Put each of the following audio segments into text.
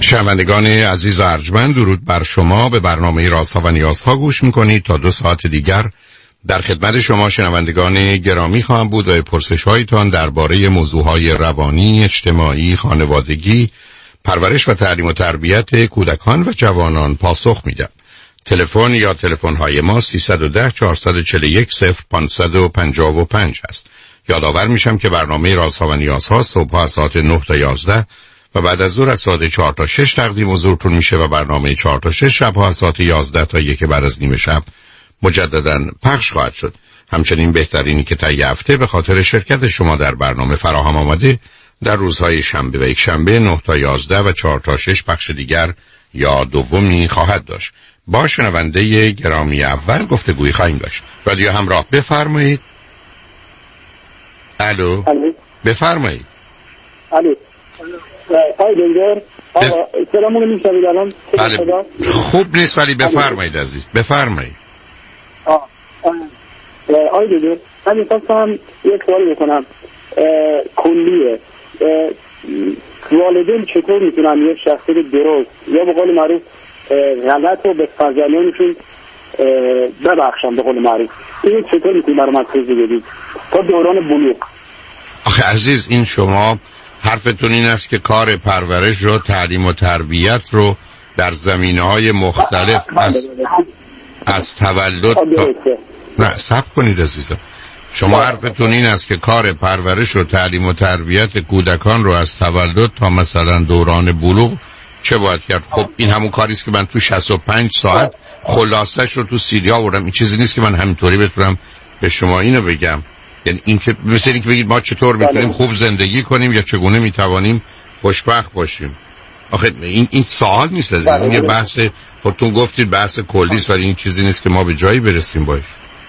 شنوندگان عزیز ارجمند، درود بر شما. به برنامه رازها و نیازها گوش میکنید. تا 2 ساعت دیگر در خدمت شما شنوندگان گرامی خواهم بود و پرسش‌هایتان درباره موضوعهای روانی، اجتماعی، خانوادگی، پرورش و تعلیم و تربیت کودکان و جوانان پاسخ میدم. تلفن یا تلفن‌های ما 310 441 0555 است. یادآور میشم که برنامه رازها و نیازها صبح از ساعت 9 تا 11 و بعد از ظهر از ساعت 4 تا 6 تقدیم حضورتون میشه و برنامه 4 تا 6 شب‌ها از ساعت 11 تا 1 بعد از نیم شب مجددا پخش خواهد شد. همچنین بهترینی که طی هفته به خاطر شرکت شما در برنامه فراهم آمده در روزهای شنبه و یک شنبه 9 تا 11 و 4 تا 6 بخش دیگر یا دومی خواهد داشت. با شنونده گرامی اول گفتگویی خواهیم داشت. رادیو همراه، بفرمایید. الو. بفرمایید. الو. آقای دکتر، سلامون میشنوید الان؟ خوب نیست ولی بفرمایید عزیز، بفرمایید. آقای دکتر، من می‌خواستم یک سوالی بکنم کلیه. والدین چطور میتونن یک شخصیت درست یا به قول معروف غلط رو به فرزندانشون ببخشن، به قول معروف این چطور میتونی برای من توضیح بدید تا دوران بلوغ؟ آخه عزیز، این شما حرفتون این است که کار پرورش رو، تعلیم و تربیت رو در زمینه‌های مختلف از تولد نه صبر کنید عزیزم. شما حرفتون این است که کار پرورش و تعلیم و تربیت کودکان رو از تولد تا مثلا دوران بلوغ چه باید کرد؟ خب این همون کاری است که من تو 65 ساعت خلاصش رو تو سیدی آوردم. این چیزی نیست که من همینطوری بتونم به شما اینو بگم. یعنی این که مثل این که بگید ما چطور میتونیم خوب زندگی کنیم یا چگونه میتوانیم خوشبخت باشیم. آخه این سوال نیست از این یه بحث، خودتون گفتید بحث کلی است، ولی این چیزی نیست که ما به جایی برسیم باش.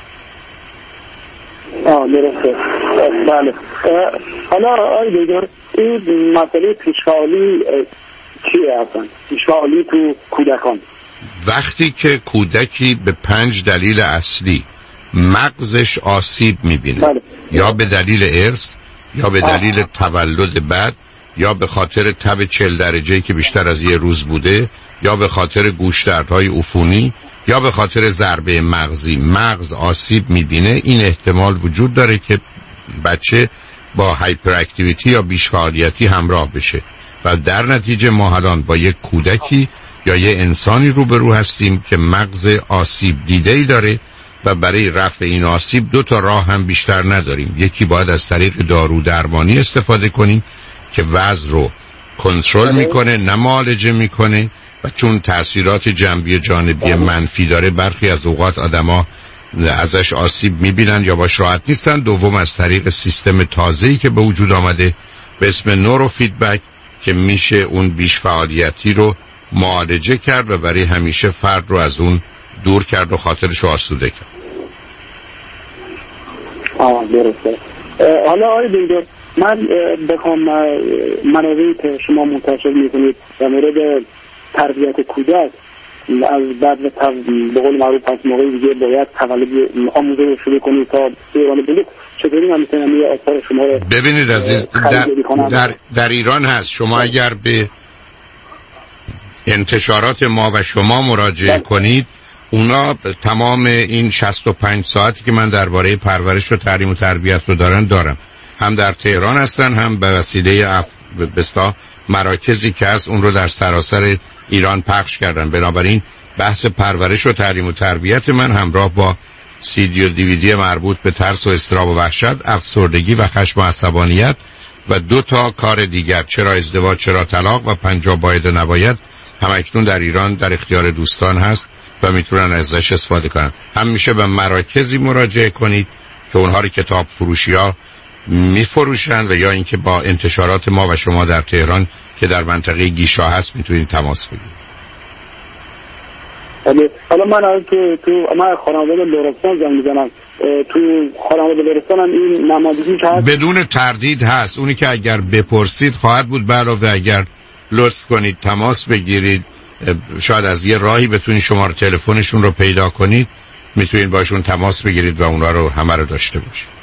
درسته. بله. حالا آقای دکتر، این مسئله پیش‌فعالی چیه اصلا؟ پیش‌فعالی تو کودکان وقتی که کودکی به 5 دلیل اصلی مغزش آسیب میبینه، یا به دلیل ارث، یا به دلیل تولد بد، یا به خاطر تب 40 درجه‌ای که بیشتر از یه روز بوده، یا به خاطر گوش‌دردهای عفونی، یا به خاطر ضربه مغزی مغز آسیب میبینه، این احتمال وجود داره که بچه با هایپر اکتیویتی یا بیش فعالیتی همراه بشه و در نتیجه ما الان با یک کودکی یا یه انسانی روبرو هستیم که مغز آسیب دیده‌ای داره و برای رفع این آسیب 2 تا راه هم بیشتر نداریم. یکی باید از طریق دارو درمانی استفاده کنیم که وزن رو کنترل میکنه، نه معالجه میکنه، و چون تأثیرات جنبی جانبی منفی داره برخی از اوقات آدما ازش آسیب میبینن یا باش راحت نیستن. دوم از طریق سیستم تازه‌ای که به وجود آمده به اسم نورو فیدبک که میشه اون بیش فعالیتی رو معالجه کرد و برای همیشه فرد رو از اون دور کرد و خاطرش رو آسوده کرد. درسته. حالا آقای دکتر، من بخوام منابعی که شما منتشر میکنید در مورد تربیت کودک از بعد به قول معروف پس موقعی دیگه باید تولد آموزش رو شروع کنید تا دوران بلوغ، چطوری من میتونم یه آثار شما رو ببینید عزیز، در ایران هست. شما اگر به انتشارات ما و شما مراجعه کنید، اونا تمام این 65 ساعتی که من درباره پرورش و تعلیم و تربیت رو دارم، هم در تهران هستن، هم به وسیله بستا مراکزی که هست اون رو در سراسر ایران پخش کردن. بنابراین بحث پرورش و تعلیم و تربیت من همراه با CD و DVD مربوط به ترس و اضطراب و وحشت، افسردگی و خشم و عصبانیت و 2 تا کار دیگر، چرا ازدواج، چرا طلاق و 50 باید و نباید، همکنون در ایران در اختیار دوستان هست و میتونن ازش استفاده کنن. هم میشه به مراکزی مراجعه کنید که اونها رو کتاب فروشی ها میفروشن، و یا اینکه با انتشارات ما و شما در تهران که در منطقه گیشا هست میتونید تماس بگیرید. حالا من من خانواده لرستان زنگ میزنم، تو خانواده لرستان هم این نمادگی هست؟ بدون تردید هست. اونی که اگر بپرسید خواهد بود. علاوه اگر لطف کنید تماس بگیرید، شاید از یه راهی بتونید شماره تلفنشون رو پیدا کنید، میتونید باشون تماس بگیرید و اونا رو همه رو داشته باشید.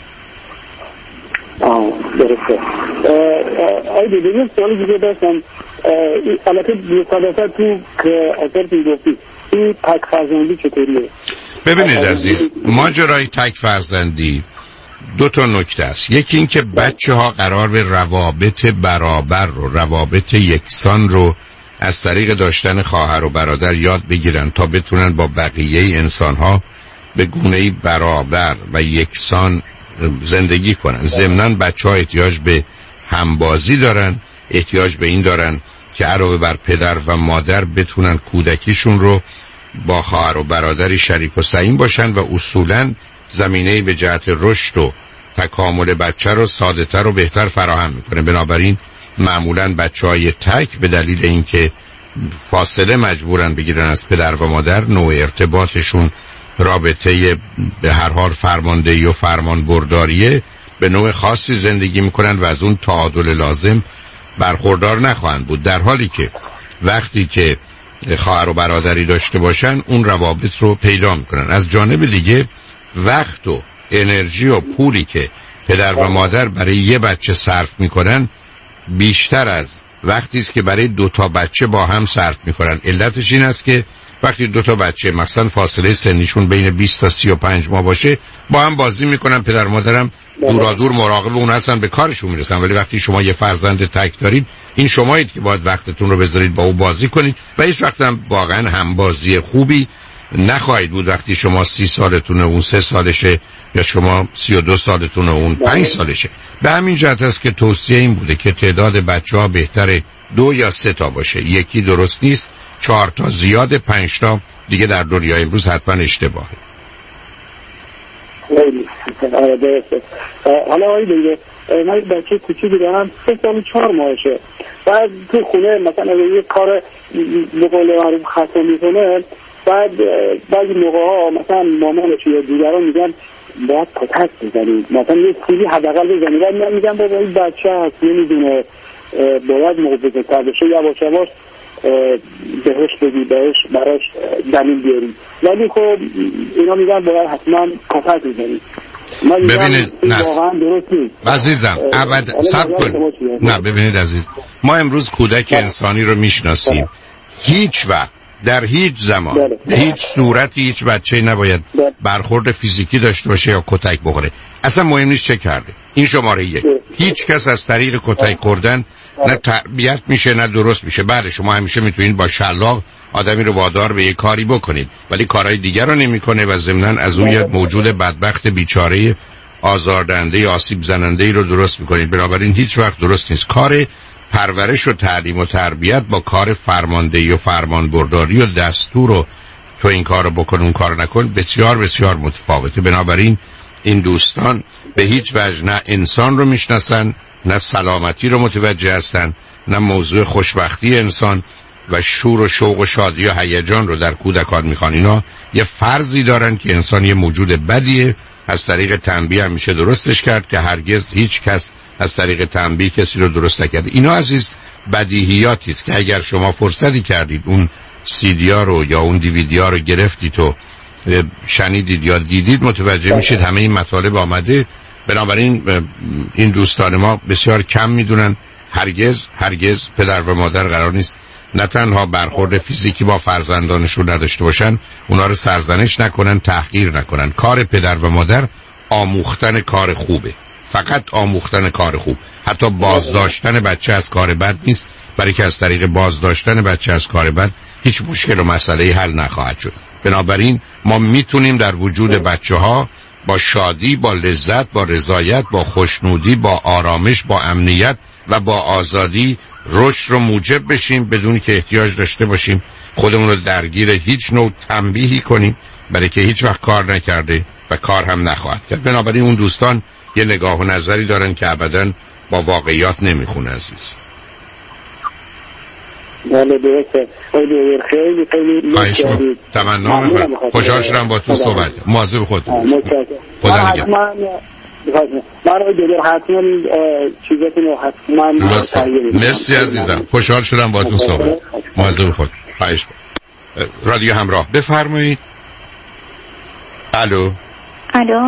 درسته. آیدی دیگه سوالی دیگه داشتم البته بی‌صداقت تو که اثر گفتی این تک فرزندی چطوریه؟ ببینید عزیز، ماجرای تک فرزندی دو تا نکته است. یکی این که بچه ها قرار به روابط برابر رو، روابط یکسان رو از طریق داشتن خواهر و برادر یاد بگیرن تا بتونن با بقیه انسان ها به گونه‌ای برابر و یکسان زندگی کنن. ضمناً بچه ها احتیاج به همبازی دارن، احتیاج به این دارن که علاوه بر پدر و مادر بتونن کودکیشون رو با خواهر و برادری شریک و سعیم باشن و اصولاً زمینه‌ای به جهت رشد و تکامل بچه رو ساده‌تر و بهتر فراهم میکنه. بنابراین معمولاً بچه‌های تک به دلیل اینکه فاصله مجبورن بگیرن از پدر و مادر، نوع ارتباطشون رابطه به هر حال فرماندهی و فرمان برداریه، به نوع خاصی زندگی میکنن و از اون تعادل لازم برخوردار نخواهند بود، در حالی که وقتی که خواهر و برادری داشته باشن اون روابط رو پیدا میکنن. از جانب دیگه وقت و انرژی و پولی که پدر و مادر برای یه بچه صرف میکنن بیشتر از وقتی است که برای دو تا بچه با هم صرف میکنن. علتش این است که وقتی دو تا بچه مثلا فاصله سنیشون بین 20 تا 35 ماه باشه با هم بازی میکنن، پدر و مادرم دورادور مراقب اون هستن، به کارشون میرسن. ولی وقتی شما یه فرزند تک دارید، این شمایید که باید وقتتون رو بذارید با او بازی کنید و هیچ وقت هم واقعا هم بازی خوبی نخواهید بود وقتی شما 30 سالتونه اون 3 سالشه یا شما 32 سالتونه اون 5 سالشه. به همین جهت است که توصیه این بوده که تعداد بچه‌ها بهتره 2 یا 3 تا باشه. یکی درست نیست، 4 تا زیاد، 5 تا دیگه در دنیای امروز حتما اشتباهه. حالا آقای دیگه من بچه کوچیکی دارم 3 سال و 4 ماهشه، بعد تو خونه مثلا یه کار به قول معروف خطا میکنه، بعد بعضی موقع ها مثلا مامانش یا دیگران میگن باید کتک بزنید، مثلا یه پولی حداقل بزنید، بعد من میگم بابا این بچه هست نمیدونه باید محافظه‌تر بشه، یواش یواش بهش بگی، بهش براش دلیل بیاری، ولی خب اینا میگن باید حتما کتک بزنید. ببینید عزیزم ابد صبر کن. نه ببینید عزیز، ما امروز کودک انسانی رو میشناسیم. هیچ وقت در هیچ زمان به هیچ صورتی هیچ بچه‌ای نباید برخورد فیزیکی داشته باشه یا کتک بخوره. اصلا مهم نیست چه کرده. این شماره 1. هیچ کس از طریق کتک خوردن نه تربیت میشه نه درست میشه. بله شما همیشه میتونید با شلاق آدمی رو وادار به یه کاری بکنید، ولی کارهای دیگر رو نمیکنه و ضمناً از اون یه موجود بدبخت بیچاره آزاردهنده آسیب زننده رو درست میکنید. بنابراین هیچ وقت درست نیست. کار پرورش و تعلیم و تربیت با کار فرماندهی و فرمانبرداری و دستور و تو این کارو بکن اون کارو نکن بسیار بسیار متفاوته. بنابراین این دوستان به هیچ وجه نه انسان رو میشناسن، نه سلامتی رو متوجه هستن، نه موضوع خوشبختی انسان و شور و شوق و شادی و هیجان رو در کودکان میخوان. اینا یه فرضی دارن که انسان یه موجود بدیه، از طریق تنبیه هم میشه درستش کرد که هرگز هیچ کس از طریق تنبیه کسی رو درست نکرده. اینا عزیز بدیهیاتی است که اگر شما فرصتی کردید اون سیدیا رو یا اون دیویدیا رو گرفتید و شنیدید یا دیدید متوجه میشید همه این مطالب آمده. بنابراین این دوستان ما بسیار کم میدونن. هرگز پدر و مادر قرار نیست نه تنها برخورد فیزیکی با فرزندانشون نداشته باشن، اونا رو سرزنش نکنن، تحقیر نکنن. کار پدر و مادر آموختن کار خوبه، فقط آموختن کار خوب. حتی بازداشتن بچه از کار بد نیست، برای که از طریق بازداشتن بچه از کار بد هیچ مشکل و مسئله حل نخواهد شد. بنابراین ما میتونیم در وجود بچه ها با شادی، با لذت، با رضایت، با خوشنودی، با آرامش، با امنیت و با آزادی رشد رو موجب بشیم بدون که احتیاج داشته باشیم خودمون رو درگیر هیچ نوع تنبیهی کنیم، برای که هیچ وقت کار نکرده و کار هم نخواهد کرد. بنابراین اون دوستان یه نگاه و نظری دارن که ابداً با واقعیات نمیخونه عزیز. بله درسته. خیلی خیلی تمنا میکنم. خوشحال شدم با تو صحبت. مواظب خودتون. خدا نگهدار. من رو دیگر حتما چیزتون رو حتما مرسی عزیزم. خوشحال شدم با تو صحبت. مواظب خود. خواهش رادیو همراه بفرمایید. الو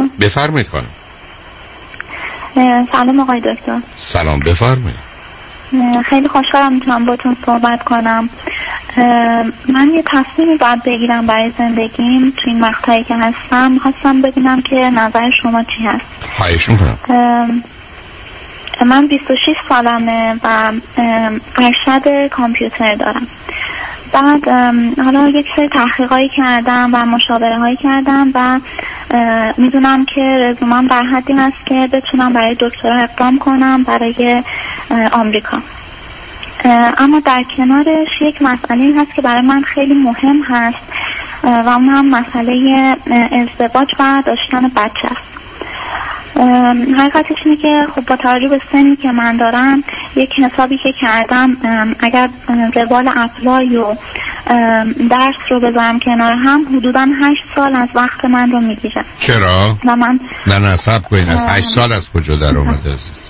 بفرمایید خانم. سلام آقای دکتر. سلام بفرمایید. خیلی خوشحالم میتونم باتون صحبت کنم. من یه تصمیمی باید بگیرم برای زندگیم تو این مقطعی که هستم. میخواستم ببینم که نظر شما چی هست. خواهش میکنم. من 26 سالمه و ارشد کامپیوتر دارم. بعد حالا یک سری تحقیقایی کردم و مشاوره هایی کردم و میدونم که رزومم در حدی هست که بتونم برای دکترا اقدام کنم برای آمریکا. اما در کنارش یک مسئله هست که برای من خیلی مهم هست و اون هم مسئله ازدواج و داشتن بچه است. حقیقتش اینه که خب با توجه به سنی که من دارم یک حسابی که کردم اگر روال اپلای و درس رو بذارم کنار هم حدوداً 8 سال از وقت من رو میگیره. چرا؟ و من نه صبر کنید، از 8 سال از کجا در اومده عزیز؟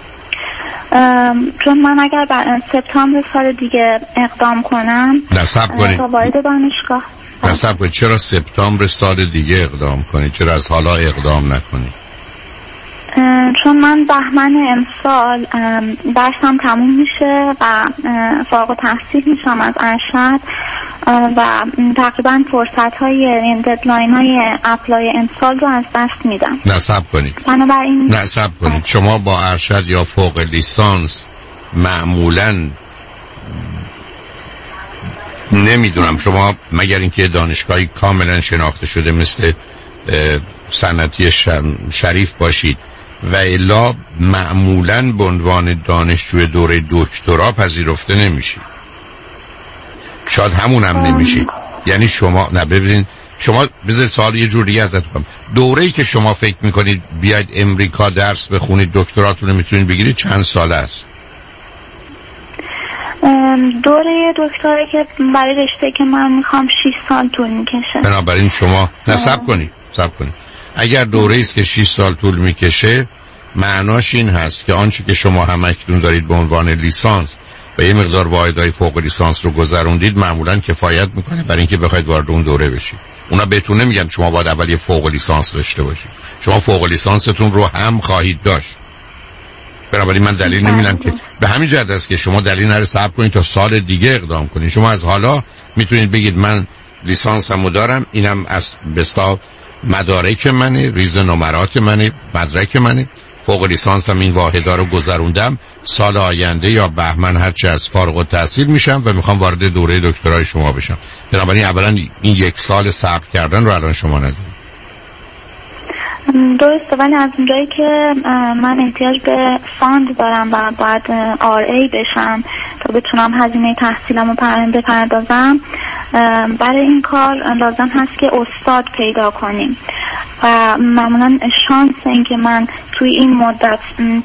چون من اگر سپتامبر سال دیگه اقدام کنم تا وارد دانشگاه. صبر کنید، چرا سپتامبر سال دیگه اقدام کنید؟ چرا از حالا اقدام نکنید؟ چون من بهمن امسال درسم تموم میشه و فارغ التحصیل میشم از ارشد و تقریبا فرصت های این ددلاین های اپلای امسال رو از دست میدم. نه صبر کنید، شما با ارشد یا فوق لیسانس معمولاً نمیدونم شما مگر اینکه دانشگاهی کاملا شناخته شده مثل صنعتی شریف باشید و الا معمولاً به عنوان دانشجوی دوره دکترا پذیرفته نمیشید. شاید همونم نمیشید. یعنی شما ببینید، شما بذارید سوال یه جور دیگه ازتون کنم. دوره‌ای که شما فکر میکنید بیاید امریکا درس بخونید دکتراتون رو میتونید بگیرید چند ساله است؟ دوره دکترا که برای رشته که من میخوام 6 سال طول میکشه. بنابراین شما نصب کنید. اگر دوره است که 6 سال طول میکشه معناش این هست که آنچه که شما همکنون دارید به عنوان لیسانس و یه مقدار واحدهای فوق لیسانس رو گذروندید معمولاً کفایت میکنه برای اینکه بخواید وارد اون دوره بشید. اونا بهتون نمیگن شما باید اول یه فوق لیسانس داشته باشید. شما فوق لیسانستون رو هم خواهید داشت. بنابراین من دلیل نمیدم که به همین جهت است که شما دلیل نره صبر کنید تا سال دیگه اقدام کنید. شما از حالا میتونید بگید من لیسانسمو دارم، اینم از بستا مدارک منه، ریز نمرات منه، مدرک منه، فوق لیسانسم این واحدا رو گذروندم، سال آینده یا بهمن هرچی از فارغ التحصیل میشم و میخوام وارد دوره دکترای شما بشم. بنابراین اولا این 1 سال صبر کردن رو الان شما ندارید. درسته، ولی از اونجایی که من احتیاج به فاند دارم و باید RA بشم تا بتونم هزینه تحصیلمو بپردازم، برای این کار لازم هست که استاد پیدا کنیم و معمولا شانس این که من توی این مدت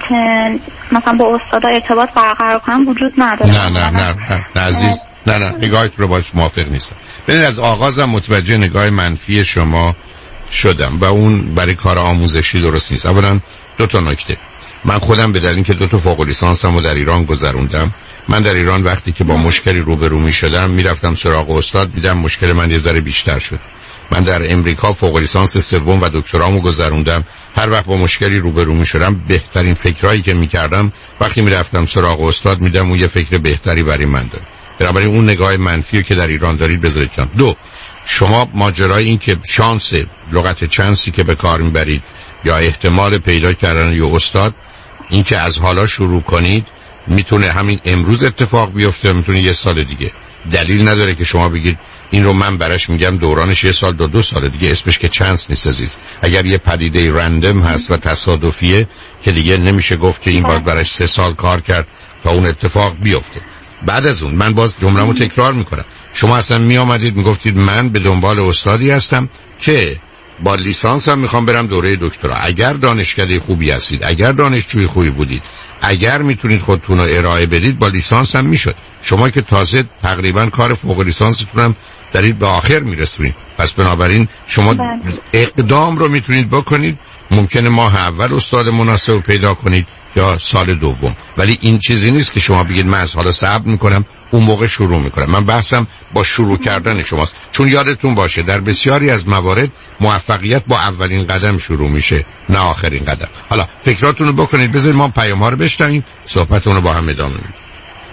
مثلا با استادا ارتباط برقرار کنم وجود نداره. نه عزیز، نه نگاهت رو باش موافق نیستم. ببینید از آغازم متوجه نگاه منفی شما شدم و اون برای کار آموزشی درست نیست. اولا 2 نکته. من خودم به دلیل اینکه 2 فوق لیسانسمو در ایران گذروندم، من در ایران وقتی که با مشکلی روبرو می‌شدم میرفتم سراغ استاد، دیدم مشکل من یه ذره بیشتر شد. من در امریکا فوق لیسانس سوم و دکترامو گذروندم. هر وقت با مشکلی روبرو می‌شدم بهترین فکرایی که می‌کردم وقتی میرفتم سراغ استاد میدم اون یه فکر بهتری برای من داره. بنابراین اون نگاه منفی که در ایران دارید بذارید کنار. 2 شما ماجرای این که شانس لغت چانسی که به کار میبرید یا احتمال پیدا کردن یا استاد، این که از حالا شروع کنید میتونه همین امروز اتفاق بیفته، میتونه 1 سال دیگه. دلیل نداره که شما بگید این رو من براش میگم دورانش 1 سال 2 سال دیگه، اسمش که چانس نیست عزیز. اگر یه پدیده رندم هست و تصادفیه که دیگه نمیشه گفت که این باید براش 3 سال کار کرد تا اون اتفاق بیفته. بعد از اون من باز جمله‌مو تکرار میکنم، شما اصلا می آمدید می گفتید من به دنبال استادی هستم که با لیسانس هم میخوام برم دوره دکترا. اگر دانشکده خوبی هستید، اگر دانشجوی خوبی بودید، اگر میتونید خودتون رو ارائه بدید با لیسانس هم میشد. شما که تازه تقریبا کار فوق لیسانستون هم دارید به آخر میرسونید، پس بنابراین شما اقدام رو میتونید بکنید. ممکنه ماه اول استاد مناسب پیدا کنید یا سال دوم، ولی این چیزی نیست که شما بگید من از حالا صبر میکنم اون موقع شروع میکنم. من بحثم با شروع کردن شماست، چون یادتون باشه در بسیاری از موارد موفقیت با اولین قدم شروع میشه نه آخرین قدم. حالا فکراتونو بکنید، بذارید ما پیام‌ها رو بشنویم، صحبتونو با هم ادامه میدیم.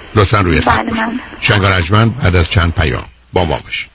لطفاً روی خط باشید. شنگارجمند بعد از چند پیام با ما باشید.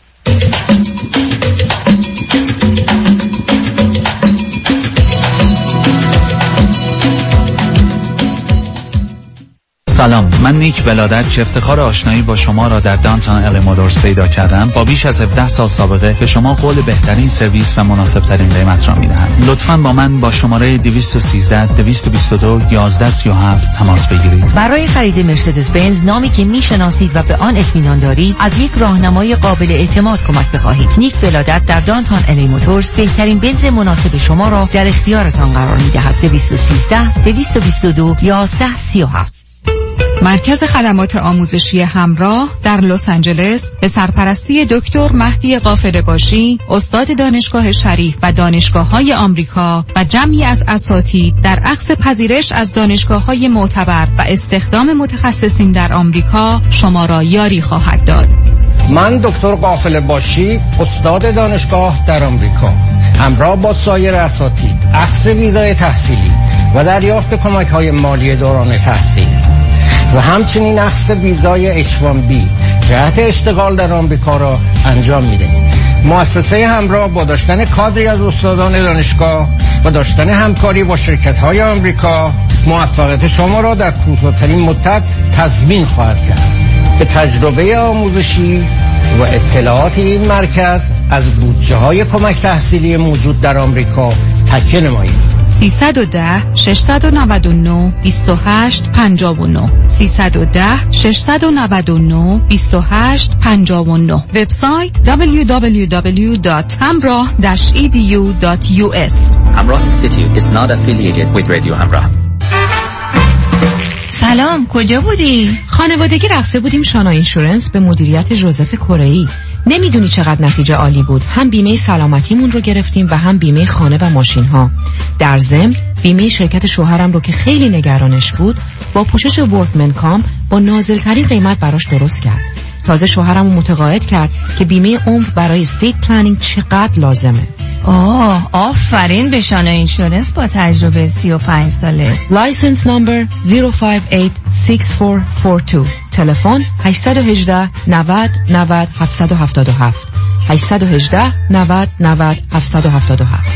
سلام، من نیک ولادت که افتخار آشنایی با شما را در دانتون ال مودرز پیدا کردم. با بیش از 17 سال سابقه به شما قول بهترین سرویس و مناسب ترین قیمت را میدهم. لطفاً با من با شماره 213 222 1137 تماس بگیرید. برای خرید مرسدس بنز، نامی که میشناسید و به آن اطمینان دارید، از یک راهنمای قابل اعتماد کمک بخواهید. نیک ولادت در دانتون ال مودرز بهترین بنز مناسب شما را در اختیارتان قرار میدهد. 213 222 1137. مرکز خدمات آموزشی همراه در لس آنجلس به سرپرستی دکتر مهدی قافله‌باشی، استاد دانشگاه شریف و دانشگاه‌های آمریکا و جمعی از اساتید در اخذ پذیرش از دانشگاه‌های معتبر و استخدام متخصصین در آمریکا شما را یاری خواهد داد. من دکتر قافله‌باشی، استاد دانشگاه در آمریکا، همراه با سایر اساتید اخذ ویزای تحصیلی و دریافت کمک‌های مالی دوران تحصیل و همچنین اخذ ویزای H1B جهت اشتغال در آمریکا را انجام می‌دهیم. مؤسسه همراه با داشتن کادری از استادان دانشگاه و داشتن همکاری با شرکت‌های آمریکا موفقیت شما را در کوتاه‌ترین مدت تضمین خواهد کرد. به تجربه آموزشی و اطلاعات این مرکز از بودجه‌های کمک تحصیلی موجود در آمریکا تکیه نمایید. 310 699 28 59 310 699 28 59. وبسایت www.hamrah-edu.us. Hamrah Institute is not affiliated with Radio Hamrah. سلام، کجا بودی؟ خانوادگی رفته بودیم شانا اینشورنس به مدیریت ژوزف کره‌ای. نمیدونی چقدر نتیجه عالی بود. هم بیمه سلامتیمون رو گرفتیم و هم بیمه خانه و ماشین ها. در ضمن بیمه شرکت شوهرم رو که خیلی نگرانش بود با پوشش ورکمن کام با نازل‌ترین قیمت براش درست کرد. تازه شوهرم رو متقاعد کرد که بیمه عمر برای استیت پلنینگ چقدر لازمه. آفرین به شانا اینشورنس با تجربه 35 ساله. لایسنس نمبر 0586442. تلفن 818 90 90 777 818 90 90 777.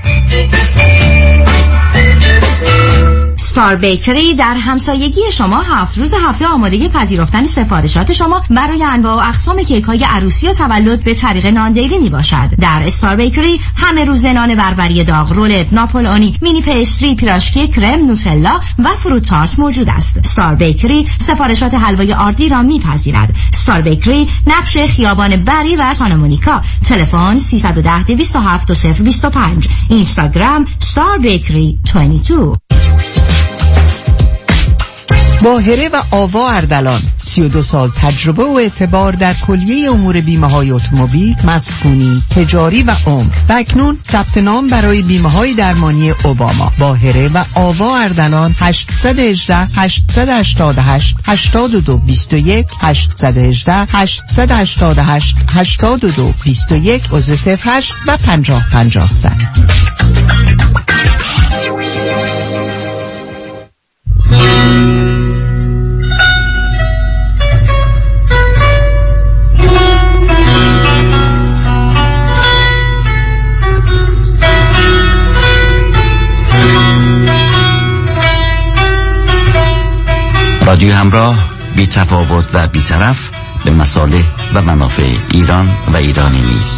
ستار بیکری در همسایگی شما 7 روز هفته آماده پذیرفتن سفارشات شما برای انواع و اقسام کیک‌های عروسی و تولد به طریق ناندیلی می باشد. در استار بیکری همه روز نان بربری داغ، رولت، ناپولئونی، مینی پیستری، پیراشکی، کرم، نوتلا و فروت تارت موجود است. استار بیکری سفارشات حلوای آردی را می‌پذیرد. استار بیکری نقش خیابان بری و سانتا مونیکا. تلفن 310 207 2025. اینستاگرام استار بیکری 22. باهره و آوا اردلان 32 سال تجربه و اعتبار در کلیه امور بیمه‌های اتومبیل، مسکونی، تجاری و عمر. و اکنون ثبت نام برای بیمه‌های درمانی اوباما. باهره و آوا اردلان 818 888 8221 818 888 8221 عضو 08 و 5050 سن. رادیو همراه، بی تفاوت و بی طرف به مصالح و منافع ایران و ایرانی نیست.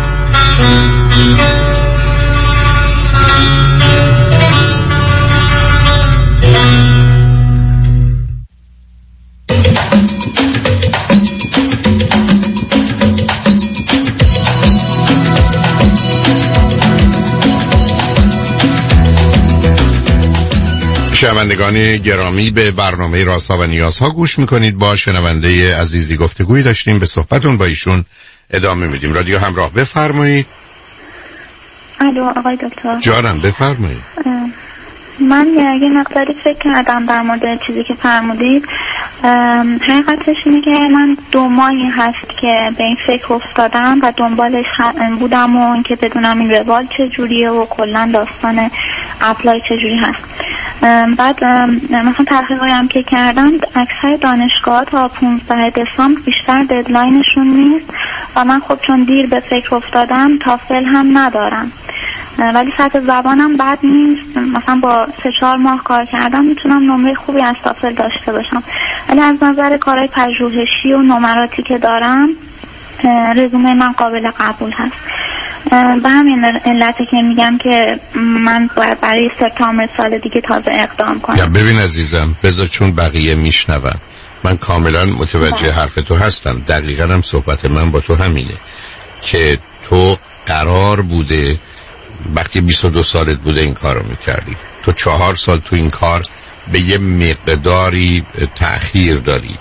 شنوندگان گرامی، به برنامه رازها و نیازها گوش میکنید. با شنونده عزیزی گفتگویی داشتیم، به صحبتون با ایشون ادامه میدیم. رادیو همراه، بفرمایید. الو آقای دکتر. جانم بفرمایید. من یه مقداری فکر کردم در مورد چیزی که فرمودید. حقیقتش اینه که من 2 ماهی هست که به این فکر افتادم و دنبالش بودم و اینکه بدونم این روال چجوریه و کلا داستان اپلای چجوری هست. بعد مثلا تحقیقاتی هم که کردم اکثر دانشگاه تا 15 دسامبر بیشتر ددلاینشون نیست و من خب چون دیر به فکر افتادم تافل هم ندارم، ولی سطح زبانم بد نیست، مثلا با 3-4 ماه کار کردم میتونم نمره خوبی از تافل داشته باشم، ولی از نظر کارهای پژوهشی و نمراتی که دارم رزومه من قابل قبول هست. به همین علته که میگم که من باید برای سپتامبر سال دیگه تازه اقدام کنم. ببین عزیزم، بذار چون بقیه میشنون، من کاملا متوجه حرف تو هستم. دقیقا هم صحبت من با تو همینه که تو قرار بوده وقتی 22 سالت بوده این کار رو میکردی، تو 4 سال تو این کار به یه مقداری تأخیر داری،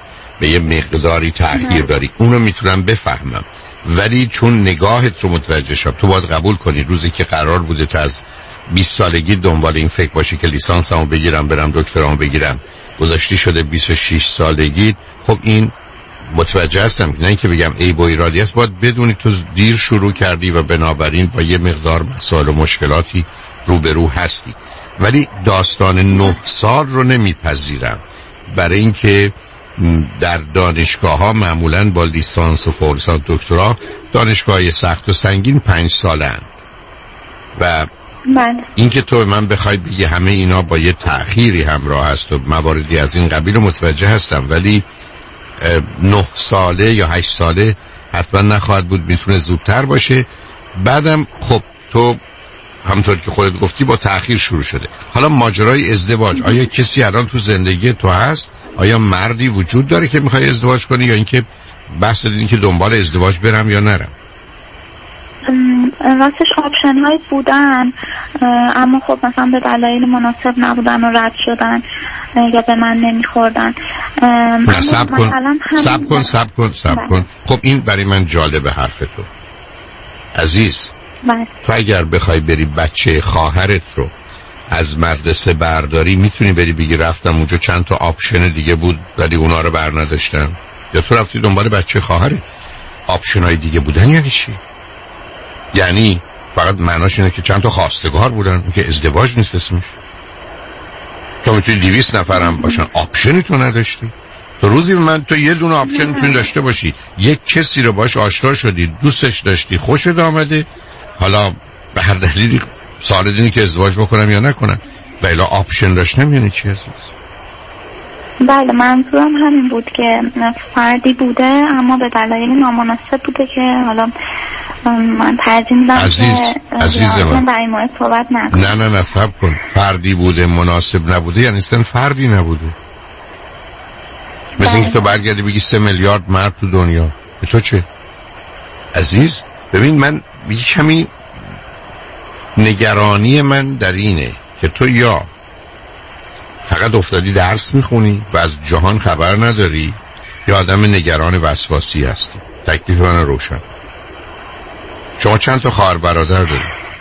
اونو میتونم بفهمم، ولی چون نگاهت رو متوجه شد تو باید قبول کنی روزی که قرار بوده تا از 20 سالگی دنبال این فکر باشی که لیسانسمو بگیرم برم دکترامو بگیرم، گذاشتی شده 26 سالگی. خب این متوجه هستم، نه اینکه بگم عیب و ایرادی است، باید بدونی تو دیر شروع کردی و بنابراین با یه مقدار مسائل و مشکلاتی روبرو هستی. ولی داستان 9 سال رو نمیپذیرم، برای اینکه در دانشگاه ها معمولاً با لیسانس و فوق لیسانس دکترا دانشگاه سخت و سنگین 5 سالن و اینکه تو من بخوای بگی همه اینا با یه تأخیری همراه هست و مواردی از این قبیل متوجه هستم، ولی 9 ساله یا 8 ساله حتما نخواهد بود، میتونه زودتر باشه. بعدم خب تو همونطور که خودت گفتی با تأخیر شروع شده. حالا ماجرای ازدواج، آیا کسی الان تو زندگی تو هست؟ آیا مردی وجود داره که میخوای ازدواج کنی، یا اینکه بحث اینه که دنبال ازدواج برم یا نرم؟ راستش آپشن هایی بودن، اما خب مثلا به دلایل مناسب نبودن و رد شدن یا به من نمیخوردن. صبر کن. خب این برای من جالب حرف تو عزیز. تو اگر بخوای بری بچه خواهرت رو از مدرسه برداری، میتونی بری بگی رفتم اونجا چند تا آپشن دیگه بود ولی اونا رو بر نداشتم؟ یا تو رفتی دنبال بچه خواهرت؟ آپشن های دیگه بودن یعنی چی؟ یعنی فقط معناش اینه که چند تا خواستگار بودن، اون که ازدواج نیست اسمش. تو میتونی 200 نفرم باشن، آپشنی تو نداشتی. تو روزی من تو یه دونه آپشن میتونی داشته باشی، یک کسی رو باش آشنا شدی، دوستش داشتی، خوشت آمده، حالا به هر دلیلی سوال اینه که ازدواج بکنم یا نکنم، و الا آپشن داشتم یعنی چی عزیز؟ بله منظورم همین بود که فردی بوده اما به دلایل نامناسب بوده که حالا من ترجیح میدم عزیز من در این مورد صحبت نکنم. نه صبر کن. فردی بوده مناسب نبوده یعنی اصلا فردی نبوده. مثل اینکه تو برگردی بگی 3 میلیارد مرد تو دنیا، به تو چه عزیز؟ ببین من کمی نگرانی من در اینه که تو یا فقط افتادی درس میخونی و از جهان خبر نداری، یا آدم نگران وسواسی هستی. تکلیف من روشن. شما چند تا خواهر برادر داری؟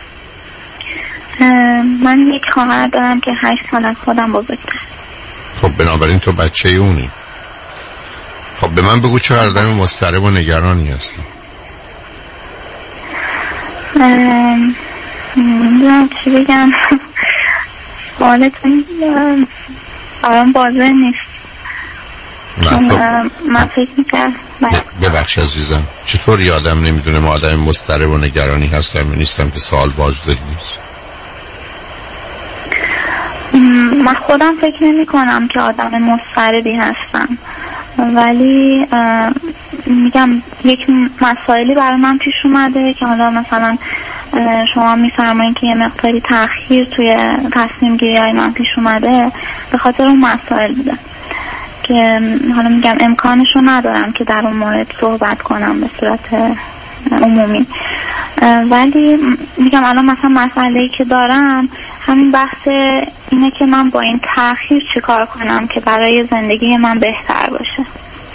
من یک خواهر دارم که 8 سال از خودم بزرگتر. خب بنابراین تو بچه اونی. خب به من بگو چه آدم مضطرب و نگرانی هستی؟ نمیدونم چی بگم. سوالتون برام واضح نیست. من فکر میکنم ببخش عزیزم، چطوری آدم نمیدونه ما آدم مضطرب و نگرانی هستم و نیستم که سوال واضح نیست؟ من خودم فکر نمی کنم که آدم مضطربی هستم، ولی میگم یک مسائلی برای من پیش اومده که حالا مثلا شما میفرمایید که یه مقداری تأخیر توی تصمیم گیری های من پیش اومده، به خاطر اون مسائل بوده که حالا میگم امکانشو ندارم که در اون مورد صحبت کنم به صورت عمومی، ولی میگم الان مثلا مسئله‌ای که دارم همین بحث اینه که من با این تأخیر چی کار کنم که برای زندگی من بهتر باشه.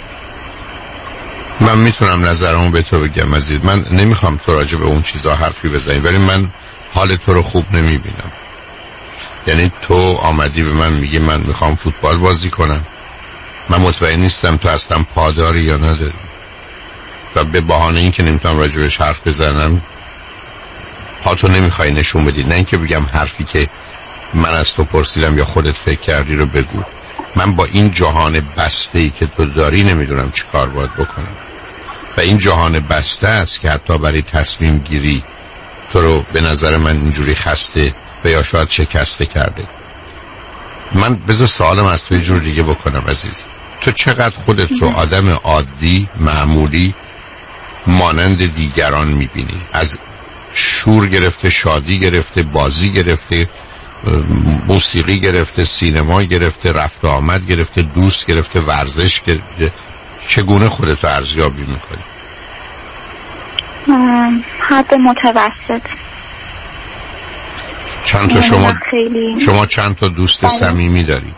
من میتونم نظرمو به تو بگم عزیز، من نمیخوام تو راجع به اون چیزا حرفی بزنی، ولی من حال تو رو خوب نمیبینم. یعنی تو آمدی به من میگی من میخوام فوتبال بازی کنم، من مطمئن نیستم تو اصلا پاداری یا نداری و به بهانه این که نمیتونم راجبش حرف بزنم پاتو نمیخوای نشون بدی. نه اینکه بگم حرفی که من از تو پرسیدم یا خودت فکر کردی رو بگو. من با این جهان بسته‌ای که تو داری نمیدونم چی کار باید بکنم و این جهان بسته است که حتی برای تصمیم گیری تو رو به نظر من اینجوری خسته و یا شاید شکسته کرده. من بذار سوالم از تو یه جور دیگه بکنم عزیز. تو چقدر خودت رو آدم عادی معمولی مانند دیگران میبینی؟ از شور گرفته، شادی گرفته، بازی گرفته، موسیقی گرفته، سینما گرفته، رفت و آمد گرفته، دوست گرفته، ورزش گرفته، چگونه خودت رو ارزیابی میکنی؟ حد متوسط. چند تا شما چند تا دوست صمیمی داری؟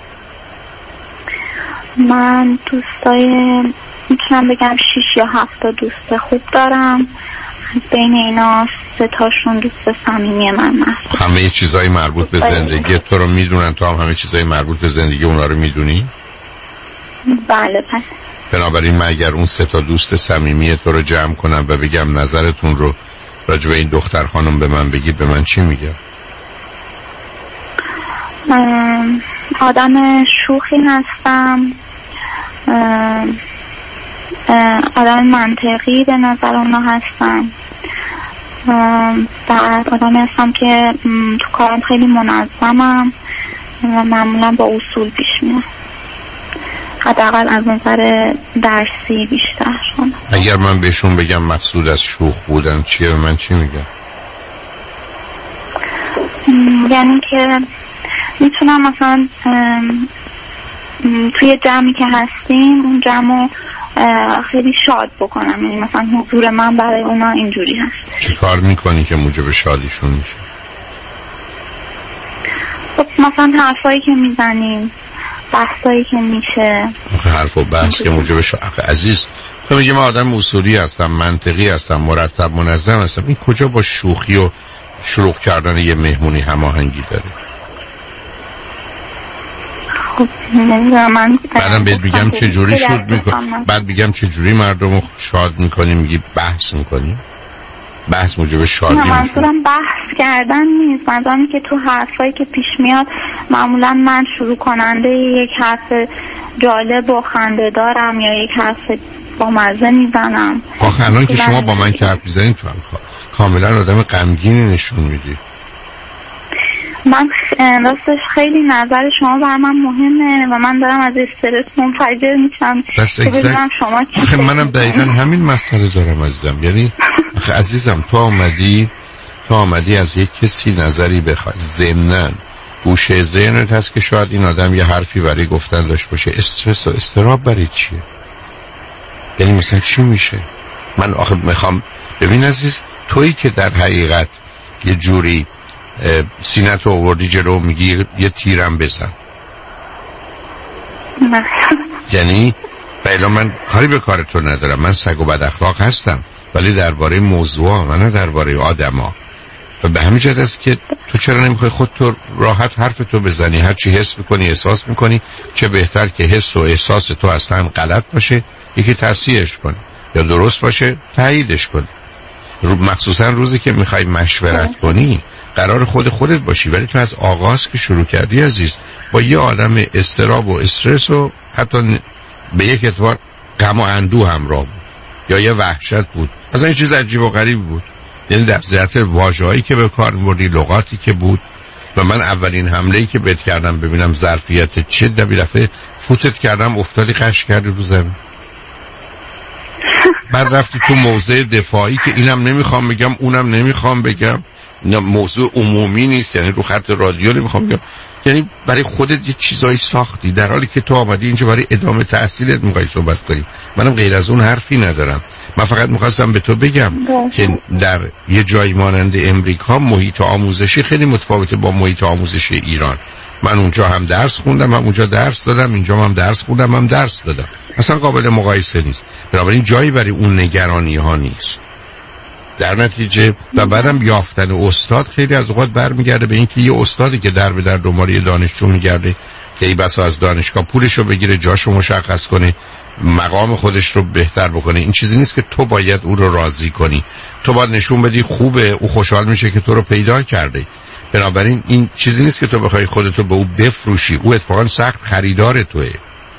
من دوستای میتونم بگم 6 یا 7 تا دوست خوب دارم. بین اینا 3 تاشون دوست صمیمی من هست. همه چیزای مربوط به زندگی تو رو میدونن؟ تو هم همه چیزای مربوط به زندگی اونا رو میدونی؟ بله بله. بنابراین من اگر اون 3 تا دوست صمیمی تو رو جمع کنم و بگم نظرتون رو راجع به این دختر خانم به من بگید، به من چی میگه؟ آدم شوخی هستم، آدم منطقی به نظر اونا هستم، بعد آدمی هستم که تو کارم خیلی منظمم و معمولا با اصول پیش میرم، حداقل از نظر درسی بیشتر. اگر من بهشون بگم مقصود از شوخ بودن چیه، به من چی میگن؟ یعنی که میتونم مثلا توی جمعی که هستیم اون جمعو خیلی شاد بکنم، یعنی مثلا حضور من برای اونا اینجوری هست. چی کار میکنی که موجب شادیشون میشه؟ خب مثلا حرفایی که میزنیم، بحثایی که میشه. حرف و بحث که موجب عزیز تو میگی من آدم اصولی هستم، منطقی هستم، مرتب منظم هستم، این کجا با شوخی و شروع کردن یه مهمونی هماهنگی داره؟ خب من بعدم بهت میگم چه جوری شد میکنی، بعد میگم چه جوری مردم رو شاد میکنی، میگی بحث میکنی. بحث موجب شادی میشه. منظورم بحث کردن نیست، منظورم که تو حرفایی که پیش میاد معمولا من شروع کننده یک حرف جالب و خنده دارم یا یک حرف با مزه میزنم. آخه الان که شما با من که حرف میزنید تو کاملا آدم غمگینی نشون میدی. من راستش خیلی نظر شما بر من مهمه و من دارم از استرس منفجر میشم. آخه منم دقیقا همین مسئله دارم عزیزم. یعنی آخه عزیزم تو آمدی از یک کسی نظری بخوای، ضمناً گوشه ذهنت هست که شاید این آدم یه حرفی برای گفتن داشت باشه. استرس و استراب برای چیه؟ یعنی مثلا چی میشه؟ من آخه میخوام ببین عزیز، تویی که در حقیقت یه جوری سینت رو آوردی جلو، میگی یه تیرم بزن. یعنی بایلا من کاری به کار تو ندارم، من سگ و بد اخلاق هستم، ولی درباره موضوع و نه درباره آدما. و به همین جهت است که تو چرا نمیخوای خود تو راحت حرف تو بزنی؟ هر چی حس میکنی احساس میکنی، چه بهتر که حس و احساس تو اصلا غلط باشه یکی تصحیحش کنی یا درست باشه تاییدش کنی. مخصوصا روزی که میخوای مشورت کنی قرار خودت باشی، ولی تو از آغاز که شروع کردی عزیز با یه عالم اضطراب و استرس و حتی به یک اعتبار غم و اندوه همراه بود یا یه وحشت بود. اصلا یه چیز عجیب و غریب بود. یعنی در ذات واژه‌هایی که به کار می‌بردی، لغاتی که بود. و من اولین حمله‌ای که بهت کردم ببینم ظرفیت چه، دفعه فوتت کردم افتادی قش کردی رو زمین. بعد رفتی تو موضع دفاعی که اینم نمیخوام بگم اونم نمیخوام بگم، اینا موضوع عمومی نیست، یعنی رو خط رادیو نمیخوام بگم، یعنی برای خودت یه چیزایی ساختی در حالی که تو آمدی اینجا برای ادامه تحصیلت میخوای صحبت کنی. منم غیر از اون حرفی ندارم. من فقط میخواستم به تو بگم که در یه جای مانند امریکا محیط آموزشی خیلی متفاوته با محیط آموزشی ایران. من اونجا هم درس خوندم، هم اونجا درس دادم، اینجا هم درس خوندم، هم درس دادم. اصلا قابل مقایسه نیست. بنابراین جایی برای اون نگرانی ها نیست. در نتیجه و بعدم یافتن استاد خیلی از اوقات برمیگرده به اینکه یه استادی که در به در دنبال یه دانشجو میگرده که ای بسا از دانشگاه پولشو بگیره، جاشو مشخص کنه، مقام خودش رو بهتر بکنه. این چیزی نیست که تو باید او رو راضی کنی. تو باید نشون بدی خوبه، او خوشحال میشه که تو رو پیدا کرده. بنابراین این چیزی نیست که تو بخوای خودتو به او بفروشی، او اتفاقا سخت خریدار توئه.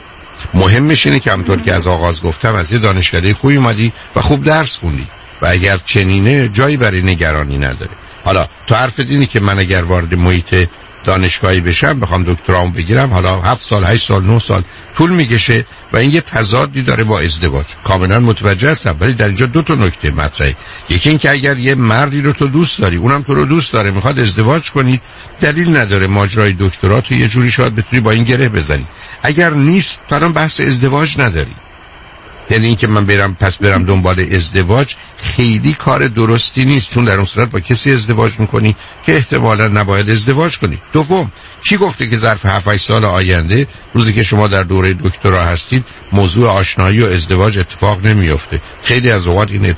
مهمش اینه که همونطور که از آغاز گفتم از یه دانشکده خوبی اومدی و خوب درس خوندی و اگر چنینه جایی برای نگرانی نداره. حالا تو حرفت اینه که من اگر وارد محیط دانشگاهی بشم بخوام دکترامو بگیرم حالا 7 سال 8 سال 9 سال طول میکشه و این یه تضادی داره با ازدواج. کاملا متوجه هستم، ولی در اینجا دو تا نکته مطرحه. یکی این که اگر یه مردی رو تو دوست داری، اونم تو رو دوست داره، میخواد ازدواج کنید، دلیل نداره ماجرای دکترا تو یه جوری شاید بتونی با این گره بزنی. اگر نیست تو الان بحث ازدواج نداری. یعنی این که من برم دنبال ازدواج خیلی کار درستی نیست، چون در اون صورت با کسی ازدواج میکنی که احتمالا نباید ازدواج کنی. دوم، کی گفته که ظرف 7-8 سال آینده روزی که شما در دوره دکترا هستید موضوع آشنایی و ازدواج اتفاق نمیفته؟ خیلی از اوقات این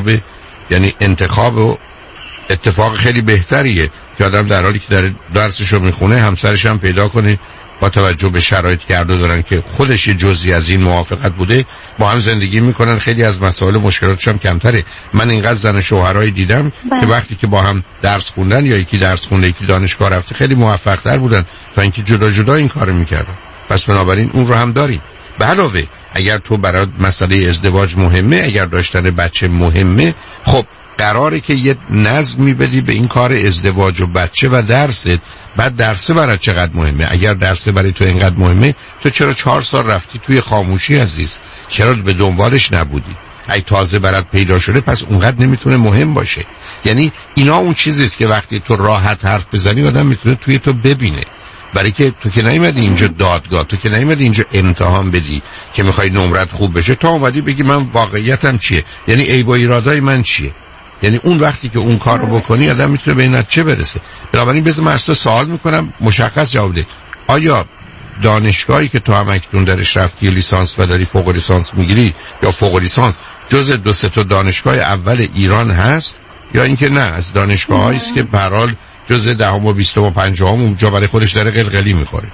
یعنی انتخاب و اتفاق خیلی بهتریه که آدم در حالی که در درسشو میخونه همسرش هم پیدا کنه با توجه به شرایطی که دارن که خودش یه جزئی از این موافقت بوده، با هم زندگی میکنن، خیلی از مسائل مشکلاتش هم کمتره. من اینقدر زن شوهرایی دیدم که وقتی که با هم درس خوندن یا یکی درس خونده یکی دانشگاه رفته خیلی موفق تر بودن تا اینکه جدا جدا این کارو میکردن. پس بنابراین اون رو هم داریم. به علاوه اگر تو برای مسئله ازدواج مهمه، اگر داشتن بچه مهمه، خب قراره که یه نظمی بدی به این کار ازدواج و بچه و درست. بعد درسه برای چقدر مهمه؟ اگر درسه برای تو اینقدر مهمه، تو چرا 4 سال رفتی توی خاموشی عزیز؟ چرا به دنبالش نبودی؟ ای تازه برات پیدا شده پس اونقدر نمیتونه مهم باشه. یعنی اینا اون چیزیست که وقتی تو راحت حرف بزنی آدم میتونه توی تو ببینه. برای که تو که نیومدی اینجا دادگاه، تو که نیومدی اینجا امتحان بدی که میخوای نمرت خوب بشه، تا اومدی بگی من واقعیتم چیه، یعنی عیب و ایرادای من چیه. یعنی اون وقتی که اون کار رو بکنی آدم میتونه به این نتیجه برسه. بنابراین بذار من از تو سوال میکنم، مشخص جواب بده. آیا دانشگاهی که تو هم اکنون درش رفتی لیسانس و داری فوق لیسانس میگیری یا فوق لیسانس جز 2-3 تا دانشگاه اول ایران هست، یا اینکه نه از دانشگاهایی است که به هر حال جز 10 و 20 و 50 اونجا برای خودش داره قلقلی میخوره؟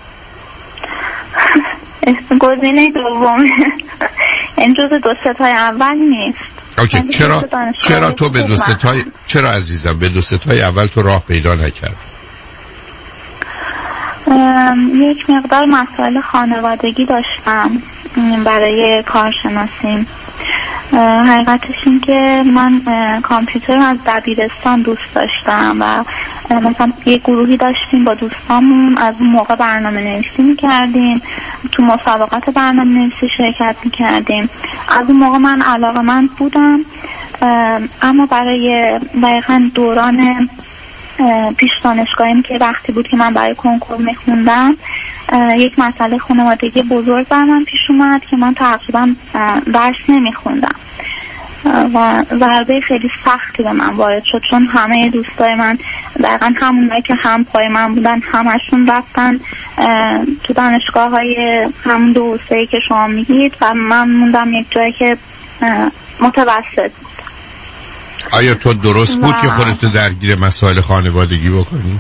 گزینه دوم این جز 2-3 تای اول نیست. اوکی. چرا تو به 2-3 تای چرا عزیزم به 2-3 تای اول تو راه پیدا نکرد؟ یک مقدار مسائل خانوادگی داشتم برای کارشناسیم. حقیقتش این که من کامپیوتر از دبیرستان دوست داشتم و مثلا یه گروهی داشتیم با دوستامون، از اون موقع برنامه نویسی میکردیم، تو مسابقات برنامه نویسی شرکت میکردیم. از اون موقع من علاقه‌مند بودم، اما برای دقیقاً دوران پیش دانشگاهیم که وقتی بود که من برای کنکور میخوندم، یک مسئله خانوادگی بزرگ بر من پیش اومد که من تقریبا درس نمیخوندم و ضربه خیلی سختی به من وارد شد، چون همه دوستای من دقیقا همونایی که هم پای من بودن همشون رفتن تو دانشگاه های همون 2 و 3 که شما میگید و من موندم یک جایی که متوسط. آیا تو درست بود که خودت درگیر مسائل خانوادگی بکنی؟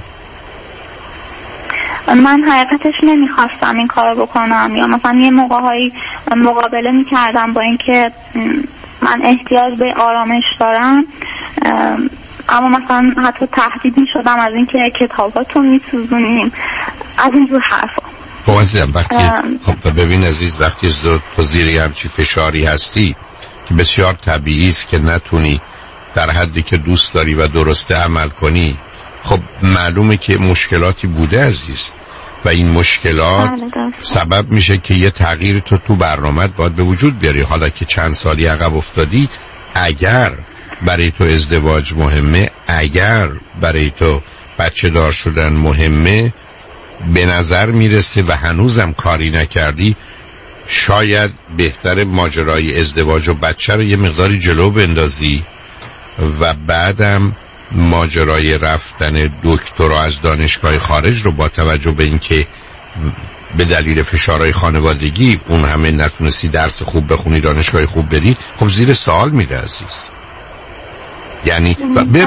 من حقیقتش نمیخواستم این کار بکنم، یا مثلا یه موقع‌هایی مقابله میکردم با اینکه من احتیاج به آرامش دارم، اما مثلا حتی تهدید میشدم از اینکه کتاباتو میسوزونیم، از اینجور حرفا. خب عزیزم وقتی خب ببین عزیز، وقتی تو زیر همچی فشاری هستی که بسیار طبیعی است که نتونی در حدی که دوست داری و درسته عمل کنی، خب معلومه که مشکلاتی بوده عزیز و این مشکلات سبب میشه که یه تغییر تو برنامه‌ت باید به وجود بیاری. حالا که چند سالی عقب افتادی، اگر برای تو ازدواج مهمه، اگر برای تو بچه دار شدن مهمه، به نظر میرسه و هنوزم کاری نکردی، شاید بهتر ماجرای ازدواج و بچه رو یه مقداری جلو بندازی و بعدم ماجرای رفتن دکترا از دانشگاه خارج رو با توجه به اینکه به دلیل فشارهای خانوادگی اون همه نتونستی درس خوب بخونی، دانشگاه خوب بری، خب زیر سوال میره عزیز. یعنی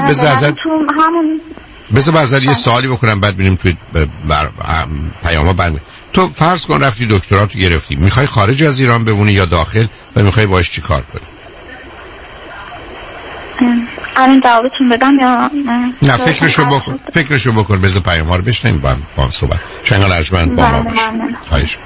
بذار ازت یه سوالی بکنم بعد ببینیم توی پیام‌ها برمی. تو فرض کن رفتی دکتراتو گرفتی، میخوای خارج از ایران بمونی یا داخل و میخوای باش چی کار کنی؟ الان جوابتون بدم یا نه؟ فکرشو بکن بذار پیام ها رو بشنیم با هم صحبت. شنگال ارجمند با ما باشه. خواهش.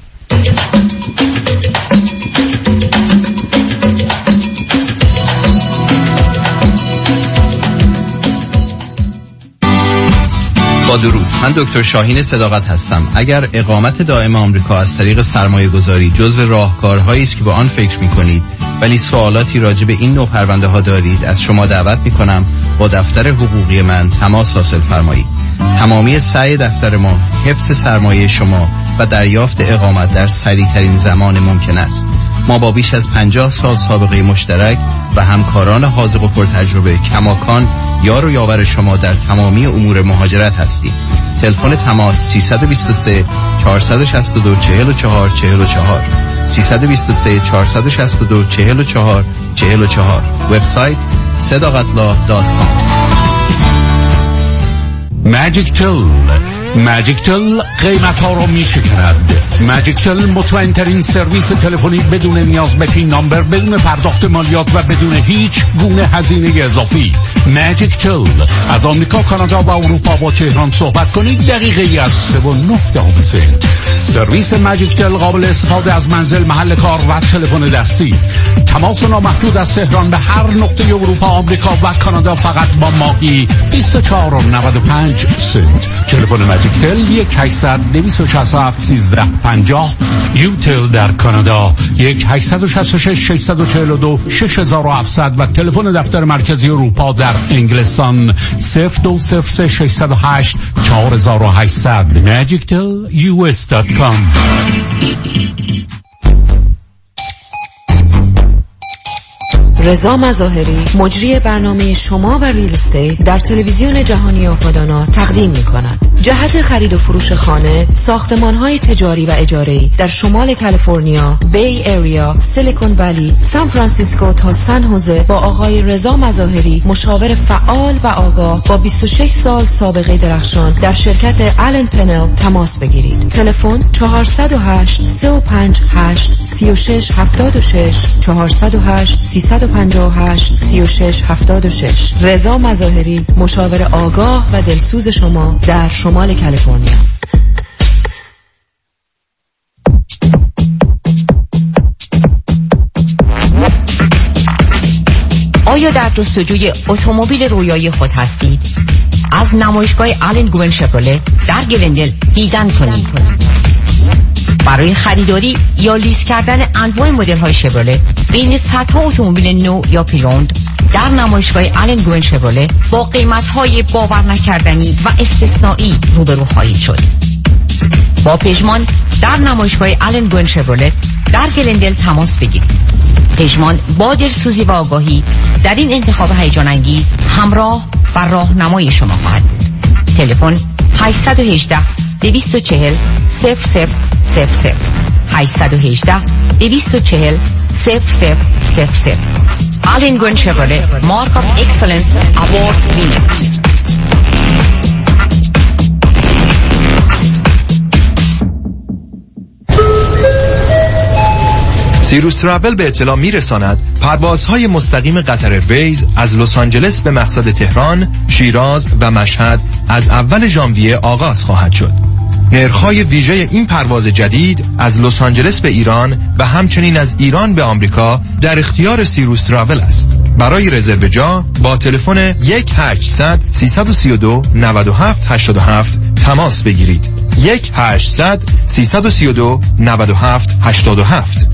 با درود، من دکتر شاهین صداقت هستم. اگر اقامت دائم آمریکا از طریق سرمایه گذاری جزو راهکارهایی است که به آن فکر می کنید ولی سوالاتی راجع به این نوع پرونده ها دارید، از شما دعوت می کنم با دفتر حقوقی من تماس حاصل فرمایید. تمامی سعی دفتر ما حفظ سرمایه شما و دریافت اقامت در سریع‌ترین زمان ممکن است. ما با بیش از 50 سال سابقه مشترک و همکاران حاذق و پرتجربه کماکان یار و یاور شما در تمامی امور مهاجرت هستیم. تلفن تماس 323 462 44 44 323 462 44 44. وبسایت sadaqatlah.com. ماجیک تل قیمت ها رو می شکند. ماجیک تل مطمئن ترین سرویس تلفنی بدون نیاز به پین نامبر، بدون پرداخت مالیات و بدون هیچ گونه هزینه اضافی. ماجیک تل از آمریکا، کانادا و اروپا با تهران صحبت کنید دقیقه از 3.9 سرویس ماجیک تل قابل استفاده از منزل، محل کار و تلفن دستی. تماس نامحدود از تهران به هر نقطه اروپا، آمریکا و کانادا فقط با ماهی 24.95 سنت. تلفن ماجیک تل 1-800-267-1350. یوتل در کانادا 1-866-642-6700 و تلفن دفتر مرکزی اروپا در انگلستان 02-608-4800. magictelus.com. رضا مظاهری، مجری برنامه شما و ریل استیت در تلویزیون جهانی آپادانا تقدیم می‌کند. جهت خرید و فروش خانه، ساختمان‌های تجاری و اجاره‌ای در شمال کالیفرنیا، بی ایریا، سیلیکون ولی، سان فرانسیسکو تا سن هوزه با آقای رضا مظاهری، مشاور فعال و آگاه با 26 سال سابقه درخشان در شرکت آلن پنل تماس بگیرید. تلفن 408-358-3676 408-358-3676. رضا مظاهری، مشاور آگاه و دلسوز شما در شمال کالیفرنیا. آیا در جستجوی اتومبیل رویایی خود هستید؟ از نمایشگاه آلن گوین شفرله در گلندل دیدن کنید. برای خریداری یا لیز کردن انواع مدل‌های شفرله بین صدها اتومبیل نو یا پریوند در نمایشگاه آلن گوین شفرله با قیمت‌های باور نکردنی و استثنایی روبرو خواهید شد. با پژمان در نمایشگاه آلن گوین شفرله در گلندل تماس بگیرید. پژمان با دلسوزی و آگاهی در این انتخاب هیجان انگیز همراه و راهنمای شما خواهد بود. تلفن 818-240-0000 818-240-0000. آلن گوین شفرله، مارک آف اکسلنس اوارد وینر. سیروس تراول به اطلاع میرساند پروازهای مستقیم قطر ایرویز از لس آنجلس به مقصد تهران، شیراز و مشهد از اول ژانویه آغاز خواهد شد. نرخ‌های ویژه این پرواز جدید از لس آنجلس به ایران و همچنین از ایران به آمریکا در اختیار سیروس تراول است. برای رزرو جا با تلفن 1-800-332-9787 تماس بگیرید. 1-800-332-9787.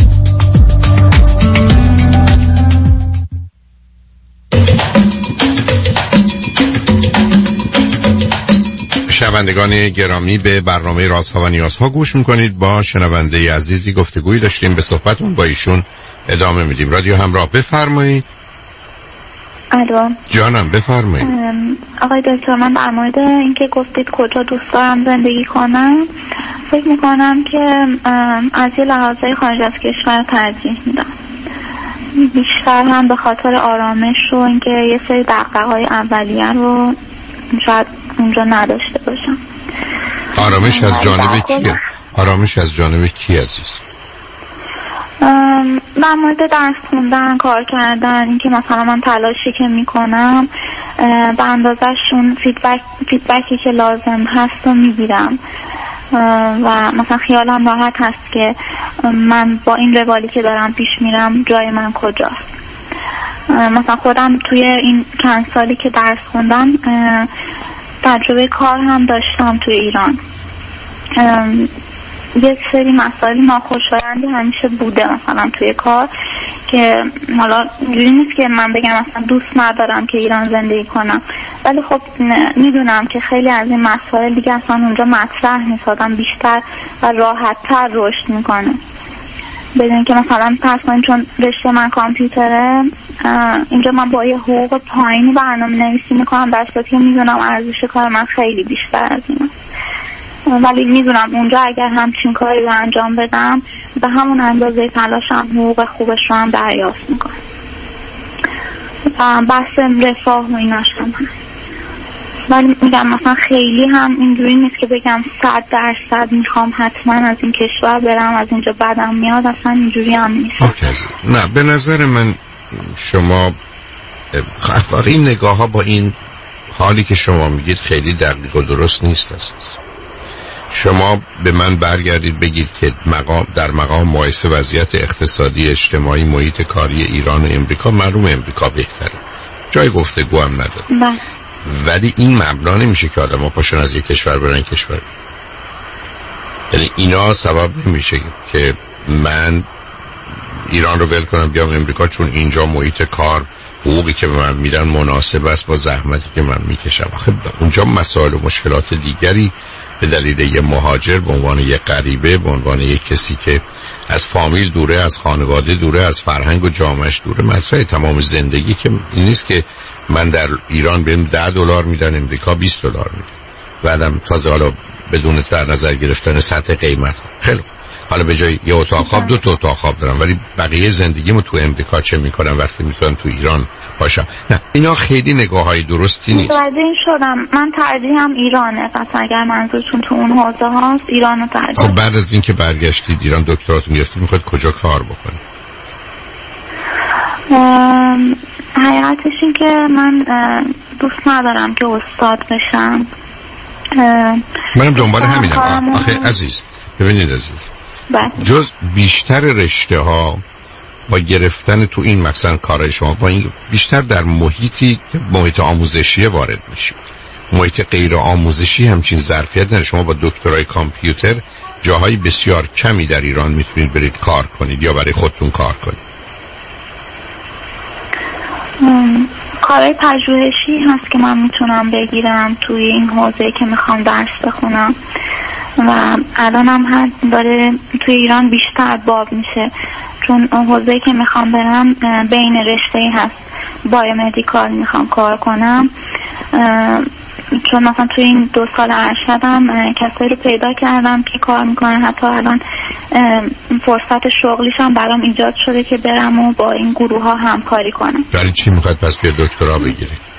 شنوندگان گرامی، به برنامه رازها و نیازها گوش میکنید. با شنونده عزیزی گفتگویی داشتیم، به صحبتون با ایشون ادامه میدیم. رادیو همراه، بفرمایید. الو جانم، بفرمایید. آقای دکتر، من در مورد اینکه گفتید کجا دوست دارم زندگی کنم، فکر میکنم که از یه لحاظه خارج از کشور ترجیح میدم، بیشتر هم به خاطر آرامش و اینکه یه سری دغدغه‌های اولیه رو شاید اونجا نداشته باشم. آرامش از جانب کیه؟ آرامش از جانب کی عزیز؟ من مورد درس خوندن، کار کردن، اینکه مثلا من تلاشی که میکنم به اندازه‌شون فیدبکی که لازم هست رو میگیرم و مثلا خیالم راحت هست که من با این روالی که دارم پیش میرم جای من کجاست. مثلا خودم توی این چند سالی که درس خوندم تجربه کار هم داشتم توی ایران. یک سری مسائل ناخوشایندی همیشه بوده مثلا توی کار که حالا اینجوری نیست که من بگم مثلا دوست ندارم که ایران زندگی کنم، ولی خب میدونم که خیلی از این مسائل دیگه اصلا اونجا مطرح نیست، آدم بیشتر و راحت‌تر رشد میکنه. بدون که مثلا پس من چون رشته من کامپیوتره، اینجا من با یه حقوق پایینی برنامه نویسی میکنم، در صورتی که میدونم ارزش کار من خیلی بیشتر از اینه، ولی میدونم اونجا اگر همچین کاری رو انجام بدم به همون اندازه تلاشم حقوق خوبش رو هم دریافت میکنم. بحث رفاه و ایناش هم هست، ولی میگم مثلا خیلی هم اینجوری نیست که بگم 100% میخوام حتما از این کشور برم، از اینجا بدم میاد، اصلا اینجوری هم نیست. نه به نظر من شما این نگاه ها با این حالی که شما میگید خیلی دقیق و درست نیست است. شما به من برگردید بگید که در مقام مقایسه وضعیت اقتصادی، اجتماعی، محیط کاری ایران و امریکا، معلوم امریکا بهتره، جای گفتگو هم نداره، ولی این مبنا نمیشه که آدم ها پاشن از یک کشور برن کشور. یعنی اینا سبب نمیشه که من ایران رو ول کنم بیام امریکا چون اینجا محیط کار، حقوقی که به من میدن مناسب است با زحمتی که من میکشم. آخه اونجا مسائل و مشکلات دیگری به دلیل یه مهاجر به عنوان یه غریبه، به عنوان یه کسی که از فامیل دوره، از خانواده دوره، از فرهنگ و جامعهش دوره، مسئله تمام زندگی که این نیست که من در ایران بهم $10 میدن، امریکا $20 میدن، بعدم تازه حالا بدون در نظر گرفتن سطح قیمت. خیلی خوب، حالا به جای یه اتاق خواب 2 تا اتاق خواب دارم، ولی بقیه زندگیمو تو امریکا چه میکنم وقتی میتونم تو ایران باشم؟ نه اینا خیلی نگاه‌های درستی نیست. متوجه شدم، من ترجیحم ایرانه، پس اگر منظورتون تو اون حوزه هاست ایرانو ترجیح. خب بعد از اینکه برگشتید ایران دکتراتون گرفتید، میخواید کجا کار بکنید؟ حقیقتش این که من دوست ندارم که استاد بشم. منم دنبال همینم. آخه عزیز ببینید عزیز، جز بیشتر رشته ها با گرفتن تو این مثلا کارهای شما با این بیشتر در محیطی که محیط آموزشی وارد میشید. محیط غیر آموزشی همچین ظرفیت نداره. شما با دکترای کامپیوتر جاهای بسیار کمی در ایران میتونید برید کار کنید یا برای خودتون کار کنید. کارهای پژوهشی هست که من میتونم بگیرم توی این حوزه که میخوام درس بخونم و الان هم داره توی ایران بیشتر باب میشه، چون حوزه‌ای که میخوام برم بین رشته‌ای هست بایومدیکال میخوام کار کنم، چون مثلا توی این 2 سال ارشدم کسایی رو پیدا کردم که کار میکنن، حتی الان فرصت شغلیش هم برام ایجاد شده که برم و با این گروه ها همکاری کنم. برای چی میخواید پس بیا دکترا بگیرید؟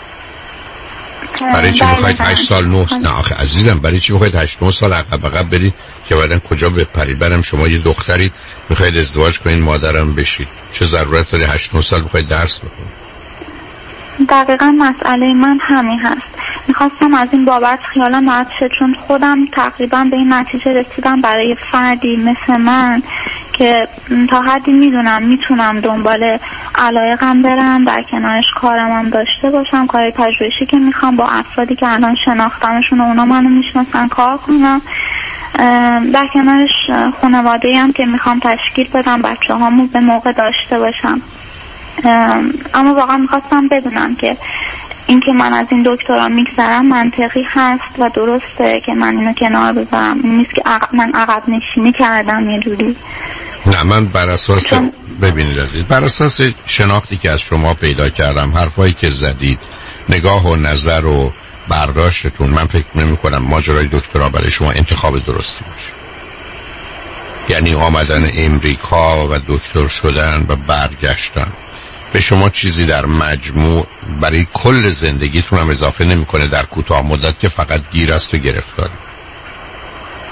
برای چی میخواید 8 سال 9 نه آخه عزیزم، برای چی میخواید 8-9 سال عقب برید که بعدن کجا بپرید؟ برم شما یه دخترید میخواید ازدواج کنین مادرم بشید، چه ضرورت داره 8-9 سال بخواید درس بخونید؟ دقیقا مسئله من همین هست. میخواستم از این بابت خیالم راحت شه، چون خودم تقریبا به این نتیجه رسیدم برای فردی مثل من که تا حدی میدونم میتونم دنبال علایقم برم، در کنارش کارم هم داشته باشم، کار پژوهشی که میخوام با افرادی که الان شناختمشون و اونا منو میشناسن کار کنم، در کنارش خانواده‌ای هم که میخوام تشکیل بدم، بچه هامو به موقع داشته باشم. اما واقعا میخواستم بدونم که این که من از این دکترا میگذرم منطقی هست و درسته که من اینو کنار بذارم، این نیست که من عقب نشینی کردم یه جوری. نه من بر اساس ببینید عزیز، بر اساس شناختی که از شما پیدا کردم، حرفایی که زدید، نگاه و نظر و برداشتتون، من فکر نمی کنم ماجرای دکترا برای شما انتخاب درستی باشه. یعنی آمدن امریکا و دکتر شدن و برگشتن به شما چیزی در مجموع برای کل زندگیتون هم اضافه نمیکنه در کوتاه مدت که فقط گیر است و گرفتاری.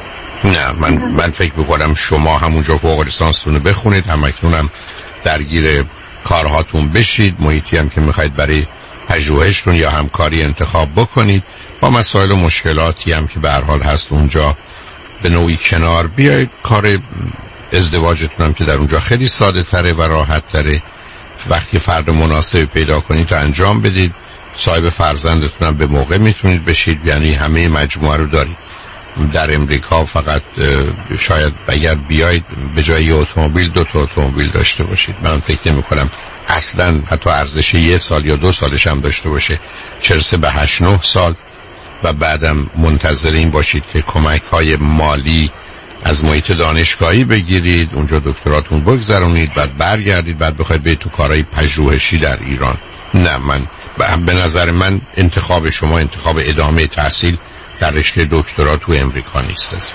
نه من فکر میکنم شما همونجا فوق لیسانستون رو بخونید، همکنونم درگیر کارهاتون بشید، محیطی هم که میخواید برای پژوهشتون یا همکاری انتخاب بکنید، با مسائل و مشکلاتی هم که به هر حال هست اونجا به نوعی کنار بیایید. کار ازدواجتون هم که در اونجا خیلی ساده تره و راحت تره، وقتی فرد مناسب پیدا کنید تا انجام بدید، صاحب فرزندتون هم به موقع میتونید بشید، یعنی همه مجموعه رو دارید. در امریکا فقط شاید اگر بیایید به جای اتومبیل 2 تا اتومبیل داشته باشید. من فکر نمی کنم اصلا حتی ارزش 1 سال یا 2 سالش هم داشته باشه، چرسه به 8-9 سال، و بعدم منتظر این باشید که کمک های مالی از محیط دانشگاهی بگیرید، اونجا دکتراتون بگذرونید، بعد برگردید، بعد بخواید برید تو کارهای پژوهشی در ایران. نه، من به نظر من انتخاب شما انتخاب ادامه تحصیل در رشته دکترا تو امریکا نیست عزیز.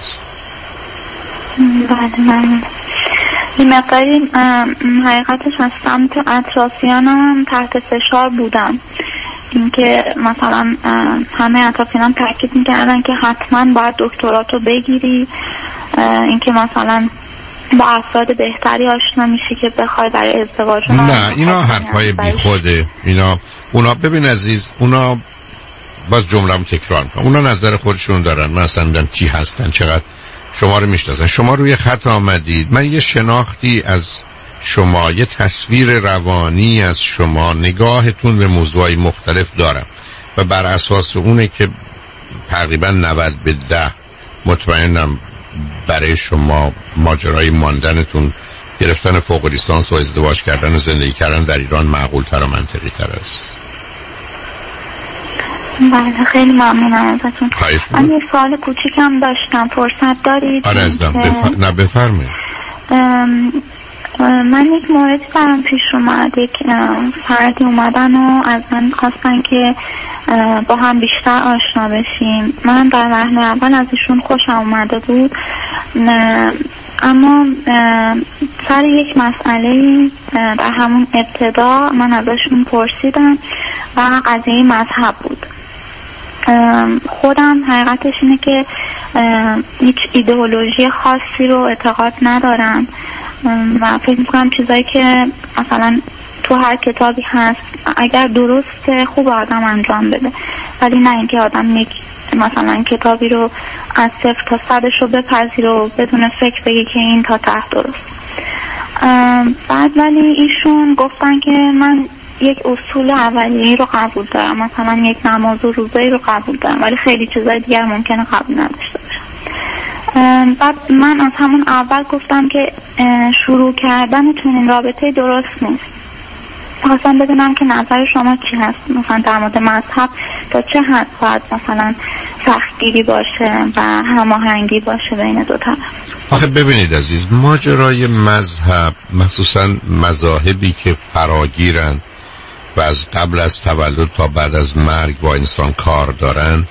بله من این مقداری حقیقتش از سمت اطرافیانم تحت فشار بودم، اینکه مثلا همه اطرافیانم تاکید میکردن که حتما باید دکتراتو بگیری، اینکه مثلا با افراد بهتری آشنا میشی که بخوای برای ازدواج. نه اینا حرفای بیخوده، اونا ببین عزیز، اونا باز جمله‌ام تکرار میکنم، اونا نظر خودشون دارن، من اصلا نمیدونم کی هستن، چقدر شما رو میشناسن. شما روی خط آمدید، من یه شناختی از شما، یه تصویر روانی از شما، نگاهتون به موضوعی مختلف دارم و بر اساس اونه که تقریبا 90-10 مطمئنم برای شما ماجرای ماندنتون، گرفتن فوق لیسانس و ازدواج کردن و زندگی کردن در ایران معقول تر و منطقی تر است. بله خیلی ممنونم ازتون. من یه سوال کوچیکم داشتم، فرصت دارید؟ آره ازدم نه بفرمایید. من یک موردی برام پیش اومد، یک فردی اومدن و از من خواستن که با هم بیشتر آشنا بشیم. من در وهله اول از ایشون خوشم اومده بود، اما سر یک مسئله در همون ابتدا من ازشون پرسیدم و قضیه مذهب بود. خودم حقیقتش اینه که هیچ ایدئولوژی خاصی رو اعتقاد ندارم و فکر میکنم چیزایی که مثلا تو هر کتابی هست اگر درسته خوب آدم انجام بده، ولی نه اینکه آدم یک مثلا کتابی رو از 0 تا 100 رو بپذیره و بدون فکر بگه که این تا ته درست. بعد ولی ایشون گفتن که من یک اصول اولیه‌ای رو قبول دارم، مثلا یک نماز و روزه‌ای رو قبول دارم، ولی خیلی چیزای دیگر ممکنه قبول نداشته باشم. بعد من از همون اول گفتم که شروع کردن چنین رابطه درست نیست. خواستم بدونم که نظر شما چی هست، مثلا در مورد مذهب تا چه حد باید مثلا سختگیری باشه و هماهنگی باشه بین دو طرف. آخه ببینید عزیز، ماجرای مذهب، مخصوصا مذاهبی که فراگیرن و از قبل از تولد تا بعد از مرگ با انسان کار دارن،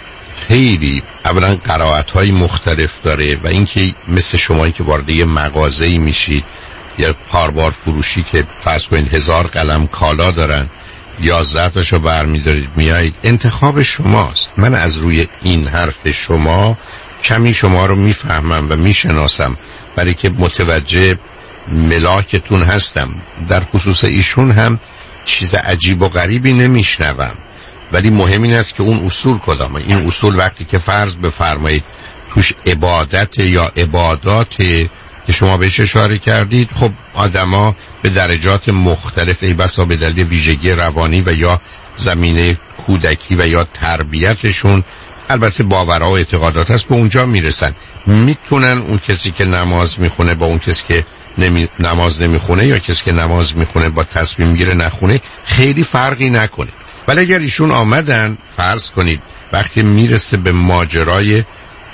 خیلی اولا قرائت‌های مختلف داره و اینکه مثل شمایی که وارد یه مغازه‌ای میشید یا کاربار فروشی که فرض کنید 1000 قلم کالا دارن، 11 تاشو برمی‌دارید میایید، انتخاب شماست. من از روی این حرف شما کمی شما رو میفهمم و میشناسم، برای که متوجه ملاکتون هستم. در خصوص ایشون هم چیز عجیب و غریبی نمیشنوم، ولی مهم این است که اون اصول کدامه. این اصول وقتی که فرض بفرمایید توش عبادت یا عبادات که شما بهش اشاره کردید، خب آدما به درجات مختلف، ای بسا به دلیل ویژگی روانی و یا زمینه کودکی و یا تربیتشون، البته باورها و اعتقادات هست، به اونجا میرسن. میتونن اون کسی که نماز میخونه با اون کسی که نماز نمیخونه یا کسی که نماز میخونه با تصمیم میگیره نخونه خیلی فرقی نکنه. ولی اگر ایشون آمدن، فرض کنید وقتی میرسه به ماجرای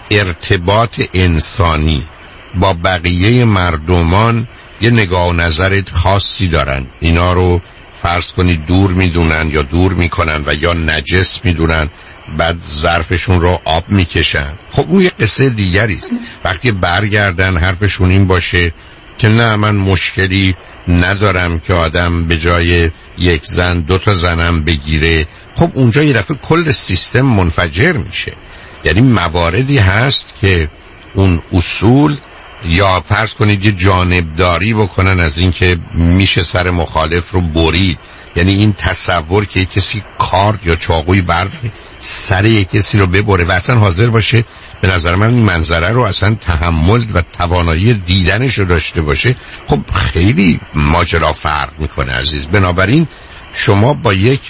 ارتباط انسانی با بقیه مردمان یه نگاه و نظر خاصی دارن، اینا رو فرض کنید دور میدونن یا دور میکنن و یا نجس میدونن، بعد ظرفشون رو آب میکشن، خب اون یه قصه دیگریست. وقتی برگردن حرفشون این باشه که نه من مشکلی ندارم که آدم به جای یک زن 2 تا زنم بگیره، خب اونجا یه دفعه کل سیستم منفجر میشه. یعنی مواردی هست که اون اصول، یا فرض کنید یه جانبداری بکنن از این که میشه سر مخالف رو برید. یعنی این تصور که کسی کارد یا چاقوی برد سر یک کسی رو ببره و اصلا حاضر باشه به نظر من این منظره رو اصلا تحمل و توانایی دیدنش رو داشته باشه، خب خیلی ماجرا فرق میکنه عزیز. بنابراین شما با یک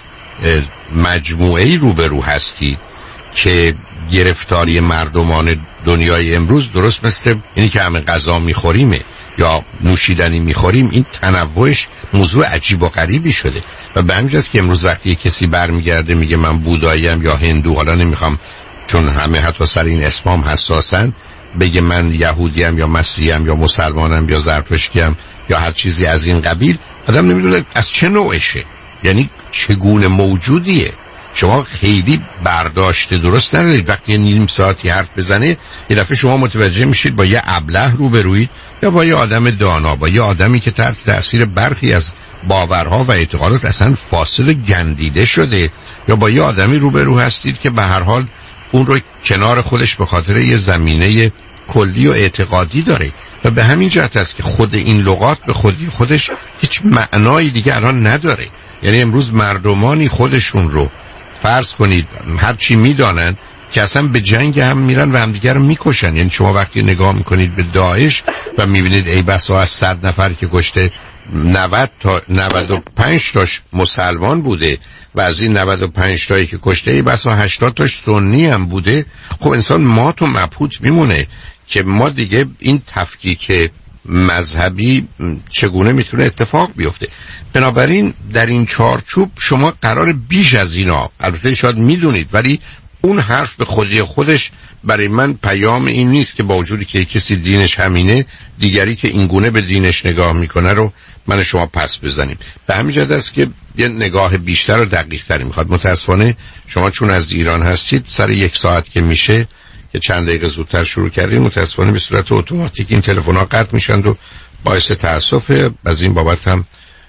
مجموعه روبرو هستید که گرفتاری مردمان دنیای امروز درست مثل اینی که همه غذا میخوریمه یا نوشیدنی میخوریم، این تنوعش موضوع عجیب و غریبی شده و به همین جاست که امروز وقتی کسی برمیگرده میگه من بوداییم یا هندو، حالا نمیخوام چون همه حتی سر این اسمام حساسن، بگه من یهودیم یا مسیحیم یا مسلمانم یا زرتشتیم یا هر چیزی از این قبیل، آدم نمیدونه از چه نوعشه، یعنی چگونه موجودیه. شما خیلی برداشت درست ندارید. وقتی نیم ساعتی حرف بزنه یه دفعه شما متوجه میشید با یه ابله روبرویید یا با یه آدم دانا، با یه آدمی که تحت تأثیر برخی از باورها و اعتقادات اصلا فاسد گندیده شده، یا با یه آدمی روبرو هستید که به هر حال اون رو کنار خودش به خاطر یه زمینه کلی و اعتقادی داره و به همین جهت است که خود این لغات به خودش هیچ معنایی دیگه الان نداره. یعنی امروز مردمانی خودشون رو فرض کنید هر چی میدانن که اصلا به جنگ هم میرن و همدیگر رو میکشن. یعنی شما وقتی نگاه میکنید به داعش و میبینید ای بسا از 100 نفر که کشته 90 تا 95 تاش مسلمان بوده و از این 95 تایی که کشته ای بسا 80 تاش سنی هم بوده، خب انسان مات و مبهوت میمونه که ما دیگه این تفکیک مذهبی چگونه میتونه اتفاق بیفته. بنابراین در این چارچوب شما قرار بیش از اینا، البته شاید میدونید، ولی اون حرف به خودش برای من پیام این نیست که با وجودی که کسی دینش همینه دیگری که اینگونه به دینش نگاه میکنه رو من شما پس بزنیم. به همین جهت است که یه نگاه بیشتر و دقیق تری میخواد. متاسفانه شما چون از ایران هستید سر 1 ساعت که میشه که چند دقیقه زودتر شروع کردیم، متاسفانه به صورت اتوماتیک این تلفن‌ها قطع میشن و باعث تأسفه. از این بابت هم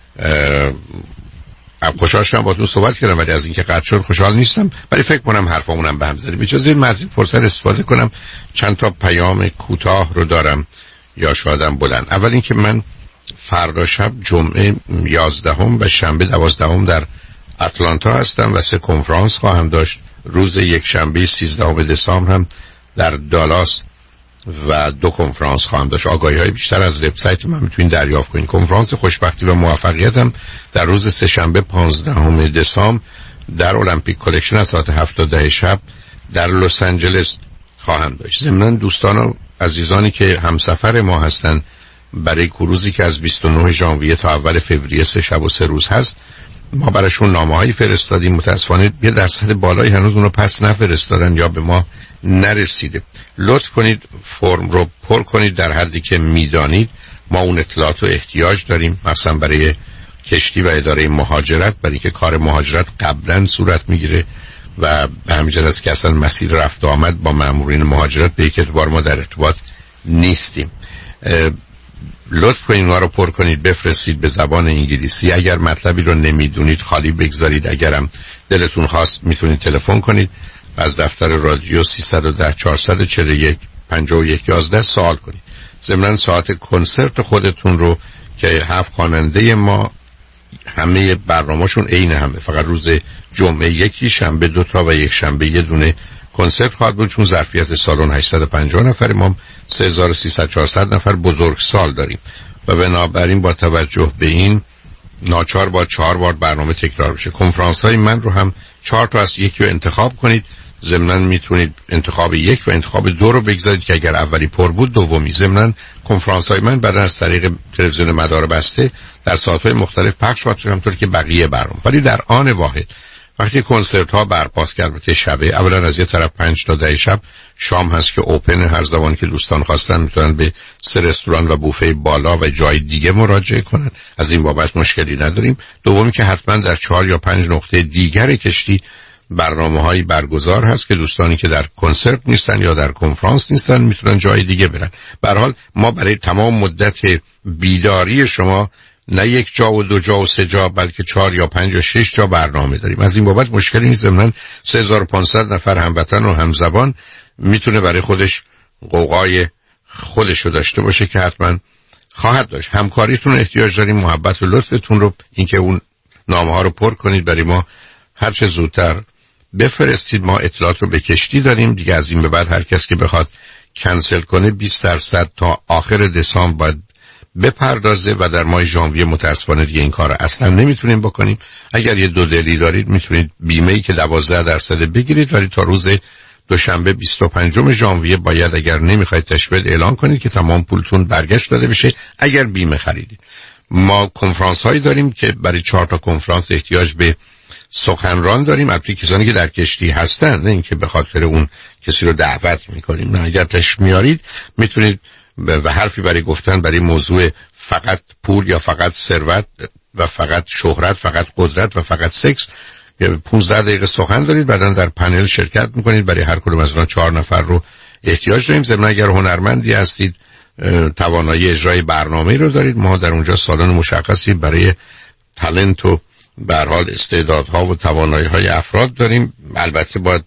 خوشحال شدم باهاتون صحبت کردم، ولی از اینکه قطع شد خوشحال نیستم، ولی فکر کنم حرفامونم به هم زدیم. اجازه بدید از این فرصت استفاده کنم، چند تا پیام کوتاه رو دارم یا شایدم بلند. اول اینکه من فردا شب جمعه 11 و شنبه 12 در اتلانتا هستم و 3 کنفرانس خواهم داشت. روز یک شنبه 13 دسامبر هم در دالاس و 2 کنفرانس خواهم داشت. آگاهی‌های بیشتر از وبسایت من میتونید دریافت کنید. کنفرانس خوشبختی و موفقیت هم در روز سه‌شنبه 15 دسامبر در المپیک کلکشن از ساعت 7 تا 10 شب در لس آنجلس خواهم داشت. ضمن دوستان و عزیزانی که همسفر ما هستن برای کروزی که از 29 ژانویه تا اول فوریه 3 شب و 3 روز هست، ما براشون نامه‌هایی فرستادیم. متأسفانه یه درصد بالایی هنوز اون رو پس نفرستادن یا به ما نرسیده. لطف کنید فرم رو پر کنید در حدی که میدانید. ما اون اطلاعات رو احتیاج داریم، مثلا برای کشتی و اداره مهاجرت، برای که کار مهاجرت قبلا صورت میگیره و به همین جهت است که اصلا مسیر رفت و آمد با مامورین مهاجرت به یک اعتبار ما در ارتباط نیستیم. لطف کنید اونها رو پر کنید، بفرستید به زبان انگلیسی. اگر مطلبی رو نمیدونید خالی بگذارید. اگرم دلتون خواست میتونید تلفن کنید از دفتر رادیو 310 441 5111 سوال کنید. ضمن ساعت کنسرت خودتون رو که 7 خواننده ما همه برنامه‌شون عین همه، فقط روز جمعه یکی، شنبه 2 تا و یک شنبه 1 دونه کنسرت خواهد بود. چون ظرفیت سالن 850 نفر، ما 3300-400 نفر بزرگسال داریم و بنابراین با توجه به این ناچار با 4 بار برنامه تکرار بشه. کنفرانس های من رو هم 4 تا از یکی رو انتخاب کنید. ضمناً میتونید انتخاب 1 و انتخاب 2 رو بگذارید که اگر اولی پر بود دومی. ضمناً کنفرانس های من بعد از طریق تلویزیون مدار بسته در ساعت‌های مختلف پخش خواهد شد، همونطور که بقیه برنامه. ولی در آن واحد وقتی کنسرت ها برپاست کرده شبه، اولا از یه طرف 5 تا 10 شب شام هست که اوپن، هر زبانی که دوستان خواستن میتونن به 3 رستوران و بوفه بالا و جای دیگه مراجعه کنن. از این بابت مشکلی نداریم. دومی که حتما در 4 یا 5 نقطه دیگر کشتی برنامه‌هایی برگزار هست که دوستانی که در کنسرت نیستن یا در کنفرانس نیستن میتونن جای دیگه برن. به هر حال ما برای تمام مدت بیداری شما نه 1 جا و 2 جا و 3 جا بلکه 4 یا 5 یا 6 جا برنامه داریم. از این بابت مشکلی نیست. ضمناً 3500 نفر هموطن و همزبان میتونه برای خودش قوقای خودشو داشته باشه که حتما خواهد داشت. همکاریتون احتیاج داریم، محبت و لطفتون رو، اینکه اون نامه ها رو پر کنید برای ما هر چه زودتر بفرستید. ما اطلاعات رو به کشتی داریم دیگه. از این به بعد هر کس که بخواد کنسل کنه 20% تا آخر دسامبر باید بپردازه و در ماه ژانویه متاسفانه دیگه این کار اصلا نمیتونیم بکنیم. اگر یه دو دلی دارید میتونید بیمه‌ای که 12% بگیرید، ولی تا روز دوشنبه 25 ژانویه باید اگر نمیخواید تشبیه اعلان کنید که تمام پولتون برگشت داده بشه اگر بیمه خریدید. ما کنفرانس هایی داریم که برای 4 تا کنفرانس احتیاج به سخنران داریم، البته کسانی که در کشتی هستن، نه اینکه به خاطر اون کسی رو دعوت میکنیم. نه، اگر تشریف میارید میتونید و حرفی برای گفتن برای موضوع فقط پول یا فقط ثروت و فقط شهرت، فقط قدرت و فقط سکس 15 دقیقه سخن دارید، بعدن در پنل شرکت میکنید. برای هر کدوم از اونها 4 نفر رو احتیاج داریم. ضمن اگر هنرمندی هستید، توانایی اجرای برنامه رو دارید، ما در اونجا سالن مشخصی برای تالنت و به هر حال استعدادها و توانایی‌های افراد داریم. البته باید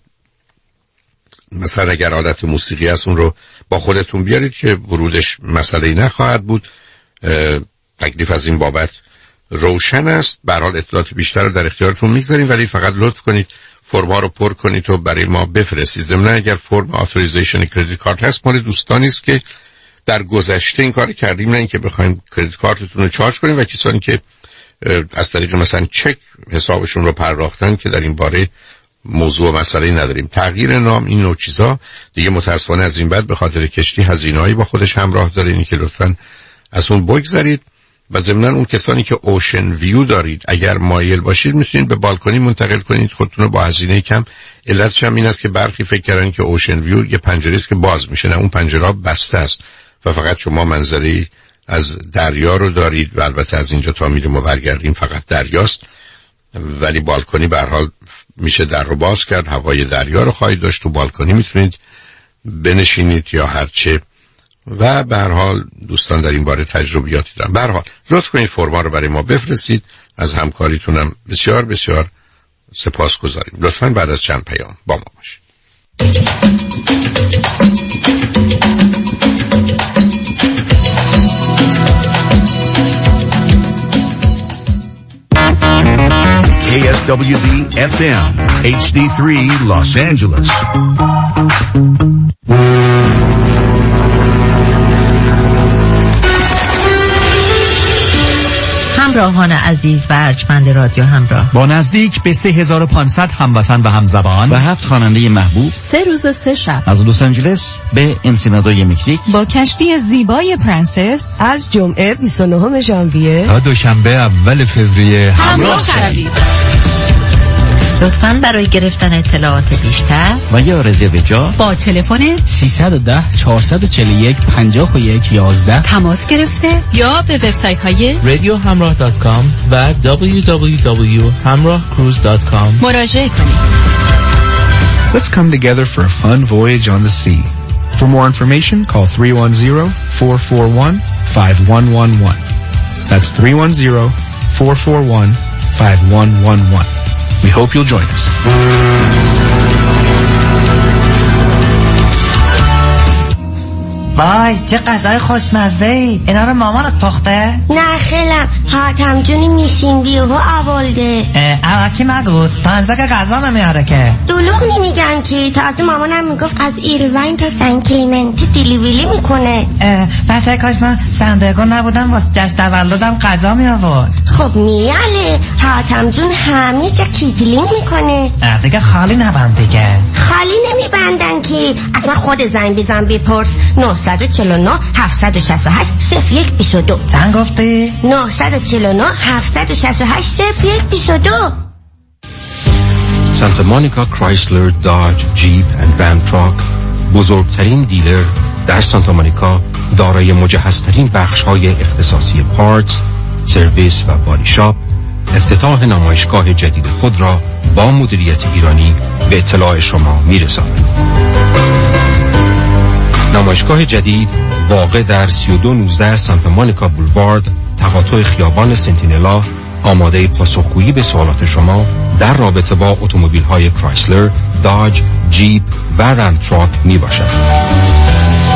مثلا اگر عادت موسیقی هست اون رو با خودتون بیارید که ورودش مسئله‌ای نخواهد بود. تکلیف از این بابت روشن است. به هر حال اطلاعات بیشتر رو در اختیارتون میگذاریم، ولی فقط لطف کنید فرما رو پر کنید و برای ما بفرستید. ضمن اگر فرم اتوریزیشن کردیت کارت هست، مال دوستانی است که در گذشته این کار کردیم، نه اینکه بخوایم کردیت کارتتون رو چارج کنیم، و کسانی که از طریق مثلا چک حسابشون رو پرداختن که در این باره موضوع و مسئله نداریم. تغییر نام، این نوع چیزا دیگه متاسفانه از این بعد به خاطر کشتی هزینه‌ای با خودش همراه داره، اینی که لطفاً از اون بگذرید. و ضمناً اون کسانی که اوشن ویو دارید، اگر مایل باشید میتونید به بالکنی منتقل کنید خودتون رو با هزینه کم. علتش هم این است که برخی فکر کردن که اوشن ویو یه پنجره است که باز میشه، نه، اون پنجره بسته است و فقط شما منظری از دریا رو دارید و البته از اینجا تا میریم و برگردیم فقط دریاست، ولی بالکنی به هر حال میشه در رو باز کرد، هوای دریا رو خواهید داشت. تو بالکنی میتونید بنشینید یا هرچه، و به هر حال دوستان در این باره تجربیاتی دارن. به هر حال لطف کنید فرما رو برای ما بفرستید. از همکاریتونم بسیار بسیار سپاسگزاریم. لطفاً بعد از چند پیام با ما باشید. KSWZ FM HD3 Los Angeles. همراهان عزیز و ارجمند رادیو همراه، با نزدیک به 3500 هموطن و همزبان و 7 خواننده محبوب، 3 روز 3 شب از لس آنجلس به انسینادوی مکزیک، با کشتی زیبای پرنسس از جمعه 29 ژانویه تا دوشنبه اول فوریه همراه شوید. لطفاً برای گرفتن اطلاعات بیشتر و یا رزرو جا با تلفن 310 441 51 11 تماس گرفته یا به وبسایت های radiohamrah.com و www.hamrahcruise.com مراجعه کنید. Let's come together for a fun voyage on the sea. For more information, call 310-441-5111. That's 310-441-5111. We hope you'll join us. وای چه غذای خوشمزه‌ای، اینا رو مامانت پخته؟ نه خیلم، حاتم جونی میشین بیهو آورده. الکی نگو، تا انزا که غذا نمیاره که. دلوغ نمیگن که، تازه مامانم میگفت از ایروین تا سن کلیمنتی دیلیویلی میکنه. پس کاش من سندرگو نبودم واسه جشن تولدم غذا می آورد. خب میاله، حاتم جون همه جا کیتلینگ میکنه. دیگه خالی نبند دیگه. خالی نمیبندن که، اصلا خود زنگ بزن بپرس. 949 768 0122. چند گفتی؟ 949 768 0122. سانتا مونیکا کرایسلر، داج، جیپ اند رام تراک، بزرگترین دیلر در سانتا مونیکا، دارای مجهزترین بخش‌های اختصاصی پارتس، سرویس و بادی شاپ، افتتاح نمایشگاه جدید خود را با مدیریت ایرانی به اطلاع شما می‌رساند. نمایشگاه جدید واقع در 3219 سانتا مونیکا بولوارد، تقاطع خیابان سنتینلا، آماده پاسخگویی به سوالات شما در رابطه با اتومبیل‌های کرایسلر، داج، جیپ و رام تراک می باشد.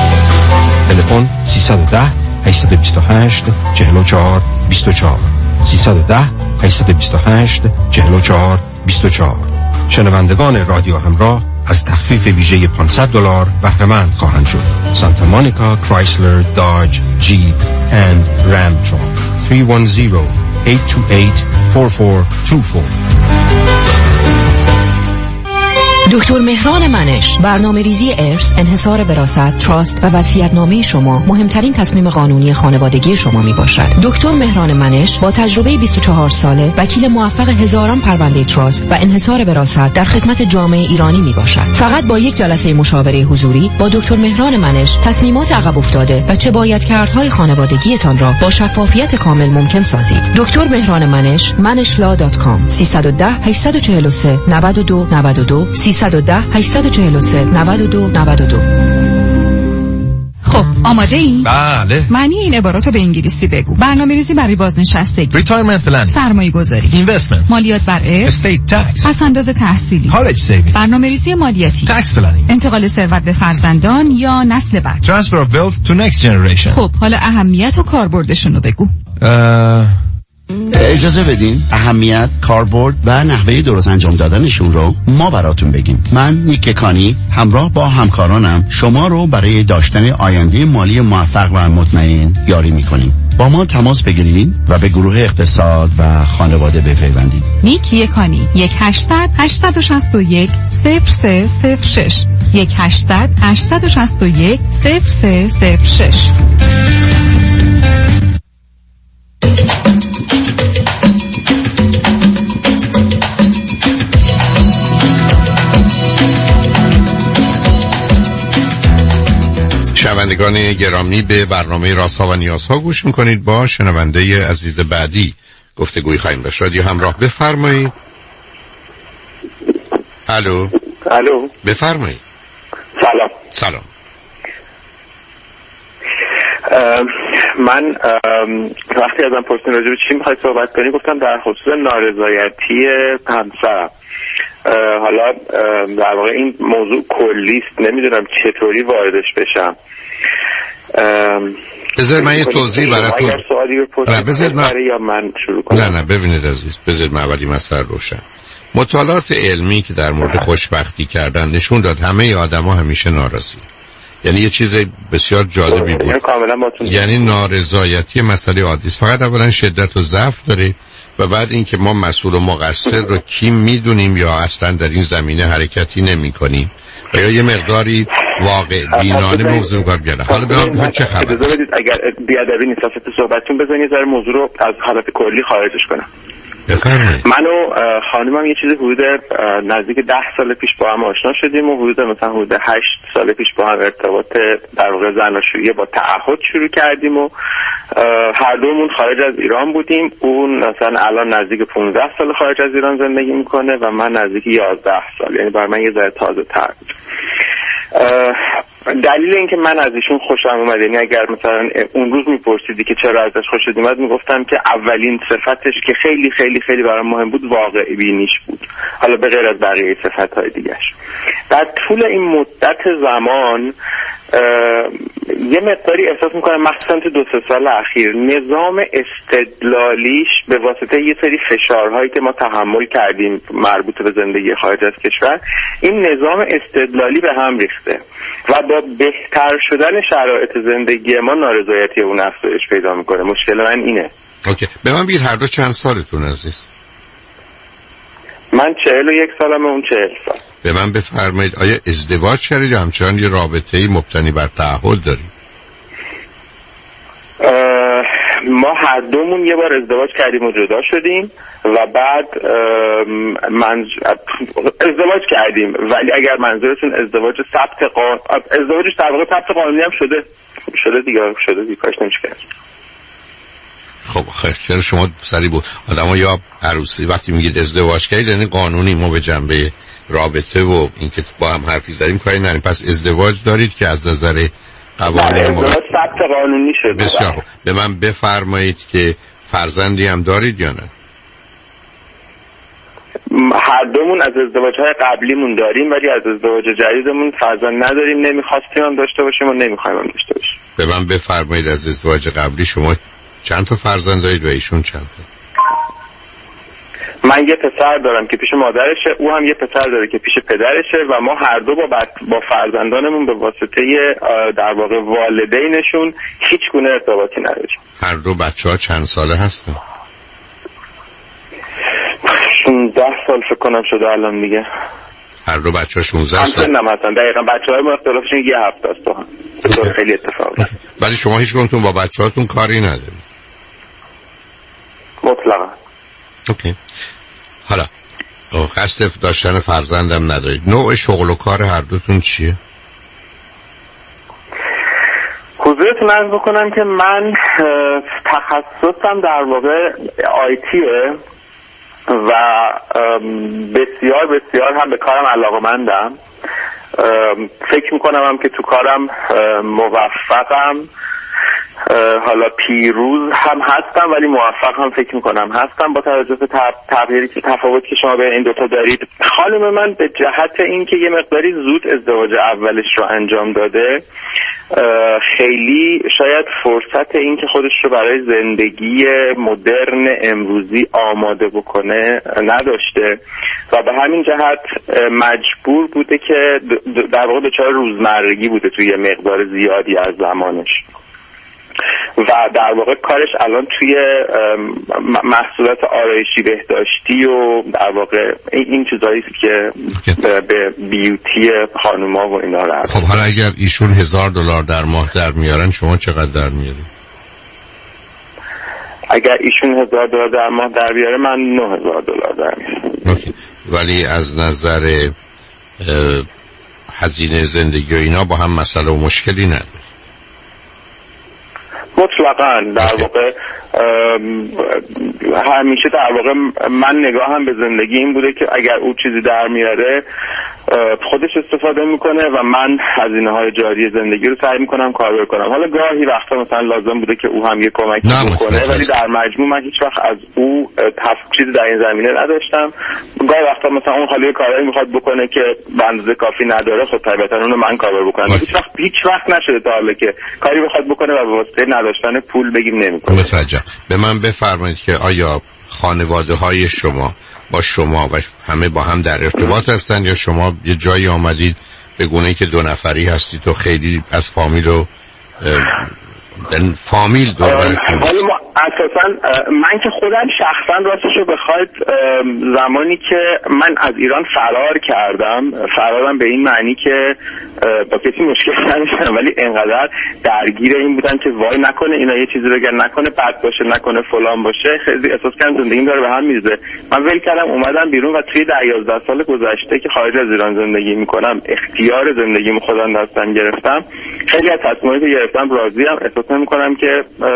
تلفن 310 828 44 24 310 828 44 24. شنوندگان رادیو همراه از تخفیف ویژه $500 بهره مند خواهند شد. سانتا مونیکا، کرایسلر، داج، جیپ and رام تراک. 310-828-4424. دکتر مهران منش، برنامه‌ریزی ارث، انحصار وراثت، تراست و وصیت‌نامه شما مهمترین تصمیم قانونی خانوادگی شما میباشد. دکتر مهران منش با تجربه 24 ساله، وکیل موفق هزاران پرونده تراست و انحصار وراثت در خدمت جامعه ایرانی میباشد. فقط با یک جلسه مشاوره حضوری با دکتر مهران منش تصمیمات عقب افتاده و چه باید کردهای خانوادگیتان را با شفافیت کامل ممکن سازید. دکتر مهران منش، manishla.com 310 843 92 92 310 843 92 92. خب آماده ای؟ بله. معنی این عباراتو به انگلیسی بگو. برنامه‌ریزی برای بازنشستگی، Retirement plan، سرمایه‌گذاری، Investment، مالیات بر ارث، Estate tax، پس‌انداز تحصیلی، College saving، برنامه‌ریزی مالیاتی، Tax planning، انتقال ثروت به فرزندان یا نسل بعد، Transfer of wealth to next generation. خب حالا اهمیت و کاربردشون رو بگو. اجازه بدین اهمیت، کاربرد و نحوه درست انجام دادنشون رو ما براتون بگیم. من نیک کانی همراه با همکارانم شما رو برای داشتن آینده مالی موفق و مطمئن یاری میکنیم. با ما تماس بگیرید و به گروه اقتصاد و خانواده بپیوندید. نیک یکانی 1-800-861-0306 1-800-861-0306. شنوندگان گرامی، به برنامه رازها و نیازها گوش میکنید. با شنونده عزیز بعدی گفتگوی خواهیم داشت. رادیو همراه، بفرمایید. الو بفرمایید. سلام. من وقتی ازم پرسیدن راجع به چی میخوای صحبت کنی گفتم در خصوص نارضایتی همسرم. حالا در واقع این موضوع کلیست، نمیدونم چطوری واردش بشم. بذار من یه توضیح براتون. اگر سوالی بپرسید یا من شروع کنم؟ نه ببینید عزیز، بذار من اولی مسئله روشن. مطالعات علمی که در مورد خوشبختی کردن نشون داد همه آدما همیشه ناراضی. یعنی یه چیز بسیار جالبی بود. یعنی نارضایتی مسئله عادی است، فقط اولا شدت و ضعف داره و بعد اینکه ما مسئول و مقصر رو کی میدونیم یا اصلا در این زمینه حرکتی نمی کنیم و یا یه مقداری واقع بینانه موضوع کار بیاره. حالا ببینید چه خبر. اجازه بدید اگر بیادبی نیست واسه صحبتتون بزنید ذره موضوع رو از حالت کلی خارجش کنم. من و خانمم یه چیزی حدود نزدیک 10 سال پیش با هم آشنا شدیم و حدود 8 سال پیش با هم ارتباط در واقع زناشویی با تعهد شروع کردیم و هر دومون خارج از ایران بودیم. اون مثلا الان نزدیک 15 سال خارج از ایران زندگی میکنه و من نزدیک 11 سال، یعنی برای من یه ذره تازه تر بود. دلیل اینکه من از ایشون خوشم اومد، یعنی اگر مثلا اون روز میپرسیدی که چرا ازش خوشت اومد، میگفتم که اولین صفتش که خیلی خیلی خیلی برام مهم بود واقع بینیش بود، حالا به غیر از بقیه صفت‌های دیگه‌اش. در طول این مدت زمان یه مقداری احساس میکنم مخصوصا تو 2-3 سال اخیر نظام استدلالیش به واسطه یه سری فشارهایی که ما تحمل کردیم مربوط به زندگی خارج از کشور، این نظام استدلالی به هم ریخته و با بهتر شدن شرایط زندگی ما نارضایتی اون افزایش پیدا میکنه. مشکل من اینه. اوکی، به من بگید هر دو چند سالتون عزیز؟ من 41 سالمه، اون 40 سال. به من بفرمایید آیا ازدواج کردید یا همچنان یه رابطه‌ای مبتنی بر تعهد دارید؟ ما هر دومون یه بار ازدواج کردیم و جدا شدیم و بعد ازدواج کردیم، ولی اگر منظورتون ازدواج ازدواجش در واقع ثبت قانونی هم شده دیگه کاش نمیشه کرد. خب چرا شما سری بود آدم‌ها یا عروسی وقتی میگید ازدواج کردید یعنی قانونی، ما به جنبه رابطه و اینکه با هم حرفی زدیم کاری نداریم. پس ازدواج دارید که از نظر قوانین ما ثبت قانونی شده. بسیار خوب. به من بفرمایید که فرزندی هم دارید یا نه؟ هر دومون از ازدواج‌های قبلیمون داریم ولی از ازدواج جدیدمون فرزند نداریم، نمیخواستیم هم داشته باشیم و نمیخوایم هم داشته باشیم. به من بفرمایید از ازدواج قبلی شما چند تا فرزند دارید و ایشون چند تا؟ من یه پسر دارم که پیش مادرشه، او هم یه پسر داره که پیش پدرشه و ما هر دو با فرزندانمون به واسطه در واقع والدینشون هیچ گونه ارتباطی نداریم. هر دو بچه‌ها چند ساله هستن؟ 16 سال فکر کنم شده الان دیگه. هر دو بچه‌ها 16 سال؟ همچنین هستن دقیقاً. بچه‌های ما اختلافشون یه هفته است تو هم. خیلی اتفاقی. ولی شما هیچ کدومتون با بچه‌هاتون کاری ندارید؟ مطلقاً. اوکی. حالا قصد داشتن فرزندم ندارید. نوع شغل و کار هر دوتون چیه؟ حضورتون عرض بکنم که من تخصصم در واقع آیتیه و بسیار بسیار هم به کارم علاقه‌مندم. فکر میکنم هم که تو کارم موفقم، حالا پیروز هم هستم ولی موفق هم فکر میکنم هستم با توجه به تغییری که تفاوتی که شما بین این دوتا دارید. خانم من به جهت اینکه یه مقداری زود ازدواج اولش رو انجام داده خیلی شاید فرصت این که خودش رو برای زندگی مدرن امروزی آماده بکنه نداشته و به همین جهت مجبور بوده که در واقع دچار روزمرگی بوده توی مقدار زیادی از زمانش و در واقع کارش الان توی محصولات آرایشی بهداشتی و در واقع این چیزایی است که به بیوتی خانوما و اینا رو. خب حالا اگر ایشون $1000 در ماه در میارن شما چقدر در میارید؟ اگر ایشون $1000 در ماه در بیاره من $9000 در میارم. اوکی. ولی از نظر هزینه زندگی و اینا با هم مسئله و مشکلی نداره؟ مطلقاً. در واقع همیشه در واقع من نگاهم به زندگی این بوده که اگر او چیزی در میاره خودش استفاده میکنه و من هزینه‌های جاری زندگی رو سعی میکنم کاور کنم. حالا گاهی وقتا مثلا لازم بوده که او هم یه کمکی بکنه ولی در مجموع من هیچ وقت از او چیزی در این زمینه نداشتم. گاهی وقتا مثلا اون حالا یه کاری میخواد بکنه که به اندازه کافی نداره، خب طبیعتا اون رو من کاور بکنم. هیچ وقت نشده تا حالا که کاری بخواد بکنه و به واسطه نداشتن پول بگیم نمیکنه. متوجهم. به من بفرمایید که آیا خانواده‌های شما با شما و همه با هم در ارتباط هستن یا شما یه جایی آمدید به گونه‌ای که دو نفری هستید و خیلی از فامیل و فامیل دورتون؟ حالا اساسا من که خودم شخصا راستشو بخواید زمانی که من از ایران فرارم به این معنی که با کسی مشکل نداشتم ولی انقدر درگیر این بودم که وای نکنه اینا یه چیزی رو نکنه بد باشه، نکنه فلان باشه، خیلی احساس کردم زندگیم داره به هم میریزه. من ول کردم اومدم بیرون و توی 10-11 سال گذشته که خارج از ایران زندگی میکنم اختیار زندگیمو خودم دستم گرفتم. خیلی از تصمیماتی که گرفتم راضیم. احساس میکنم که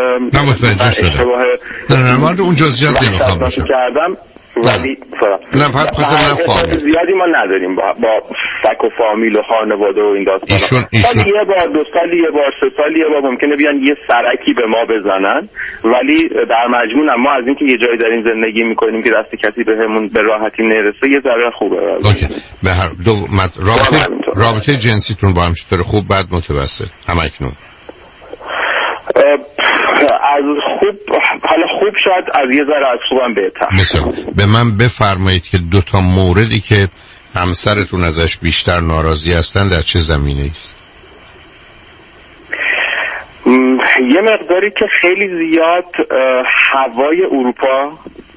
نه وارد اون جزئیات نمیخوام بشم ولی زیادی ما نداریم با فک و فامیل و خانواده و این داستانا. یه بار 2 سال یه بار 3 سال یه بار ممکنه بیان یه سرکی به ما بزنن ولی در مجموع ما از اینکه یه جایی در این زندگی میکنیم که دست کسی بهمون به راحتی نرسه یه ذره خوبه. اوکی. به هر دو رابطه جنسیتون با هم چطور؟ خوب بد متوسط همکنون؟ از خوب، حالا خوب شاید از یه ذره از خوبم بهتر. مثلا به من بفرمایید که 2 تا موردی که همسرتون ازش بیشتر ناراضی هستن در چه زمینه است؟ یه مقداری که خیلی زیاد هوای اروپا،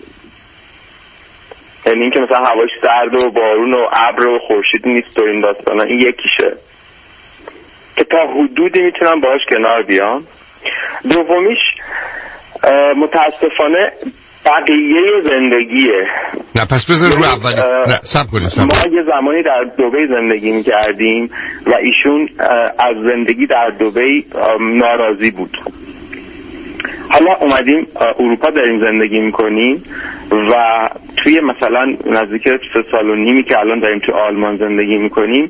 یعنی این که مثلا هواش سرد و بارون و ابر و خورشید نیست و این داستانا، این یکیشه که تا حدودی میتونم باهاش کنار بیام. دومیش متاسفانه بقیه زندگیه. نه پس بذار رو اولی. نه صبر کنید. ما یه زمانی در دبی زندگی می‌کردیم و ایشون از زندگی در دبی ناراضی بود. حالا اومدیم اروپا داریم زندگی می‌کنیم و توی مثلا نزدیک 3 سال و نیمی که الان داریم تو آلمان زندگی می‌کنیم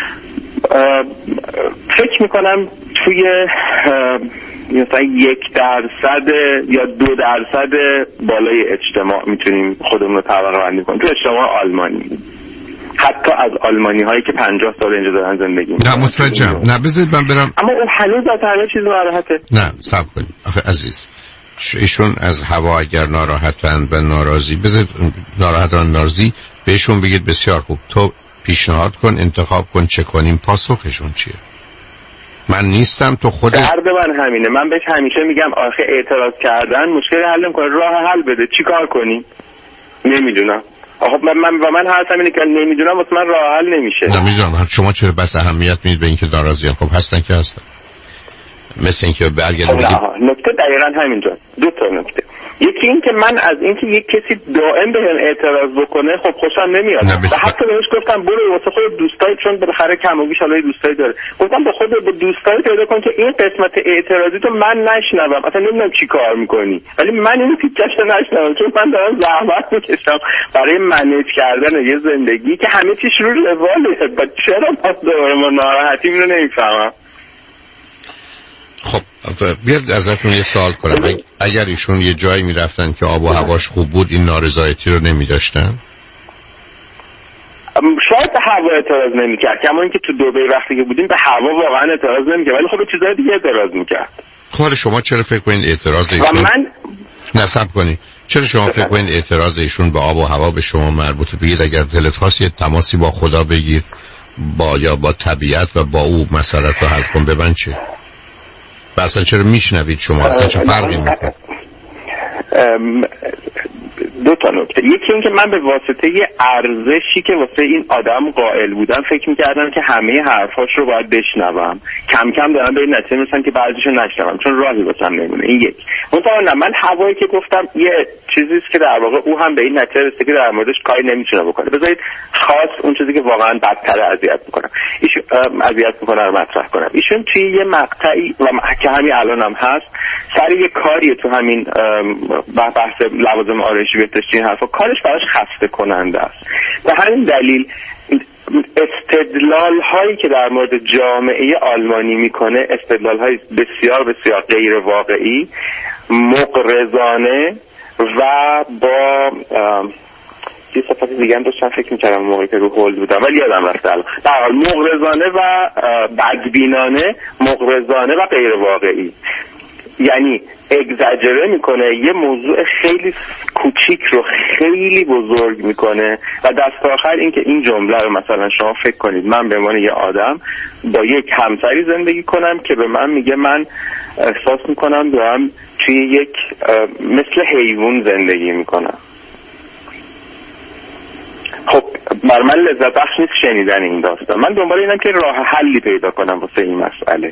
فکر می‌کنم توی مثلا 1% یا 2% بالای اجتماع میتونیم خودمون رو طبقه بندی کنیم تو اجتماع آلمانی. حتی از آلمانی هایی که 50 سال اینجا دارن زندگی میکنن. نه متوجهم. نه بذارید من برم. اما اون هنوز از همه چیز ناراحته. نه صبر کنید آخه عزیز، ایشون از هوا اگر ناراحتن و ناراضی، بذارید ناراحتن ناراضی بهشون بگید بسیار خوب، تو پیشنهاد کن، انتخاب کن چه کنیم. پاسخشون چیه؟ من نیستم، تو خودت. درد من همینه. من بهش همیشه میگم آخه اعتراض کردن مشکل حل نمیکنه، راه حل بده. چی کار کنی؟ نمیدونم. آخه من حرفم اینه که نمیدونم، واسه من راه حل نمیشه. نمیدونم شما چرا بس اهمیت میدید به اینکه ناراضیان؟ خب هستن که هستن. مثل اینکه برگردید. نکته دقیقاً همینجا. دو تا نکته. یکی این که من از اینکه یک کسی دائم بهم اعتراض بکنه خب خوشم نمیاد. و حتی بهش گفتم برو واسه خودت دوستای، چون بالاخره کم و بیش حالای دوستای داره، گفتم به خودت با دوستای پیدا کن که این قسمت اعتراضی تو من نشنوم. اصلا نمیدونم چی کار میکنی، ولی من این تیکش نشنوم، چون من دارم زحمت میکشم برای منیج کردن یه زندگی که همه چیش رو رواله. چرا پس دوباره ما ناراحتیم اینو نمیفهمم. خب بیاد ازتون یه سوال کنم، اگر ایشون یه جایی میرفتن که آب و هواش خوب بود این نارضایتی رو نمیداشتن؟ شاید به هوا اعتراض نمیکرد، کما اینکه تو دبی وقتی که بودیم به هوا واقعا اعتراض نمیکرد، ولی خب به چیزای دیگه اعتراض میکرد. خب شما چرا فکر کنید اعتراض ایشون و من نصب کنید، چرا شما فکر کنید اعتراض ایشون به آب و هوا به شما مربوطه؟ بگید اگر دلت خواست یه تماسی با خدا بگیر، یا با طبیعت و با او مسئلت رو حل کن، به من چه؟ اصلا چرا میشنوید شما؟ اصلا چه فرقی میکنه؟ دو تا نکته. یکی این که من به واسطه یه ارزشی که واسه این آدم قائل بودم فکر میکردم که همه حرفاش رو باید بشنوم. کم کم دارم به این نتیجه میرسم که بعضیشو نشنوم چون راهی واسم نمونه. این یک. مثلا من هوایی که گفتم یه چیزیست که در واقع او هم به این نتیجه رسیده که در موردش کاری نمیتونه بکنه. بذارید خاص اون چیزی که واقعا بدتر اذیت میکنه رو مطرح کنم. ایشون توی یه مقطعی و که همین الانم هست سر یه کاری تو همین بحث لوازم آرایشی بهداشتی حرفا کارش براش خسته کننده است. به همین دلیل استدلال هایی که در مورد جامعه آلمانی میکنه استدلال های بسیار بسیار غیر واقعی، مغرضانه و با یه صفت دیگه هم داشتم فکر میکردم موقعی که رو هولد بودم ولی یادم رفته الان. در حال مغرضانه و بدبینانه، مغرضانه و غیر واقعی، یعنی اگزاجره میکنه، یه موضوع خیلی کوچیک رو خیلی بزرگ میکنه و دست آخر این که این جمله رو مثلا شما فکر کنید من به عنوان یه آدم با یک همسری زندگی کنم که به من میگه من احساس میکنم دارم توی یک مثل حیوان زندگی میکنم. خب بر من لذت بخش نیست شنیدن این داستان. من دنبال اینم که راه حلی پیدا کنم واسه این مسئله.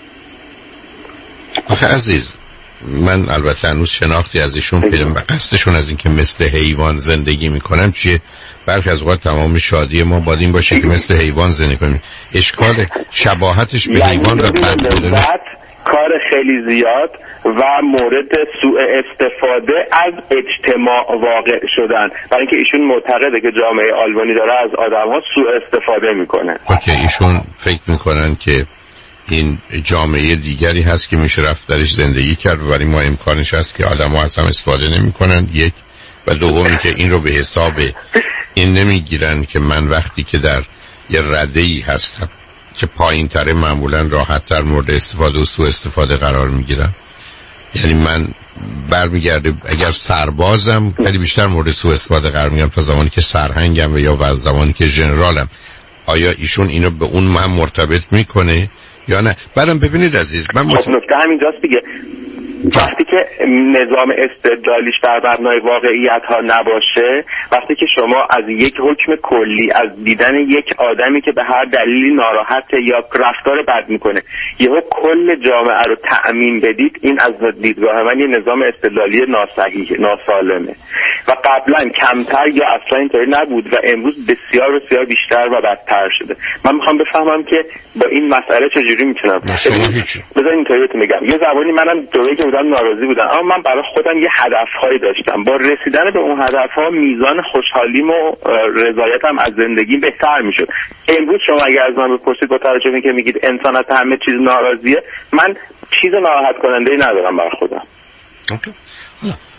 آخه عزیز من البته هنوز شناختی از ایشون پیدا و قصدشون از این که مثل حیوان زندگی میکنم چیه؟ برخی از اوقات تمام شادی ما باید این باشه که مثل حیوان زندگی کنیم. اشکال شباهتش به حیوان و بد بودنش کار خیلی زیاد و مورد سوء استفاده از اجتماع واقع شدن، برای اینکه ایشون معتقده که جامعه آلمانی داره از آدم‌ها سوء استفاده میکنه. اوکی، ایشون فکر میکنن که این جامعه دیگری هست که میشه رفت درش زندگی کرد و برای ما امکانش هست که آدم‌ها از هم استفاده نمیکنن. یک و دومی که این رو به حساب این نمیگیرن که من وقتی که در یه رده‌ای هستم که پایین تره معمولا راحت تر مورد استفاده و سوء استفاده قرار میگیرم. یعنی من برمیگرده اگر سربازم خیلی بیشتر مورد سوء استفاده قرار میگیرم تا زمانی که سرهنگم و یا زمانی که ژنرالم. آیا ایشون اینو به اون من مرتبط میکنه یا نه؟ بعدم ببینید عزیز من خب نکته همینجاست دیگه، وقتی که نظام استدلالیش در مبنای واقعیت ها نباشه، وقتی که شما از یک حکم کلی از دیدن یک آدمی که به هر دلیلی ناراحته یا رفتار بد میکنه یهو کل جامعه رو تأمین بدید، این از دیدگاه من یه نظام استدلالی ناصحیح، ناسالمه و قبلا کمتر یا اصلا اینطوری نبود و امروز بسیار بسیار بیشتر و بدتر شده. من میخوام بفهمم که با این مسئله چجوری میتونم بذار اینطوری بهتون بگم. یه زمانی منم دوره که بودم ناراضی بودم، اما من برای خودم یه هدفهایی داشتم. با رسیدن به اون هدفها میزان خوشحالیم و رضایتم از زندگی بهتر میشد. امروز شما اگر از من بپرسید با توجه به اینکه میگید انسان از همه چیز ناراضیه، من چیز ناراحت کننده ای ندارم برای خودم.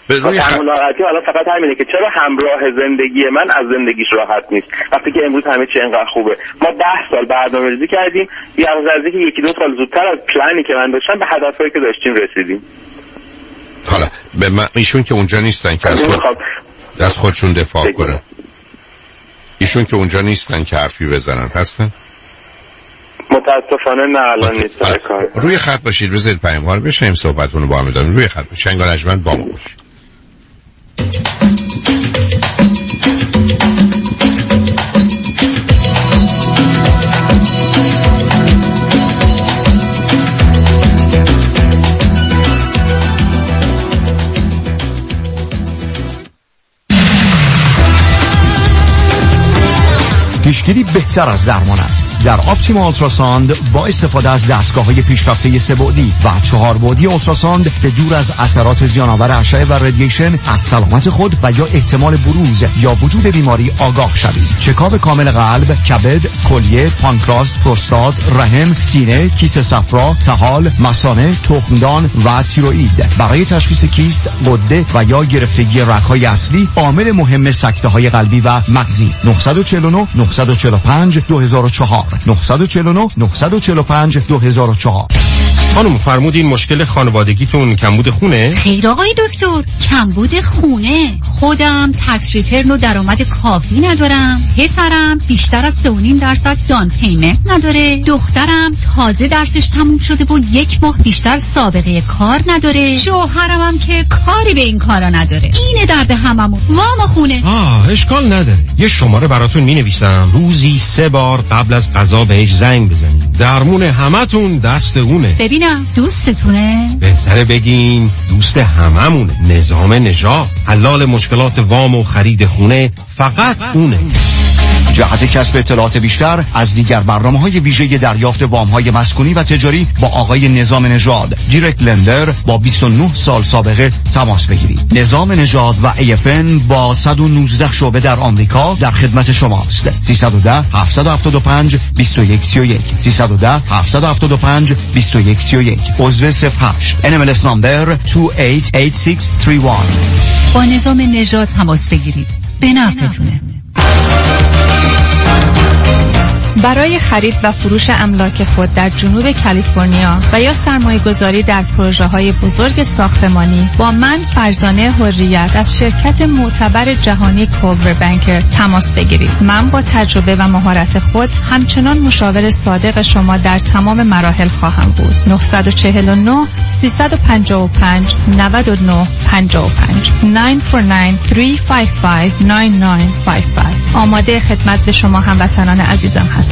ناراحتی حالا فقط همینه که چرا همراه زندگی من از زندگیش راحت نیست وقتی که امروز همه چی انقدر خوبه. ما 10 سال برنامه‌ریزی کردیم، یه از که یکی دو سال زودتر از پلنی که من داشتم به هدفهایی که داشتیم رسیدیم. حالا به من ایشون که اونجا نیستن که از خودشون دفاع کنن، ایشون که اونجا نیستن که حرفی بزنن، هستن؟ متاسفانه نه الان نیست کار. روی خط باشید، بذارید پیام‌ها رو بشنویم، صحبتونو با هم ادامه. روی خط باشید. شنگ آرنجمند با ما باشید. پیشگیری بهتر از درمان است. در آپتیما اولتراساند با استفاده از دستگاه‌های پیشرفته 3 بعدی و 4 بعدی اولتراساند به دور از اثرات زیان‌آور اشعه و رادییشن از سلامت خود و یا احتمال بروز یا وجود بیماری آگاه شوید. چکاپ کامل قلب، کبد، کلیه، پانکراس، پروستات، رحم، سینه، کیسه صفرا، طحال، مثانه، تخمدان و تیروئید. برای تشخیص کیست، غده و یا گرفتگی رگ‌های اصلی عامل مهم سکته‌های قلبی و مغزی. 949 945 2004 949 945 2004. خانم فرمودین مشکل خانوادگیتون کمبود خونه؟ خیر آقای دکتر، کمبود خونه. خودم تکس ریترن و درآمد کافی ندارم، پسرم بیشتر از 3.5% دان پیمنت نداره، دخترم تازه درسش تموم شده و 1 ماه بیشتر سابقه کار نداره، شوهرم هم که کاری به این کارا نداره. اینه درد هممون. وام خونه. اشکال نداره، یه شماره براتون مینویسم، روزی 3 بار قبل از غذا بهش زنگ بزنید. درمون همتون دست اونه. ببینم دوستتونه؟ بهتره بگیم دوست هممونه. نظام نژاد، حلال مشکلات وام و خرید خونه فقط اونه. جهت کسب اطلاعات بیشتر از دیگر برنامه‌های ویژه دریافت وام‌های مسکونی و تجاری با آقای نظام نژاد، دایرکت لندر با 29 سال سابقه تماس بگیرید. نظام نژاد و AFN با 119 شعبه در آمریکا در خدمت شماست. 310 775 2131 310 775 2131 عضو 08 NMLS نمبر 288631. با نظام نژاد تماس بگیرید. به نفعتونه. برای خرید و فروش املاک خود در جنوب کالیفرنیا و یا سرمایه گذاری در پروژه های بزرگ ساختمانی با من فرزانه حریت از شرکت معتبر جهانی کولور بانکر تماس بگیرید. من با تجربه و مهارت خود همچنان مشاور صادق شما در تمام مراحل خواهم بود. 949 355 99 55 949 355 9955. آماده خدمت به شما هموطنان عزیزم هستم.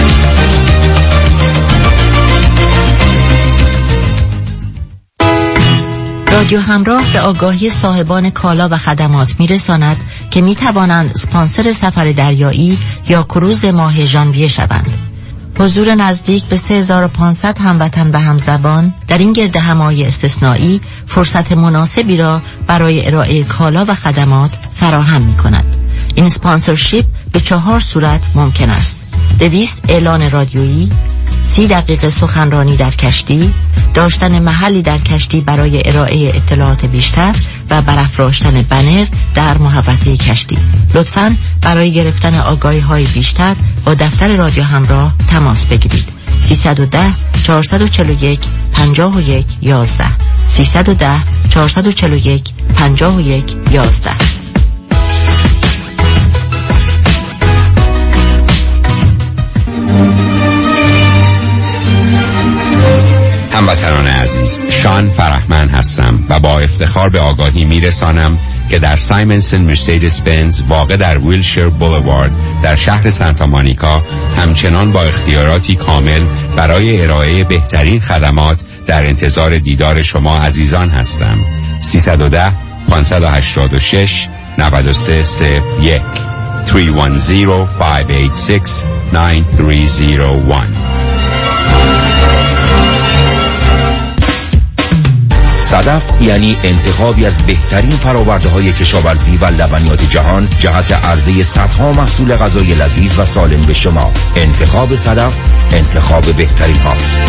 رادیو همراه به آگاهی صاحبان کالا و خدمات میرساند که میتوانند اسپانسر سفر دریایی یا کروز ماه ژانویه شوند. حضور نزدیک به 3500 هموطن و همزبان در این گرد همایی استثنایی فرصت مناسبی را برای ارائه کالا و خدمات فراهم می‌کند. این اسپانسرشیپ به 4 صورت ممکن است: 200 اعلان رادیویی، 30 دقیقه سخنرانی در کشتی، داشتن محلی در کشتی برای ارائه اطلاعات بیشتر و برافراشتن بنر در محوطه کشتی. لطفاً برای گرفتن آگاهی‌های بیشتر با دفتر رادیو همراه تماس بگیرید. 310 441 51 11 310 441 51 11. هموطنان عزیز، شان فرحمن هستم و با افتخار به آگاهی میرسانم که در سایمنسن مرسیدس بنز واقع در ویلشیر بولوارد در شهر سانتا مونیکا همچنان با اختیاراتی کامل برای ارائه بهترین خدمات در انتظار دیدار شما عزیزان هستم. 310 586 9301 310 586 9301. صدف یعنی انتخابی از بهترین فرآورده‌های کشاورزی و لبنیات جهان جهت عرضه صدها محصول غذایی لذیذ و سالم به شما. انتخاب صدف انتخاب بهترین هاست.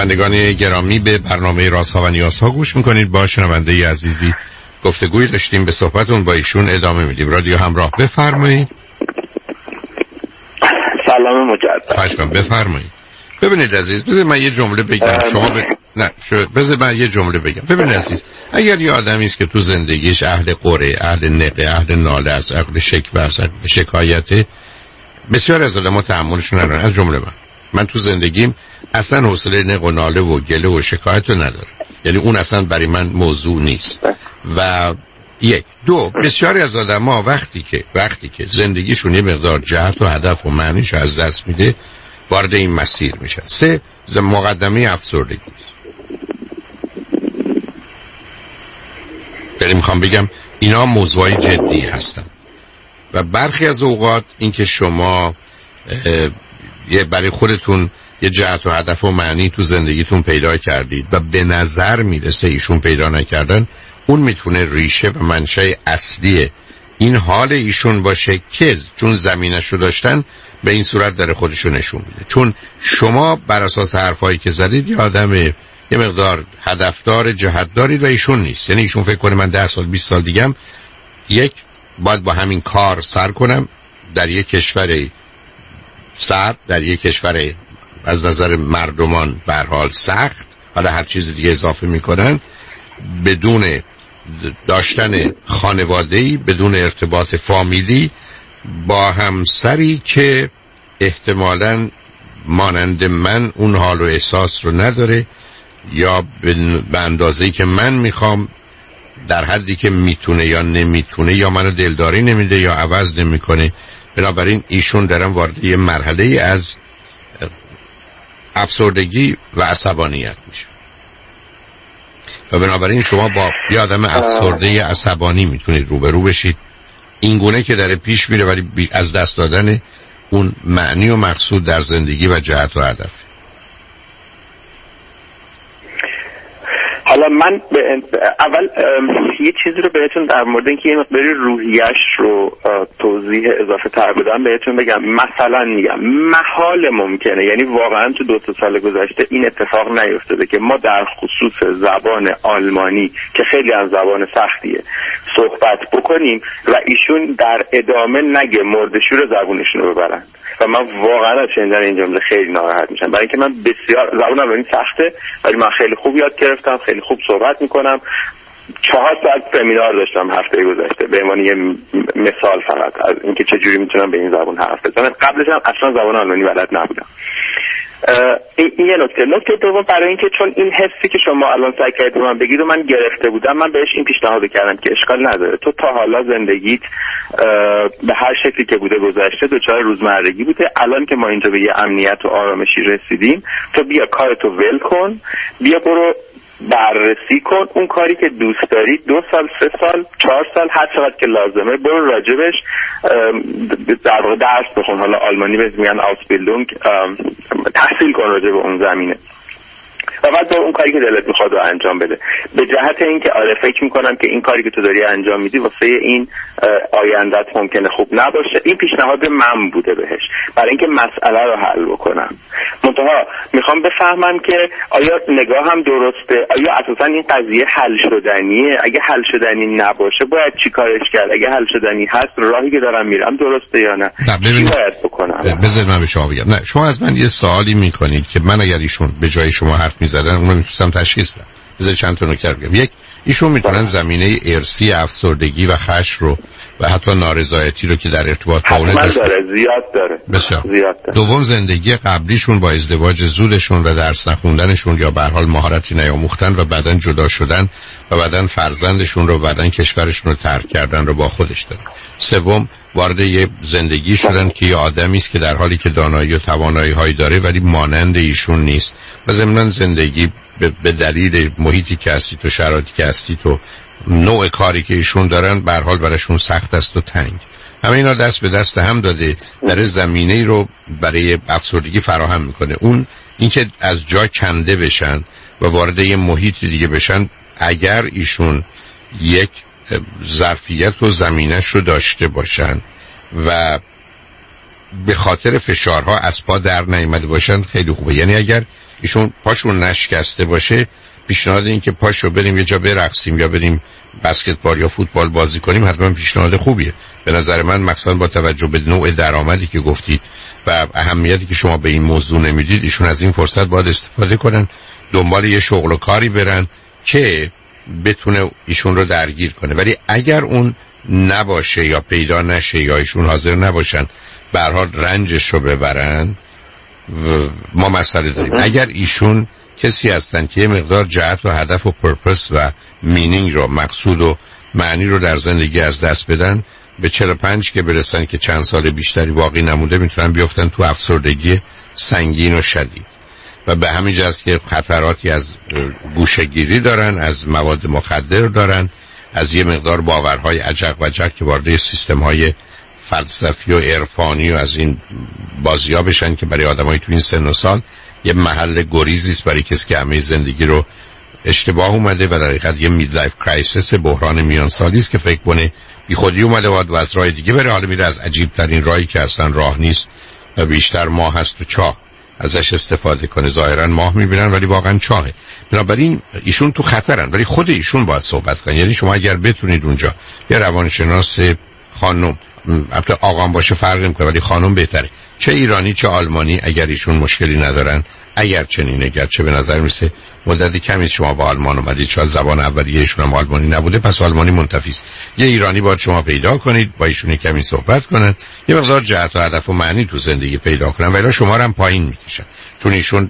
شنوندگان گرامی، به برنامه رازها و نیازها گوش میکنید. با شنونده عزیزی گفتگوی داشتیم، به صحبتون با ایشون ادامه میدیم. رادیو همراه، بفرمایید. سلام مجدد. خواهش کنم، بفرمایید. ببینید عزیز، بذار من یه جمله بگم. بذار من یه جمله بگم. ببینید عزیز، اگر یه آدمی است که تو زندگیش اهل قره، اهل نقه، اهل ناله است، اهل شکوه است، اهل شکایته، بسیار از آدم‌ها تحملشون ندارن. از جمله من تو زندگیم اصلا حوصله نق و ناله و گله و شکایت رو ندارم. یعنی اون اصلا برای من موضوع نیست. و یک دو، بسیاری از آدم‌ها وقتی که زندگیشون یه مقدار جهت و هدف و معنیش از دست میده، وارد این مسیر میشن. سه، مقدمه افسردگی. یعنی میخوام بگم اینا موضوعی جدی هستن و برخی از اوقات اینکه شما یه برای خودتون یه جهت و هدف و معنی تو زندگیتون پیدا کردید و به نظر میرسه ایشون پیدا نکردن، اون میتونه ریشه و منشأ اصلی این حال ایشون باشه که چون زمینشو داشتن به این صورت در خودشو نشون میده. چون شما بر اساس حرفایی که زدید یه آدم یه مقدار هدفدار، جهتداری و ایشون نیست. یعنی ایشون فکر کنه من 10 سال 20 سال دیگم باید با همین کار سر کنم در یک کشور سرد، در یک کشور از نظر مردمان به هر حال سخت، حالا هر چیز دیگه اضافه میکنن، بدون داشتن خانواده‌ای، بدون ارتباط فامیلی، با همسری که احتمالاً مانند من اون حال و احساس رو نداره یا به اندازه‌ای که من میخوام، در حدی که میتونه یا نمیتونه، یا منو دلداری نمیده یا عوض نمیکنه. بنابراین ایشون دارن وارد یه مرحله از افسردگی و عصبانیت میشه و بنابراین شما با یه آدم افسرده عصبانی میتونید روبرو بشید، این گونه که داره پیش میره ولی از دست دادن اون معنی و مقصود در زندگی و جهت و هدف. حالا من اول یه چیزی رو بهتون در مورد اینکه یه مقداری روحیش رو توضیح اضافه تر بدم بهتون بگم. مثلا میگم محال ممکنه، یعنی واقعا تو 2 سال گذشته این اتفاق نیفتاده که ما در خصوص زبان آلمانی که خیلی از زبان سختیه صحبت بکنیم و ایشون در ادامه نگه مردشور زبونشون رو ببرن. و من واقعا از شنیدن این جمله خیلی ناراحت میشم، برای اینکه من بسیار زبان آلمانی سخته ولی من خیلی خوب یاد گرفتم، خیلی خوب صحبت میکنم. 4 ساعت سمینار داشتم هفته گذشته به عنوان یه مثال فقط از اینکه چجوری میتونم به این زبان حرف بزنم. قبلش هم اصلا زبان آلمانی بلد نبودم. این یه نکته دوم، برای اینکه چون این حسی که شما الان سعی کردید من بگید و من گرفته بودم، من بهش این پیشنهاد کردم که اشکال نداره، تو تا حالا زندگیت به هر شکلی که بوده گذشته دچار روزمرگی بوده، الان که ما اینجا به یه امنیت و آرامشی رسیدیم، تو بیا کارتو ول کن، بیا برو بررسی کن اون کاری که دوست داری، 2 سال 3 سال 4 سال هر چقدر که لازمه، برو راجبش در واقع درس بخون. حالا آلمانی بهش میگن Ausbildung، تحصیل کن راجب اون زمینه و بعد با اون کاری که دلت میخواد رو انجام بده. به جهت اینکه آره فکر میکنم که این کاری که تو داری انجام میدی واسه این آیندت ممکنه خوب نباشه. این پیشنهاد من بوده بهش برای اینکه مسئله رو حل بکنم. منتها میخوام بفهمم که آیا نگاهم درسته، آیا اساسا این قضیه حل شدنیه؟ اگه حل شدنی نباشه باید چی کارش کرد؟ اگه حل شدنی هست راهی که دارم میرم درسته یا نه؟ چی باید بکنم؟ بذار من به شما بگم. نه، شما از من یه سوالی میکنید که من اگر ایشون به جای شما حرف میزدن اونو میتونستم تشخیص بدم. بذار چند تا نکته بگم. یک، ایشون میتونن زمینه ارثی افسردگی و خشم رو و حتی نارضایتی رو که در ارتباط با اون داره، زیاد داره. بسیار. دوم، زندگی قبلیشون با ازدواج زودشون و درس نخوندنشون یا به هر حال مهارتی نیاموختن و بعدن جدا شدن و بعدن فرزندشون رو بعدن کشورشون رو ترک کردن رو با خودش داره. سوم، وارد یه زندگی شدن که یه آدمی است که در حالی که دانایی و توانایی هایی داره ولی مانند ایشون نیست و ضمن زندگی به دلیل محیطی که هستید و شرایطی که هستید و نوع کاری که ایشون دارن به هر حال براشون سخت است و تنگ. همه اینا دست به دست هم داده در زمینه‌ای رو برای افسردگی فراهم میکنه. اون اینکه از جا کنده بشن و وارد یه محیط دیگه بشن، اگر ایشون یک ظرفیت و زمینش رو داشته باشن و به خاطر فشارها از پا در نیامده باشن خیلی خوبه. یعنی اگر ایشون پاشون نشکسته باشه، پیشنهاد این که پاشو بریم یه جا برقصیم یا بریم بسکتبال یا فوتبال بازی کنیم حتما پیشنهاد خوبیه به نظر من، مخصوصا با توجه به نوع درآمدی که گفتید و اهمیتی که شما به این موضوع نمیدید. ایشون از این فرصت باید استفاده کنن، دنبال یه شغل و کاری برن که بتونه ایشون رو درگیر کنه. ولی اگر اون نباشه یا پیدا نشه یا ایشون حاضر نباشن به هر حال رنجش رو ببرن، ما مسئله داریم. اگر ایشون کسی هستن که یه مقدار جهت و هدف و پرپس و مینینگ رو، مقصود و معنی رو در زندگی از دست بدن، به 45 که برسن که چند سال بیشتری باقی نمونده میتونن بیفتن تو افسردگی سنگین و شدید و به همین جاست که خطراتی از گوشه‌گیری دارن، از مواد مخدر دارن، از یه مقدار باورهای عجق و جک که وارد سیستم‌های فلسفی و عرفانی و از این بازی‌ها بشن که برای آدمای تو این سن و سال یه محل گریزی است برای کسی که همه زندگی رو اشتباه اومده و در حقیقت یه میدلایف کرایسیس، بحران میان سالی است که فکر کنه بی خودی اومده و از راه دیگه بره، حالا میره از عجیب ترین راهی که اصلا راه نیست و بیشتر ماه هست و چاه ازش استفاده کنه. ظاهرا ماه میبینن ولی واقعا چاهه. بنابراین ایشون تو خطرن، ولی خود ایشون باید صحبت کنن. یعنی شما اگر بتونید اونجا یه روانشناس خانم، البته آقام باشه فرقی نمیکنه ولی خانم بهتره، چه ایرانی چه آلمانی، اگر ایشون مشکلی ندارن، اگر چنینه، گرچه به نظر میرسه مدتی کمی شما با آلمان اومدید، شاید زبان اولیه ایشون هم آلمانی نبوده، پس آلمانی منتفی است. یه ایرانی باید شما پیدا کنید، با ایشون کمی صحبت کنن، یه مقدار جهت و هدف و معنی تو زندگی پیدا کنن، ولی شما رو هم پایین میکشن، چون ایشون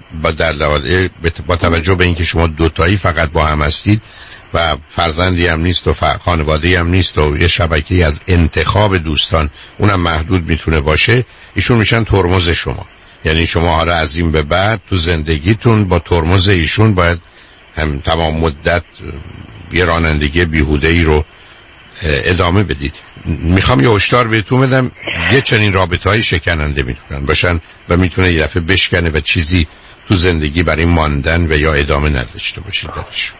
با توجه به اینکه شما دوتایی فقط با هم هستید و فرزندی هم نیست و خانواده‌ای هم نیست و یه شبکه‌ای از انتخاب دوستان اونم محدود میتونه باشه، ایشون میشن ترمز شما. یعنی شما حالا از این به بعد تو زندگیتون با ترمز ایشون باید هم تمام مدت یه رانندگی بیهوده‌ای رو ادامه بدید. میخوام یه هشدار بهتون بدم، یه چنین رابطه‌های شکننده میتونن باشن و میتونه یه دفعه بشکنه و چیزی تو زندگی برای ماندن و یا ادامه نداشته باشید درش.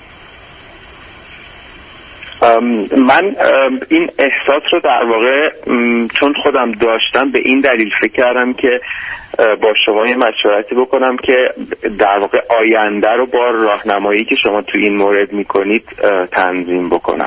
من این احساس رو در واقع چون خودم داشتم به این daliل فکر کردم که با شما یه مشورتی بکنم که در واقع آینده رو با راهنمایی که شما تو این مورد میکنید تنظیم بکنم.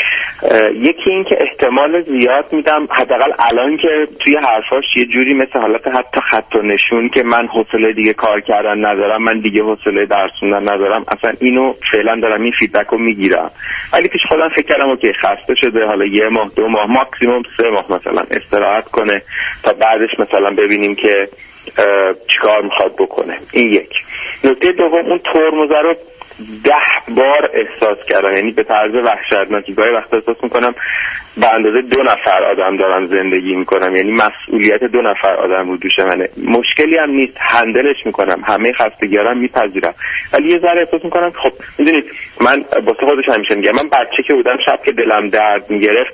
یکی این که احتمال زیاد میدم حداقل الان که توی حرفاش یه جوری مثل حالت حتی خط و نشون که من حوصله دیگه کار کردن ندارم، من دیگه حوصله درس خوندن ندارم، اصلا اینو فعلا دارم این فیدبک رو میگیرم، ولی پیش خودم فکر کردم اوکی خسته شده، حالا یه ماه 2 ماه ماکسیموم 3 ماه مثلا استراحت کنه تا بعدش مثلا ببینیم که چیکار میخواد بکنه. این یک. نکته دوم، اون ترمز رو 10 بار احساس کردم، یعنی به طرز وحشتناکی. گاهی وقتا احساس میکنم به اندازه 2 نفر آدم دارم زندگی میکنم، یعنی مسئولیت 2 نفر آدم رو دوش منه. مشکلی هم نیست، هندلش میکنم، همه خستگی‌ها میپذیرم، ولی یه ذره احساس میکنم خب میدونید من واسه خودش همیشه میگم، من بچه که بودم شب که دلم درد میگرفت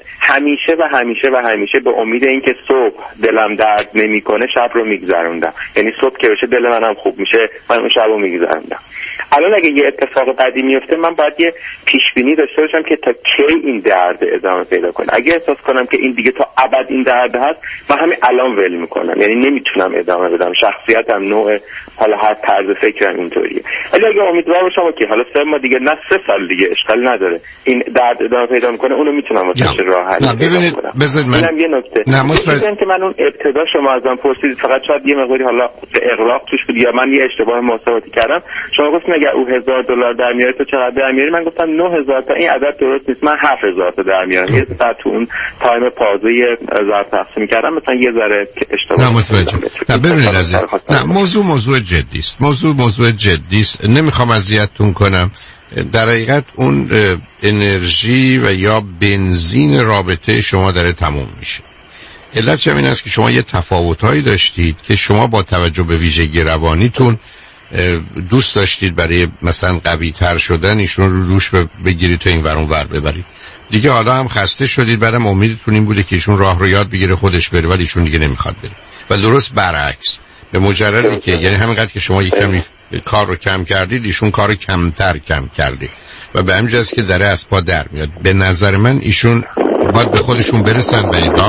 همیشه به امید اینکه صبح دلم درد نمیکنه شب رو میگذروندم، یعنی صبح که بشه دل منم خوب میشه من اون شب رو میگذروندم. الان اگه یه اتفاق بدی میفته من باید یه پیش بینی داشته باشم که تا کی این درد ادامه پیدا کنه. اگه احساس کنم که این دیگه تا ابد این درد هست، من همین الان ول میکنم، یعنی نمیتونم ادامه بدم، شخصیتم، نوع حالا هر طرز فکرم اینطوریه. ولی اگه امیدوار باشم که حالا 3 ماه دیگه نه 3 سال دیگه اشکال نداره این درد ادامه پیدا میکنه، اونو میتونم واسه راه حل ببینید بذارید من یه نکته میگم که من اون ابتدا شما ازم پرسیدید فقط شاید یه مقداری حالا اغراق توش بود یا من یه اشتباه محاسباتی کردم. شما گفتین اگه او $1000 در میاره تو چقدر در میاری؟ من گفتم 9000 تا. این عدد درست نیست، من 7000 تا در میارم. یه ساعت تو اون تایم پازه ضرب تقسیم کردم مثلا یه ذره اشتباه. نه متوجه. نه ببینید عزیز، نه موضوع جدی است. موضوع جدی است. نمیخوام اذیتتون کنم. در حقیقت اون انرژی و یا بنزین رابطه شما داره تموم میشه. علتش این است که شما یه تفاوت‌هایی داشتید که شما با توجه به ویژگی روانیتون دوست داشتید برای مثلا قوی تر شدن ایشون رو روش بگیرید تا این ور اون ور ببرید. دیگه حالا هم خسته شدید، بعدم امیدتون این بوده که ایشون راه رو یاد بگیره خودش بره، ولی ایشون دیگه نمیخواد بره. و درست برعکس، به مجردی که یعنی همینقدر که شما یکم کار رو کم کردید ایشون کار رو کمتر کم کرده و به همین جاست که داره از پا در میاد. به نظر من ایشون باید به خودشون برسن و اینا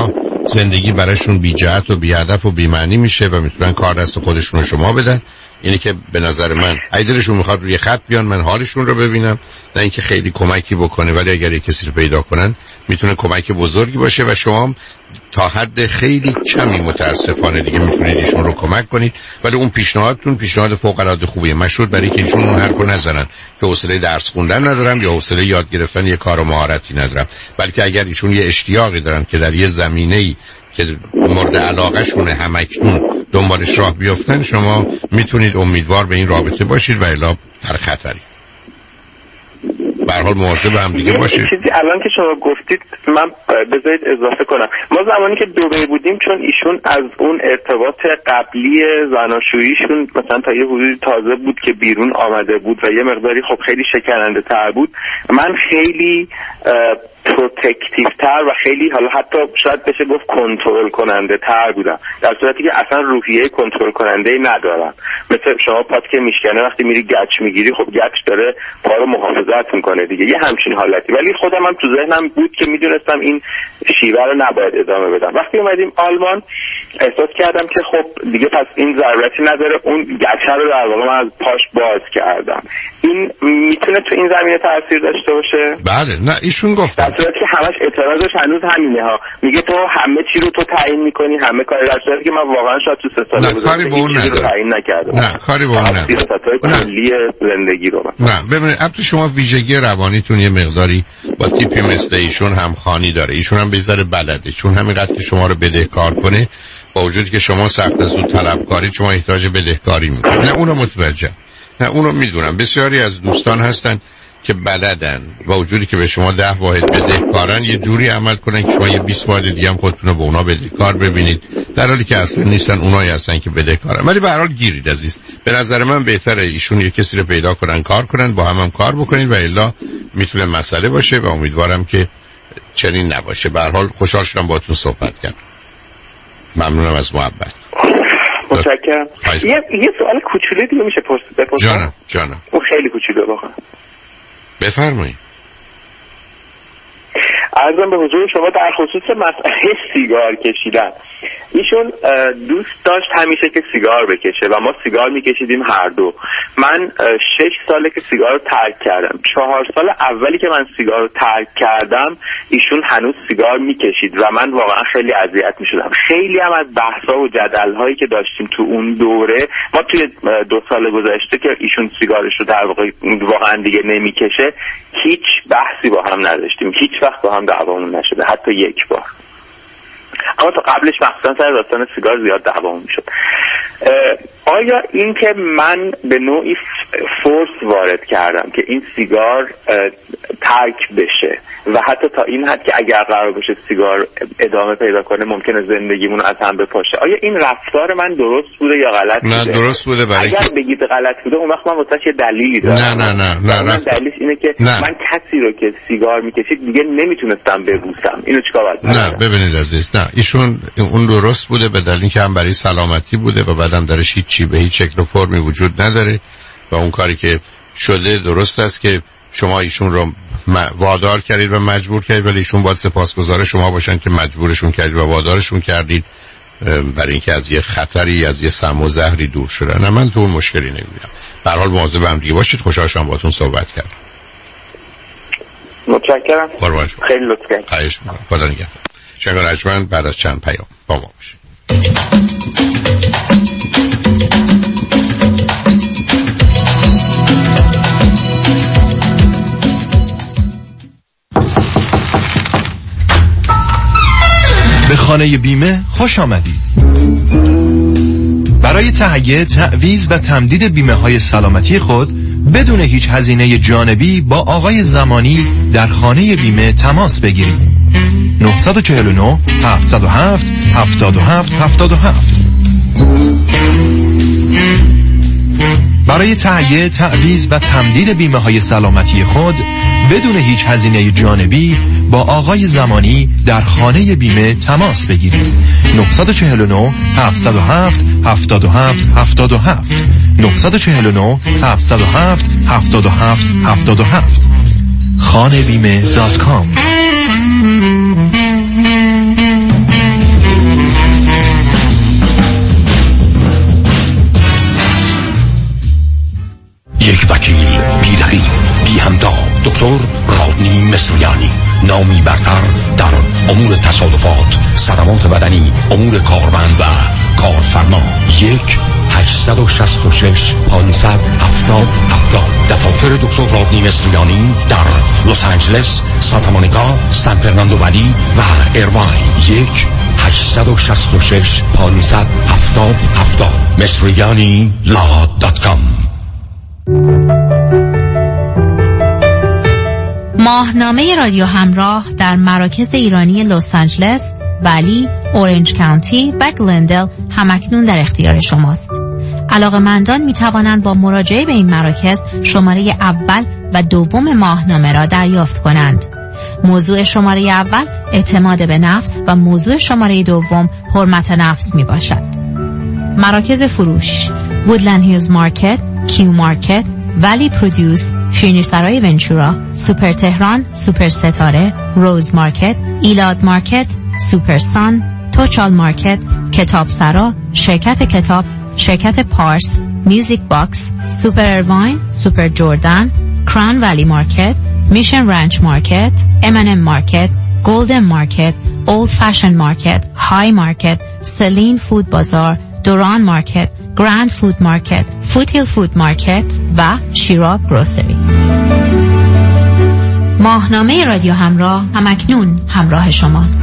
زندگی براشون بی جهت و بی هدف و بی معنی میشه و میتونن کار دست خودشون رو شما بدن. اینه که به نظر من اگه دلشون میخواد روی خط بیان من حالشون رو ببینم، نه اینکه خیلی کمکی بکنه، ولی اگر یک کسی رو پیدا کنن میتونه کمک بزرگی باشه و شما تا حد خیلی کمی متاسفانه دیگه میتونید ایشون رو کمک کنید. ولی اون پیشنهادتون پیشنهاد فوق العاده خوبیه، مشروط برای که ایشون اون حرفو نزنن که حوصله درس خوندن ندارم یا حوصله یاد گرفتن یه کار و مهارتی ندارم، بلکه اگر ایشون یه اشتیاقی دارن که در یه زمینه‌ای که مورد علاقه شونه همکنون دنبالش راه بیافتن، شما میتونید امیدوار به این رابطه باشید و الا در خطری. به هر حال مواظب هم دیگه باشید. چیزی الان که شما گفتید من بذارید اضافه کنم. ما زمانی که دبی بودیم، چون ایشون از اون ارتباط قبلی زناشوییشون مثلا تا یه حدودی تازه بود که بیرون آمده بود و یه مقداری خب خیلی شکننده تر بود، من خیلی پروتکتیو تر و خیلی حالا حتی شاید بشه گفت کنترل کننده تر بودم، در صورتی که اصلا روحیه کنترل کننده ای ندارم. مثل شما پات که میشکنه وقتی میری گچ میگیری، خب گچ داره پا رو محافظت میکنه دیگه، یه همچین حالتی. ولی خودم هم تو ذهنم بود که میدونستم این شیوه رو نباید ادامه بدم. وقتی اومدیم آلمان احساس کردم که خب دیگه پس این ضرورتی نداره، اون گچ رو در واقع من از پاش باز کردم. این میتونه تو این زمینه تاثیر داشته باشه؟ بله. نه ایشون گفت در صورتی که همش اعتراضش هنوز همینه ها، میگه تو همه چی رو تو تعیین میکنی، همه کاری، در صورتی که من واقعا شاید تو 3 سال گذشته هیچ چیزی رو تعیین نکردم. نه کاری با اون نداره. سیاست‌های کلی زندگی رو نه ببینید، البته شما ویژگی روانیتون یه مقداری با تیپی مثل ایشون همخوانی داره. ایشون هم بیزاره بلده، چون همینقدر که شما رو بدهکار کنه، با وجودی که شما سخت از اون طلبکاری، شما احتیاج بدهکاری میکنید. نه اونو متوجه، نه اونو میدونم. بسیاری از دوستان هستن که بلدن با وجودی که به شما 10 واحد بدهکارن یه جوری عمل کنن که شما یه 20 واحد دیگه هم خودتون رو به اونا بدهکار ببینید، در حالی که اصلا نیستن، اونایی هستن که بدهکارن. ولی به هر حال گیرید عزیز. به نظر من بهتره ایشون یه کسی رو پیدا کنن، کار کنن، با هم کار بکنید و الا میتونه مسئله باشه و امیدوارم که چنین نباشه. به هر حال خوشحال شدم باهاتون صحبت کردم. ممنونم از محبت. متشکرم. یه سوال کوچولویی دیگه میشه بپرسم؟ جانم. اون خیلی کوچولوئه واقعا. بفرمایید. عرضم به حضور شما در خصوص مسئله سیگار کشیدن، ایشون دوست داشت همیشه که سیگار بکشه و ما سیگار میکشیدیم هر دو. من 6 ساله که سیگار رو ترک کردم. 4 سال اولی که من سیگار رو ترک کردم ایشون هنوز سیگار میکشید و من واقعا خیلی اذیت میشدم. خیلی هم از بحث‌ها و جدل‌هایی که داشتیم تو اون دوره، ما توی 2 سال گذشته که ایشون سیگارش رو در واقع واقعا دیگه نمیکشه، هیچ بحثی با هم نداشتیم، هیچ وقت با هم دعوامون نشده، حتی یک بار. اما تا قبلش مخصوصا سر داستان سیگار زیاد دعوامون میشد. آیا این که من به نوعی فورس وارد کردم که این سیگار ترک بشه و حتی تا این حد که اگر قرار باشه سیگار ادامه پیدا کنه ممکنه زندگیمون از هم بپاشه، آیا این رفتار من درست بوده یا غلط بوده؟ نه درست بوده. برای اگر بگید غلط بوده اون وقت من واسه یه دلیلی دارم. نه دلیلش اینه که من کسی رو که سیگار میکشید دیگه نمیتونستم ببوسم. اینو چیکار باید بکنم؟ نه ببینید عزیز، نه ایشون اون درست بوده به دلیلی که هم برای سلامتی بوده و بعدم درش هیچ به هیچ شکل و فرمی وجود نداره و اون کاری که شده درست است که شما ایشون رو وادار کردید و مجبور کردید، ولی ایشون باید سپاسگزار شما باشن که مجبورشون کردید و وادارشون کردید برای اینکه از یه خطری، از یه سم و زهری دور شدن. نه من تو اون مشکلی نمیبینم. به هر حال مواظب هم دیگه باشید. خوشحال شدم باهاتون صحبت کردم. متشکرم. خیلی لطف کردید. خواهش می‌کنم. خدا نگهدار. شنگ رجمن بعد از چند پیام با ما باشید. به خانه بیمه خوش آمدید. برای تهیه، تعویض و تمدید بیمه های سلامتی خود بدون هیچ هزینه جانبی با آقای زمانی در خانه بیمه تماس بگیرید. 949 707 77 77. برای تهیه، تعویض و تمدید بیمه های سلامتی خود بدون هیچ هزینه جانبی با آقای زمانی در خانه بیمه تماس بگیرید. 949 707 77 77. 949 707 77 77. khanebime.com. دکتر رادنی مصریانی، نامی برتر در امور تصادفات، صدمات بدنی، امور کارمند و کارفرما. 1-866-570-7070. دفاتر دکتر رادنی مصریانی در لس آنجلس، سانتا مونیکا، سان فرناندو ولی و ایرواین. 1-866-570-7070. مصریانی.com. ماهنامه رادیو همراه در مراکز ایرانی لس آنجلس، ولی، اورنج کانتی و گلندل همکنون در اختیار شماست. علاقه‌مندان می توانند با مراجعه به این مراکز شماره اول و دوم ماهنامه را دریافت کنند. موضوع شماره اول اعتماد به نفس و موضوع شماره دوم حرمت نفس می باشد. مراکز فروش: وودلند هیلز مارکت، کیو مارکت، ولی پرودوس، شیرینی سرای ونچورا، سوپر تهران، سوپر ستاره، روز مارکت، ایلاد مارکت، سوپر سان، توچال مارکت، کتاب سرا، شرکت کتاب، شرکت پارس، میوزیک باکس، سوپر ارواین، سوپر جردن، کران ولی مارکت، میشن رانچ مارکت، M&M مارکت، گلدن مارکت، اولد فشن مارکت، های مارکت، سلین فود بازار، دوران مارکت، گراند فود مارکت، فود هیل فود مارکت و شیرا گروسری. ماهنامه رادیو همراه همکنون همراه شماست.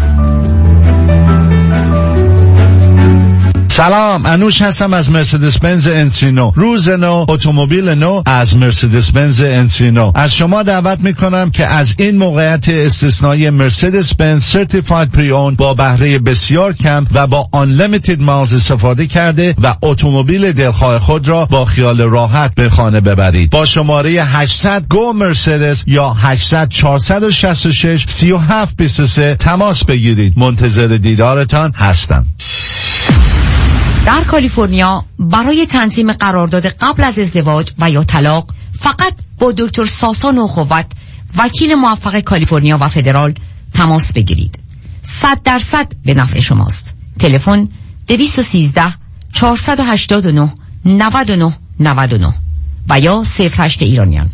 سلام، انوش هستم از مرسدس بنز انسینو. روز نو، اتومبیل نو از مرسدس بنز انسینو. از شما دعوت میکنم که از این موقعیت استثنایی مرسدس بنز سرتیفاید پری اون با بهره بسیار کم و با unlimited miles استفاده کرده و اتومبیل دلخواه خود را با خیال راحت به خانه ببرید. با شماره 800 گو مرسدس یا 800 466 3723 تماس بگیرید. منتظر دیدارتان هستم. در کالیفرنیا برای تنظیم قرارداد قبل از ازدواج و یا طلاق فقط با دکتر ساسان اخوت، وکیل موفق کالیفرنیا و فدرال تماس بگیرید. 100% به نفع شماست. تلفن 213 489 99 99 و یا 08 ایرانیان.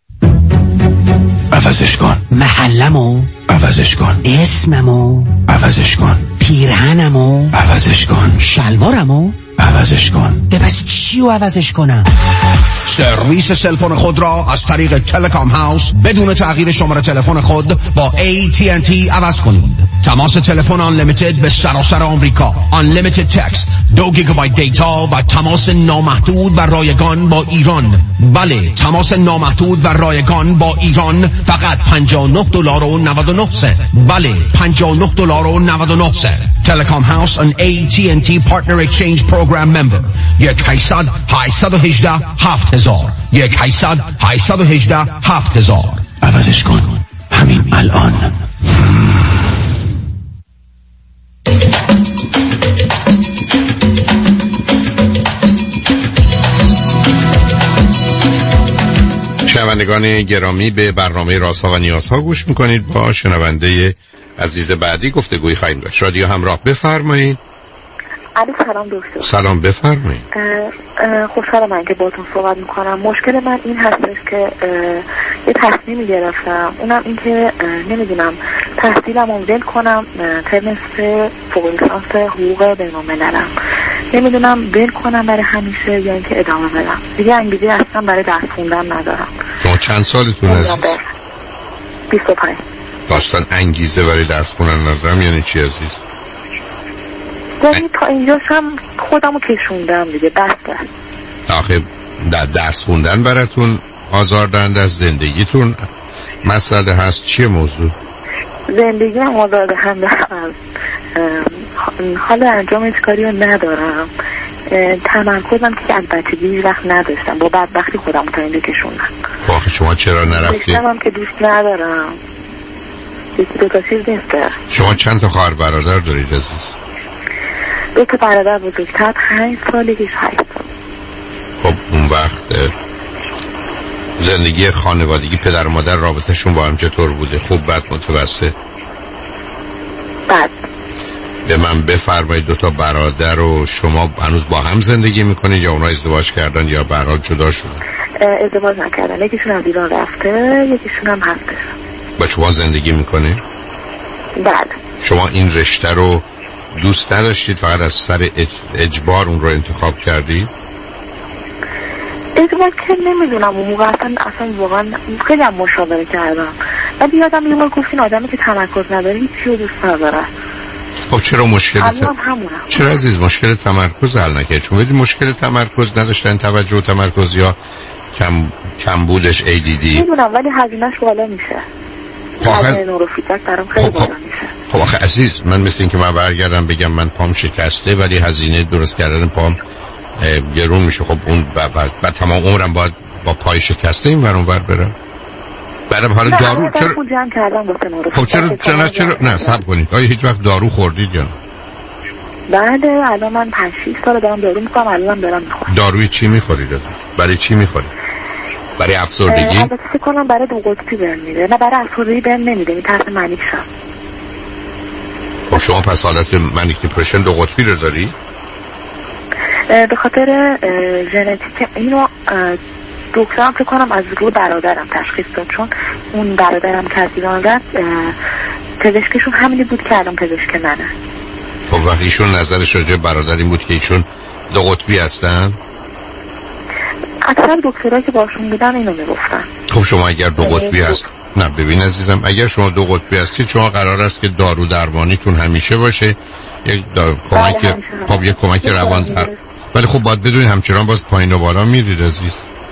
عوضش کن محلمو، عوضش کن اسممو، عوضش کن پیرهنمو، عوضش کن شلوارمو، عوضش کن. پس چیو عوضش کنم؟ سرویس سلفون خود را از طریق تلکام هاوس بدون تغییر شماره تلفن خود با AT&T عوض کنید. تماس تلفن آنلیمیتد به سراسر آمریکا، آنلیمیتد تکست، 2 گیگابایت دیتا و تماس نامحدود و رایگان با ایران. بله، تماس نامحدود و رایگان با ایران فقط $59.99. بله، $59.99. تلکام هاوس ان AT&T پارتنر اکسچنج پروگرام ممبر. 1-800-818-7000 1-800-818-7000. عوضش کن همین الان. شنوندگان گرامی، به برنامه رازها و نیازها گوش میکنید. با شنونده عزیز بعدی گفتگوی خواهیم داشت. رادیو همراه، بفرمایید. سلام دکتر. سلام، بفرمایید. خوشحالم من که باهاتون صحبت میکنم. مشکل من این هستش که یه تصمیمی گرفتم، اونم این که نمیدونم تحصیلم رو ول کنم ترم 3 فوق لیسانس حقوق بین‌المللم، نمیدونم ول کنم برای همیشه یا اینکه ادامه بدم. دیگه انگیزه اصلا برای درس خوندن ندارم. شما چند سالتون هست؟ 25. داستان انگیزه برای درس خوندن ندارم یعنی چی عزیز؟ یعنی تا اینجاش هم خودمو کشوندم دیگه، بسته. آخه درس خوندن براتون آزاردهنده از زندگیتون مسئله هست؟ چیه موضوع؟ زندگی هم آزاردهنده هست، حال انجام هیچ کاری رو ندارم، تمرکزم که از بچگی وقت نداشتم، با بدبختی خودم تا اینجا کشوندم. آخه شما چرا نرفتید؟ هم که دوست ندارم، یکی دو تا چیز نیسته. شما چند تا خواهر برادر دارید عزیز؟ 2 تا برادر بزرگتر، 5 سالگیش 8 سال. خب اون وقت زندگی خانوادگی پدر و مادر رابطهشون با هم چطور بوده؟ خوب، بد، متوسط؟ بد. به من بفرمایید 2 تا برادر و شما هنوز با هم زندگی میکنید یا اونا ازدواج کردن یا به هر حال جدا شدن؟ ازدواج نکردن، یکیشون از ایران رفته، یکیشون هم هستش. با شما زندگی میکنه؟ بله. شما این رشته رو دوست نداشتید، فقط از سر اجبار اون رو انتخاب کردید؟ اجبار که نمیدونم، اون موقع اصلا واقعا خیلی هم مشاوره کردم، ولی یادم یه بار گفتین آدمی که تمرکز نداره هیچ چیزی دوست نداره. خب چرا چرا عزیز مشکل تمرکز حل نکرد؟ چون بدید مشکل تمرکز نداشتن توجه و تمرکز یا کمبودش ADD میدونم، ولی هزینه‌اش بالا میشه. هزینه نوروفیدبک برام خیلی بالا میشه. خب آخه عزیز من مثل این که من برگردم بگم من پام شکسته ولی هزینه درست کردن پام گرون میشه، خب اون بعد تمام عمرم باید با پای شکسته این ور اون ور برم؟ بعدم حالا دارو چرا نه صبر کنید، آیا هیچ وقت دارو خوردید یا نه؟ بعد الان من 5-6 سال دارم دارو میخورم، الان دارم میخورم. داروی چی میخورید؟ برای چی میخورید؟ برای افسردگی؟ البته فکر کنم برای دو قطبی بهم میده. نه برای افسردگی بهم نمیده، میترسم منیک شم. خب شما پس حالت منیک دیپرشن دو قطبی رو داری؟ به خاطر ژنتیک اینو دکترم فکر کنم از روی برادرم تشخیص داد، چون اون برادرم که از ایران رفت پزشکشون همینی بود که الان پزشک منه. خب وقتی ایشون نظرش راجع برادر این بود که ایشون دو قطبی هستن؟ اکثر دکترها که باشون بودن اینو میگفتن. خب شما اگر دو قطبی هست، نه ببین عزیزم، اگر شما دو قطبی هستید شما قرار است که دارو درمانیتون همیشه باشه، یک کمک، خب یک کمک روان در، ولی خب باید بدونید همچنان باز پایین و بالا میرید عزیز.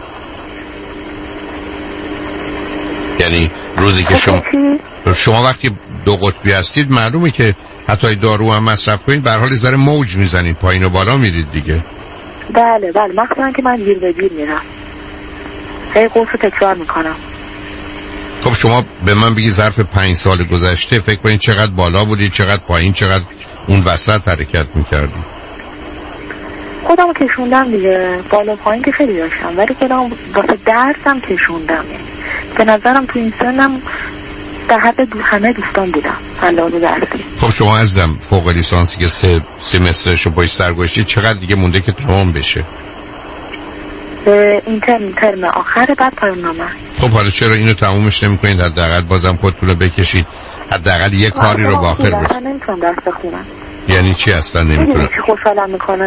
یعنی روزی که شما وقتی دو قطبی هستید معلومه که حتی دارو هم مصرف کنید به هر حال ذره موج میزنید، پایین و بالا میرید دیگه. بله مخصوصا که من گیر به گیر میرم، هی قرص تکرار میکنم. خب شما به من بگی ظرف 5 سال گذشته فکر کنید چقدر بالا بودید، چقدر پایین، چقدر اون وسط حرکت میکردید؟ خودم کشوندم دیگه، بالا پایین که خیلی داشتم، ولی خودم واسه درسم کشوندم. به نظرم تو این سنم در حد همه دوستان بودم علاوه درسی. خب شما عزیزم فوق لیسانسی که 3 سمسترشو پشت سر گذاشتید، چقدر دیگه مونده که تمام بشه؟ این ترم آخر بعد پایان نامه. خب حالا چرا اینو تمومش نمی‌کنید؟ حداقل بازم خودتون رو بکشید، حداقل یه کاری رو با آخر برسید. من نمیتونم درس بخونم. یعنی چی اصلا نمیتونم؟ چی خوشحالم میکنه؟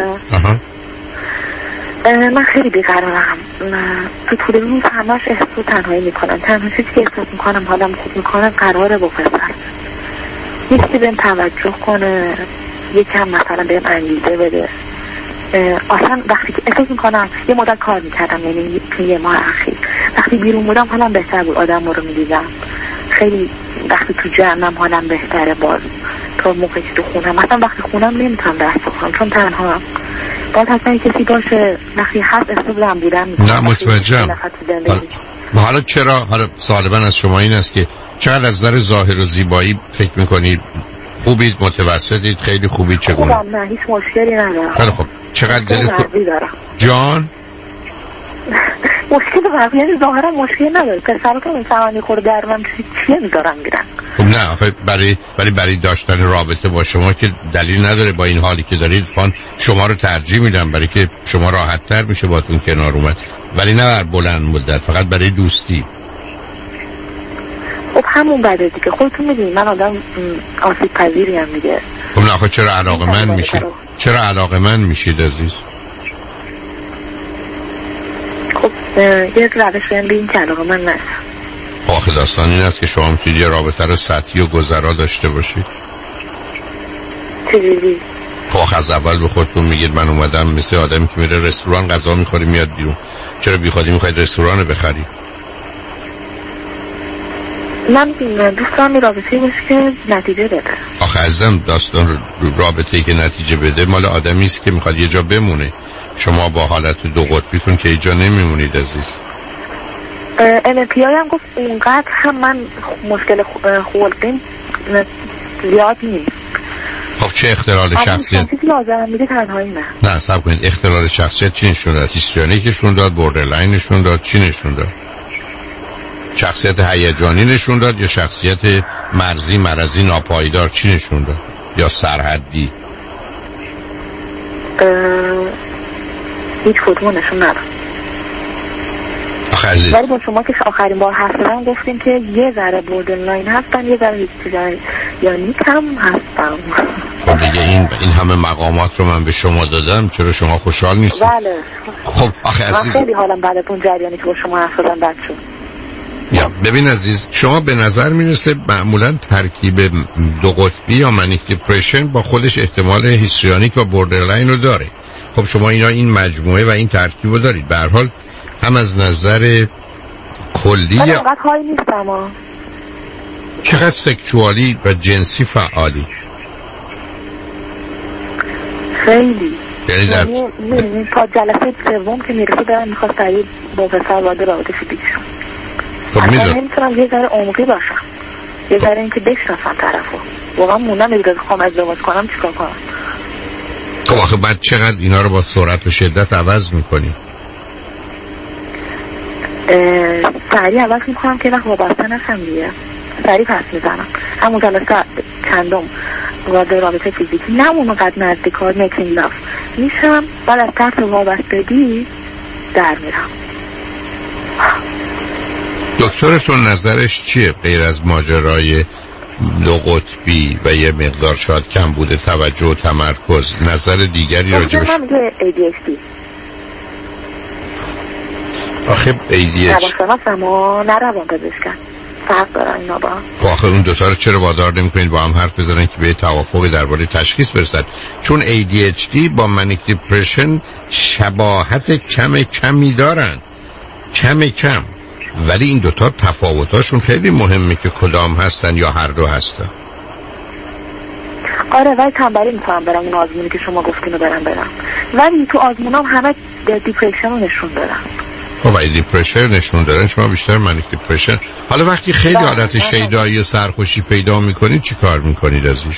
من خیلی بیقرارم، تو طول روز همش احساس تنهایی میکنم. تنها چیزی که احساس میکنم حالم خوب میکنم قراره با پسر یکی بهم توجه کنه، یکم مثلا بهم انگیزه بده. اصلا وقتی که احساس میکنم یه مدت کار میکردم، یعنی یه ماه اخیر وقتی بیرون بودم حالم بهتر بود، آدم رو میدیدم خیلی، وقتی تو جمعم حالم بهتره باز تا موقعی که تو خونم. مثلا وقتی خونم نمیتونم درس بخونم چون تنها باید حتما کسی باشه، وقتی هست احساسم بودم نه متوجهم. حالا چرا، حالا سوال من از شما این است که چقدر از نظر ظاهر و زیبایی فکر میکنید خوبید، متوسطید، خیلی خوبید، چگونه؟ نه هیچ مشکلی ندارم. خیلی خوب. چقدر دل جان؟ مشکل واقعی یعنی ظاهرا مشکلی نداره، پسرا که میفهمن خود درمم چیه میذارن میرن. خب نه آخه برای داشتن رابطه با شما که دلیل نداره، با این حالی که دارید خان شما رو ترجیح میدم برای که شما راحت تر میشه باتون کنار اومد، ولی نه بر بلند مدت، فقط برای دوستی. خب همون بده دیگه، خودتون میدونید من آدم آسیب پذیریم دیگه. خب نه آخه چرا علاقه‌مند میشید؟ چرا علاقه‌مند میشید عزیز؟ خب یک روش به این که علاقه‌مند نیستم. آخه داستان این است که شما میتونید یه رابطه رو سطحی و گذرا داشته باشید. چجوری؟ خب آخه از اول به خودتون میگید من اومدم مثل آدمی که میره رستوران غذا میخوری میاد بیرون، چرا بیخودی میخواید رستوران رو بخری؟ من دوستم این رابطه‌ای باشه که نتیجه بده. آخه عزیزم داستان رابطه‌ای که نتیجه بده مال آدمی است که میخواد یه جا بمونه. شما با حالت دو قطبیتون که اینجا نمیمونید عزیز. NLP هم گفت اونقدر هم من مشکل خلقیم زیاد نیست. خب چه اختلال شخصیت؟ چیزی لازم میده تنهایی نه صبر کنید، اختلال شخصیت چی نشون داد؟ هیستریونیکشون داد، بوردرلاین نشون داد، چی نشون داد؟ شخصیت هیجانی نشون داد یا شخصیت مرزی ناپایدار چی نشون داد؟ یا سرحدی؟ هیچ کدوم نشون نداد. ولی با شما که آخرین بار حرف زدم گفتیم که یه ذره بوردرلاین هستن، یه ذره یعنی کم هستم. خب دیگه این همه مقامات رو من به شما دادم، چرا شما خوشحال نیستید؟ بله. خب آخه عزیز، من خیلی حالم بعد از اون جریانی که با شما حرف زدم بد شد. یا ببین عزیز، شما به نظر میرسه معمولا ترکیب دو قطبی یا منیک دیپرشن با خودش احتمال هیستریونیک و بوردرلاین رو داره. خب شما این مجموعه و این ترکیب رو دارید. به هر حال هم از نظر کلی من اونقدر هایی نیستم. چقدر سکشوالی و جنسی فعالی؟ خیلی. یعنی تا جلسه سوم که میرسه دارم میخواست سریع با پسر وارد رابطه شدیدشون. خب اصلا نمیتونم یه ذره عمقی باشم، یه ذره اینکه بشناسم طرفو. واقعا موندم اگه خواهم ازدواج کنم چیکار کنم؟ خب آخه بعد چقدر اینا رو با سرعت و شدت عوض میکنی؟ سریع عوض میکنم که وقت وابسته نشم دیگه. سریع پس میزنم. همون جلسه چندم وارد رابطه فیزیکی نمون قد نزدیکار میکینگ لاف میشم، بعد از طرف وابستگی در میرم. دکترتون نظرش چیه غیر از ماجرای دو قطبی و یه مقدار شاید کم بوده توجه و تمرکز؟ نظر دیگری راجبش؟ من میگه ADHD. آخه ADHD نه روان پزشکن فرق دارن اینا با هم. آخه اون دوتا رو چرا وادار نمی‌کنید با هم حرف بزنن که به توافق درباره تشخیص برسن؟ چون ADHD با منیک دیپرشن شباهت کمی دارن، کم، ولی این دوتا تفاوتاشون خیلی مهمه که کدام هستن یا هر دو هستن. آره ولی تنبلی میتونم برم اون آزمونی که شما گفتین رو برم ولی تو آزمونام همه دیپرشن رو نشون دارن. خب اگه دیپرشن نشون دارن شما بیشتر منیک دیپرشن. حالا وقتی خیلی حالت شیدایی سرخوشی پیدا میکنید چی کار میکنید عزیز؟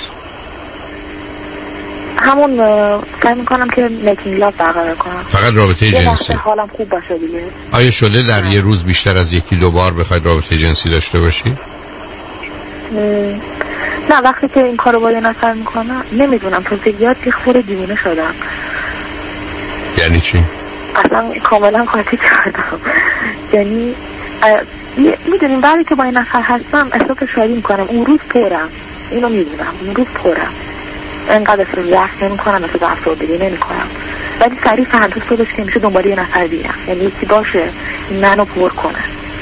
همون سعی میکنم که میکینگ لاف برقرار کنم، فقط رابطه جنسی. حالم خوب باشه دیگه. آیا شده در یه روز بیشتر از یکی دو بار بخواید رابطه جنسی داشته باشید؟ نه وقتی که این کارو با یه نفر میکنم نمیدونم تو زیاد که خور دیوونه شدم. یعنی چی؟ اصلا کاملا قاطی کردم. یعنی میدونیم بعدی که با این نفر هستم احساس شادی میکنم، اون روز پرم، اینو میدونم، اون روز پرم، انقدر اصلا یخ نمی کنم، اصلا افسردگی نمی کنم، ولی سریع فردا صبحش که میشه دنبال یه نفر بیرم، یعنی یکی باشه منو پر کنه.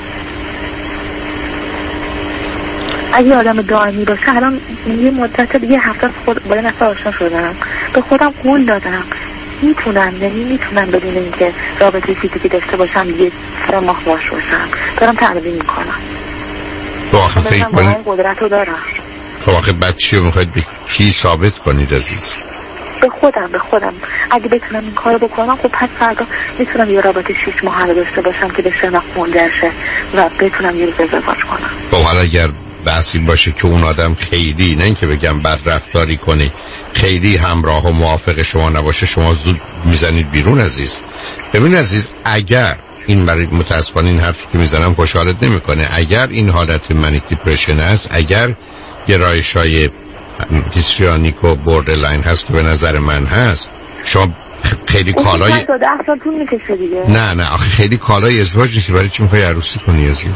اگه آدم دائمی باشه، الان یه مدت یه هفته با یه نفر آشنا شدم، به خودم قول دادم میتونم بدون اینکه رابطه فیزیکی داشته باشم یه 3 ماه باش باشم. دارم تمرین میکنم. تو آخه فکر کنید قدرت رو دارم. خب آخه بعد چی رو میخواید به کی ثابت کنید عزیز؟ به خودم اگه بتونم این کارو بکنم خب پس فردا میتونم یه رابطه 6 ماه داشته باشم که به شناخت منجر شه و بتونم یه روز ازدواج کنم. خب حالا اگر بحثی باشه که اون آدم خیلی، نه اینکه بگم بد رفتاری کنی، خیلی همراه و موافق شما نباشه، شما زود میزنید بیرون عزیز. ببین عزیز، اگر این برای متاسفانه این حرفی که میزنم خوشحالت نمیکنه، اگر این حالت منیک دیپرشن است، اگر گرایش‌های هیستریونیک و بوردرلاین هست که به نظر من هست، شما خیلی کالای 10 سال طول میکشه دیگه. نه آخه خیلی کالای ازدواج نیستی، برای چی میخوای عروسی کنی عزیز؟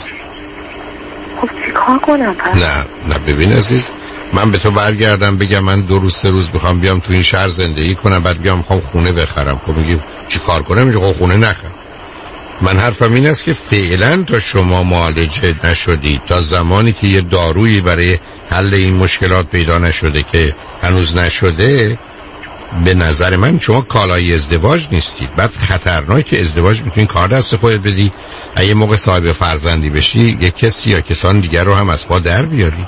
خب چیکار کنم پس؟ نه ببین عزیز، من به تو برگردم بگم من 2 روز 3 روز میخوام بیام تو این شهر زندگی کنم، بعد بیام میخوام خونه بخرم، خب میگی چیکار کنم؟ میگه خب خونه نخر. من حرفم این است که فعلا تا شما معالجه نشدید، تا زمانی که یه دارویی برای حل این مشکلات پیدا نشده که هنوز نشده، به نظر من شما کالای ازدواج نیستید. بعد خطرناک ازدواج میتونی کار دست خودت بدی، اگه موقع صاحب فرزندی بشی یه کسی یا کسان دیگر رو هم از پا در بیاری.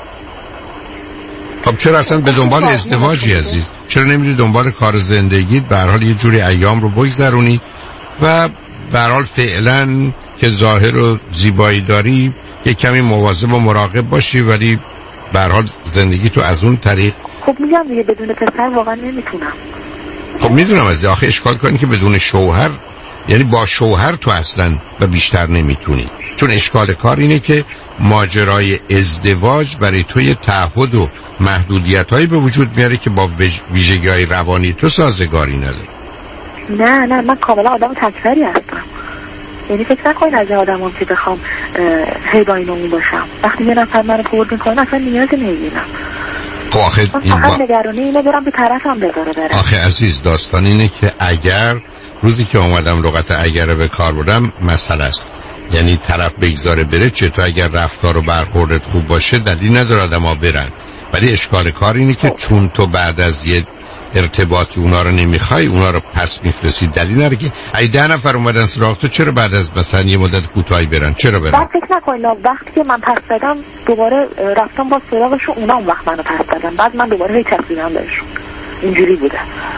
خب چرا اصلا به دنبال ازدواجی عزیز؟ چرا نمیری دنبال کار زندگیت؟ به هر حال یه جوری ایام رو بگذرونی و به هر حال فعلا که ظاهر و زیبایی داری یه کمی مواظب و مراقب باشی، ولی به هر حال زندگی تو از اون طریق. خب میگم دیگه بدون پسر واقعا نمیتونم. خب میدونم از آخه اشکال کنی که بدون شوهر، یعنی با شوهر تو اصلا و بیشتر نمیتونی، چون اشکال کار اینه که ماجرای ازدواج برای تو یه تعهد و محدودیت‌هایی به وجود میاره که با ویژگی‌های روانی تو سازگاری نداره. نه من کاملا آدم تکفری هستم. یعنی فکر نکنید از آدمام که بخوام هی با این اون باشم. وقتی یه نفر منو پورد میکنه اصلا نیازی نمیبینم. خب آخه فقط نگرانی اینه برم به طرفم بذاره برم. آخه عزیز داستان اینه که اگر روزی که اومدم لغت اگر به کار بردم مسئله است، یعنی طرف بگذاره بره چه، تو اگر رفتار و برخوردت خوب باشه دلیل نداره آدم‌ها برن، ولی اشکال کار اینه که چون تو بعد از یه ارتباطی اونا رو نمیخوای اونا رو پس میفرستی، دلیل نداره که ای 10 نفر اومدن سراغ تو چرا بعد از مثلا یه مدت کوتاهی برن، چرا برن؟ بعد فکر نکنید وقتی که من پس دادم دوباره رفتم با سراغشون، اونا اون وقت منو پس دادن، بعد من دوباره هی چسبیدم بهشون. اینجوری بوده.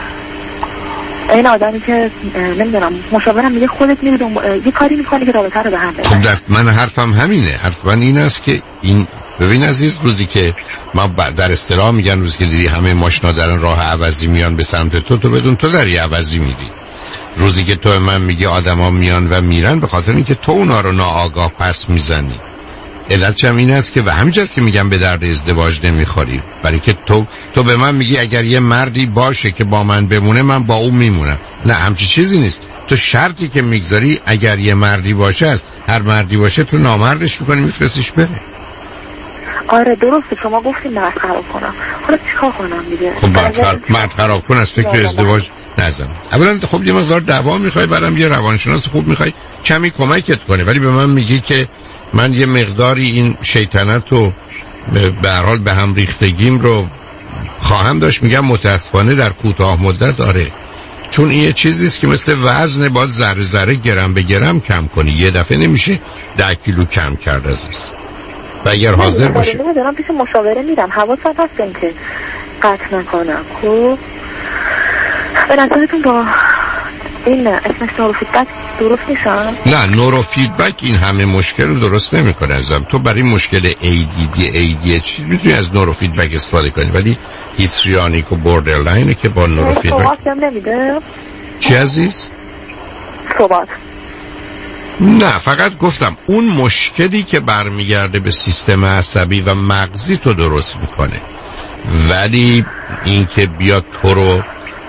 این آدمی که نمیدونم مشاورم میگه خودت میری یه کاری میکنی که رابطه رو به هم بزنی. خب من حرفم همینه، حرف من این است که این ببین عزیز، روزی که ما در اصطلاح میگن روزی که دیدی همه ماشینا دارن راه عوضی میان به سمت تو بدون تو داری عوضی میری. روزی که تو من میگی آدما میان و میرن به خاطر اینکه تو اونا رو ناآگاه پس میزنی. علتش هم این است که و همینجاست که میگم به درد ازدواج نمیخوری، برای که تو به من میگی اگر یه مردی باشه که با من بمونه من با اون میمونم. نه همچی چیزی نیست. تو شرطی که میگذاری اگر یه مردی باشه است، هر مردی باشه تو نامردش میکنی میفرستیش بره. آره درسته، شما گفتین مرد خراب کنم، حالا چیکار کنم دیگه؟ خب مرد خراب کن از فکر ازدواج نزن. اولا خب یه مقدار دوا میخوای، برام یه روانشناس خوب میخوای کمی کمکت کنه، ولی به من میگی که من یه مقداری این شیطنت و به هر حال به هم ریختگیم رو خواهم داشت. میگم متاسفانه در کوتاه مدت آره، چون این یه چیزیست که مثل وزن باید ذره ذره گرم به گرم کم کنی، یه دفعه نمیشه 10 کیلو کم کرد عزیز. و اگر حاضر باشی دارم پیش مشاوره میرم، حواسم هست این که قطع نکنم. خب به نظرتون با این اسمش نورو فیدبک درست میشن؟ نه نورو فیدبک این همه مشکل رو درست نمیکنه ازم. تو برای مشکل ADHD میتونی از نورو فیدبک استفاده کنی، ولی هیستریونیک و بوردرلاینه که با نورو فیدبک صحبت نمیده. چی عزیز؟ صحبت نه، فقط گفتم اون مشکلی که برمیگرده به سیستم عصبی و مغزی تو درست میکنه، ولی این که بیاد تو رو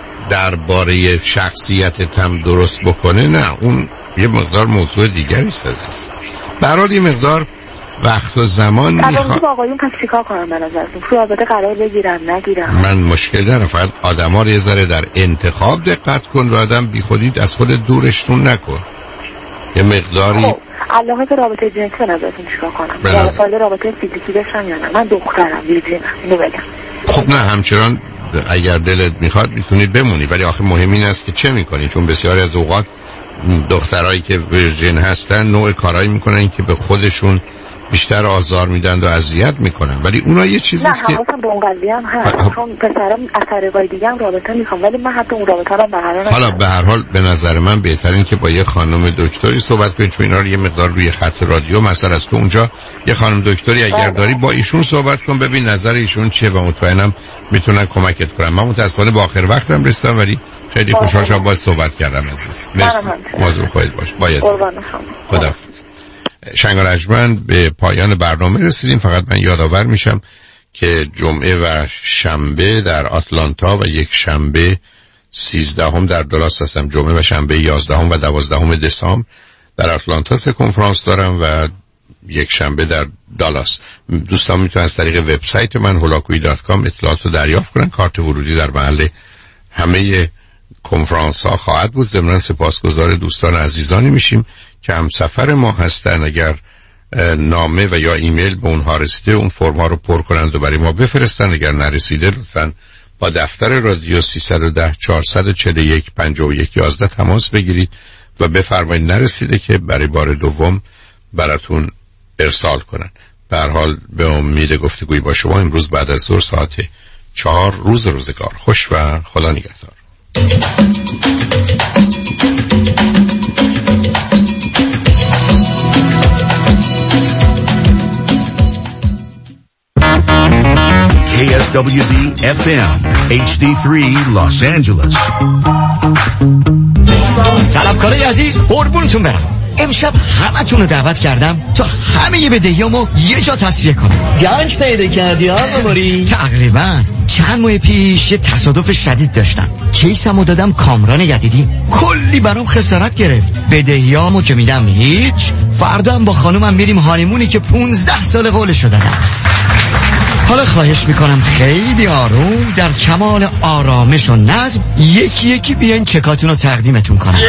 درباره شخصیتت هم درست بکنه نه، اون یه مقدار موضوع دیگری است عزیز. برای یه مقدار وقت و زمان میخواد. آقایون پس چیکار کنم به نظرتون؟ تو رابطه قرار بگیرم نگیرم؟ من مشکل دارم، فقط آدما رو یه ذره در انتخاب دقت کن و آدم بی خودی از خود دورشون نکن. یه مقداری خب علاقه رابطه جنسی به نظرتون چیکار کنم؟ رابطه فیزیکی داشتم یا نه؟ من دخترم ویرجینم، اینو بگم. خب نه، همچنان اگر دلت میخواد میتونید بمونی، ولی آخه مهم این است که چه میکنی، چون بسیاری از اوقات دخترایی که ویرجین هستن نوع کارایی میکنن که به خودشون بیشتر آزار میدن و اذیت میکنن، ولی اونا یه چیزی است که نه حواسم به اون قضیه هم هست، چون پسرم از طریقای دیگه هم رابطه میخوام، ولی من حتی اون رابطه رو برقرار حالا به هر حال به نظر من بهترین که با یه خانم دکتری صحبت کنید، چون اینا رو یه مقدار روی خط رادیو مثلا است، تو اونجا یه خانم دکتری اگر داری با ایشون صحبت کن، ببین نظر ایشون چیه و مطمئنم میتونن کمکت کنن. من متأسفانه با آخر وقتم رسیدم، ولی خیلی خوشحال شدم باهات صحبت کردم عزیز. مرسی. مواظب خودت باش. باید. خداحافظ. شنگال اجمن به پایان برنامه رسیدیم. فقط من یادآور میشم که جمعه و شنبه در آتلانتا و یک شنبه 13 در دالاس هستم. جمعه و شنبه 11 و 12 دسامبر در آتلانتا سه کنفرانس دارم و یک شنبه در دالاس. دوستان میتونن از طریق وبسایت من holakui.com اطلاعات رو دریافت کنن. کارت ورودی در محل همه کنفرانس ها خواهد بود. ضمن سپاسگزار دوستان عزیزانی میشیم که هم سفر ما هستن. اگر نامه و یا ایمیل به اونها رسیده اون فرم ها رو پر کنند و برای ما بفرستن. اگر نرسیده لطفاً با دفتر رادیو 310 441 51 11 تماس بگیرید و بفرمایید نرسیده که برای بار دوم براتون ارسال کنن. به هر حال به امید گفتگوی با شما امروز بعد از ظهر ساعت 4 روزگار خوش و خدا نگهدار. KSWB FM HD3 Los Angeles. طلبکارای عزیز قربونتون برم. امشب همتون رو دعوت کردم تا همه بدهیامو یه جا تصفیه کنم. گنج پیدا کردی آقا موری؟ تقریبا. چند ماه پیش یه تصادف شدید داشتم. کیسمو دادم کامران یدیدی، کلی برام خسارت گرفت. بدهیامو که میدم هیچ، فردا هم با خانومم میریم هانیمونی که 15 سال قولش رو دادم. حالا خواهش میکنم خیلی آروم در کمال آرامش و نظم یکی یکی بیاین چکاتون رو تقدیمتون کنم.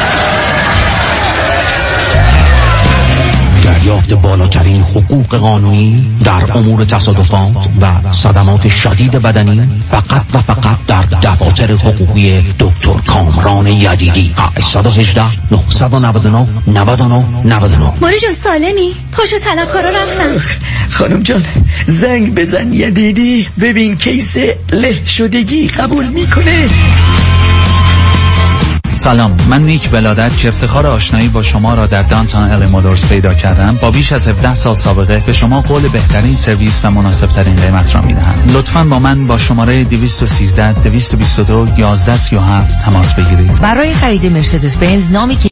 دریافت بالاترین حقوق قانونی در امور تصادفات و صدمات شدید بدنی فقط و فقط در دفاتر حقوقی دکتر کامران یدیدی. 818 999 99 99. موری جون سالمی؟ پاشو طلبکارا رفتن. خانم جان زنگ بزن یدیدی ببین کیس له شدگی قبول میکنه. سلام، من نیک ولادت که افتخار آشنایی با شما را در دانتون ال مودرز پیدا کردم. با بیش از 17 سال سابقه به شما قول بهترین سرویس و مناسب ترین قیمت را میدهم. لطفاً با من با شماره 213 222 1137 تماس بگیرید. برای خرید مرسدس بنز نامی که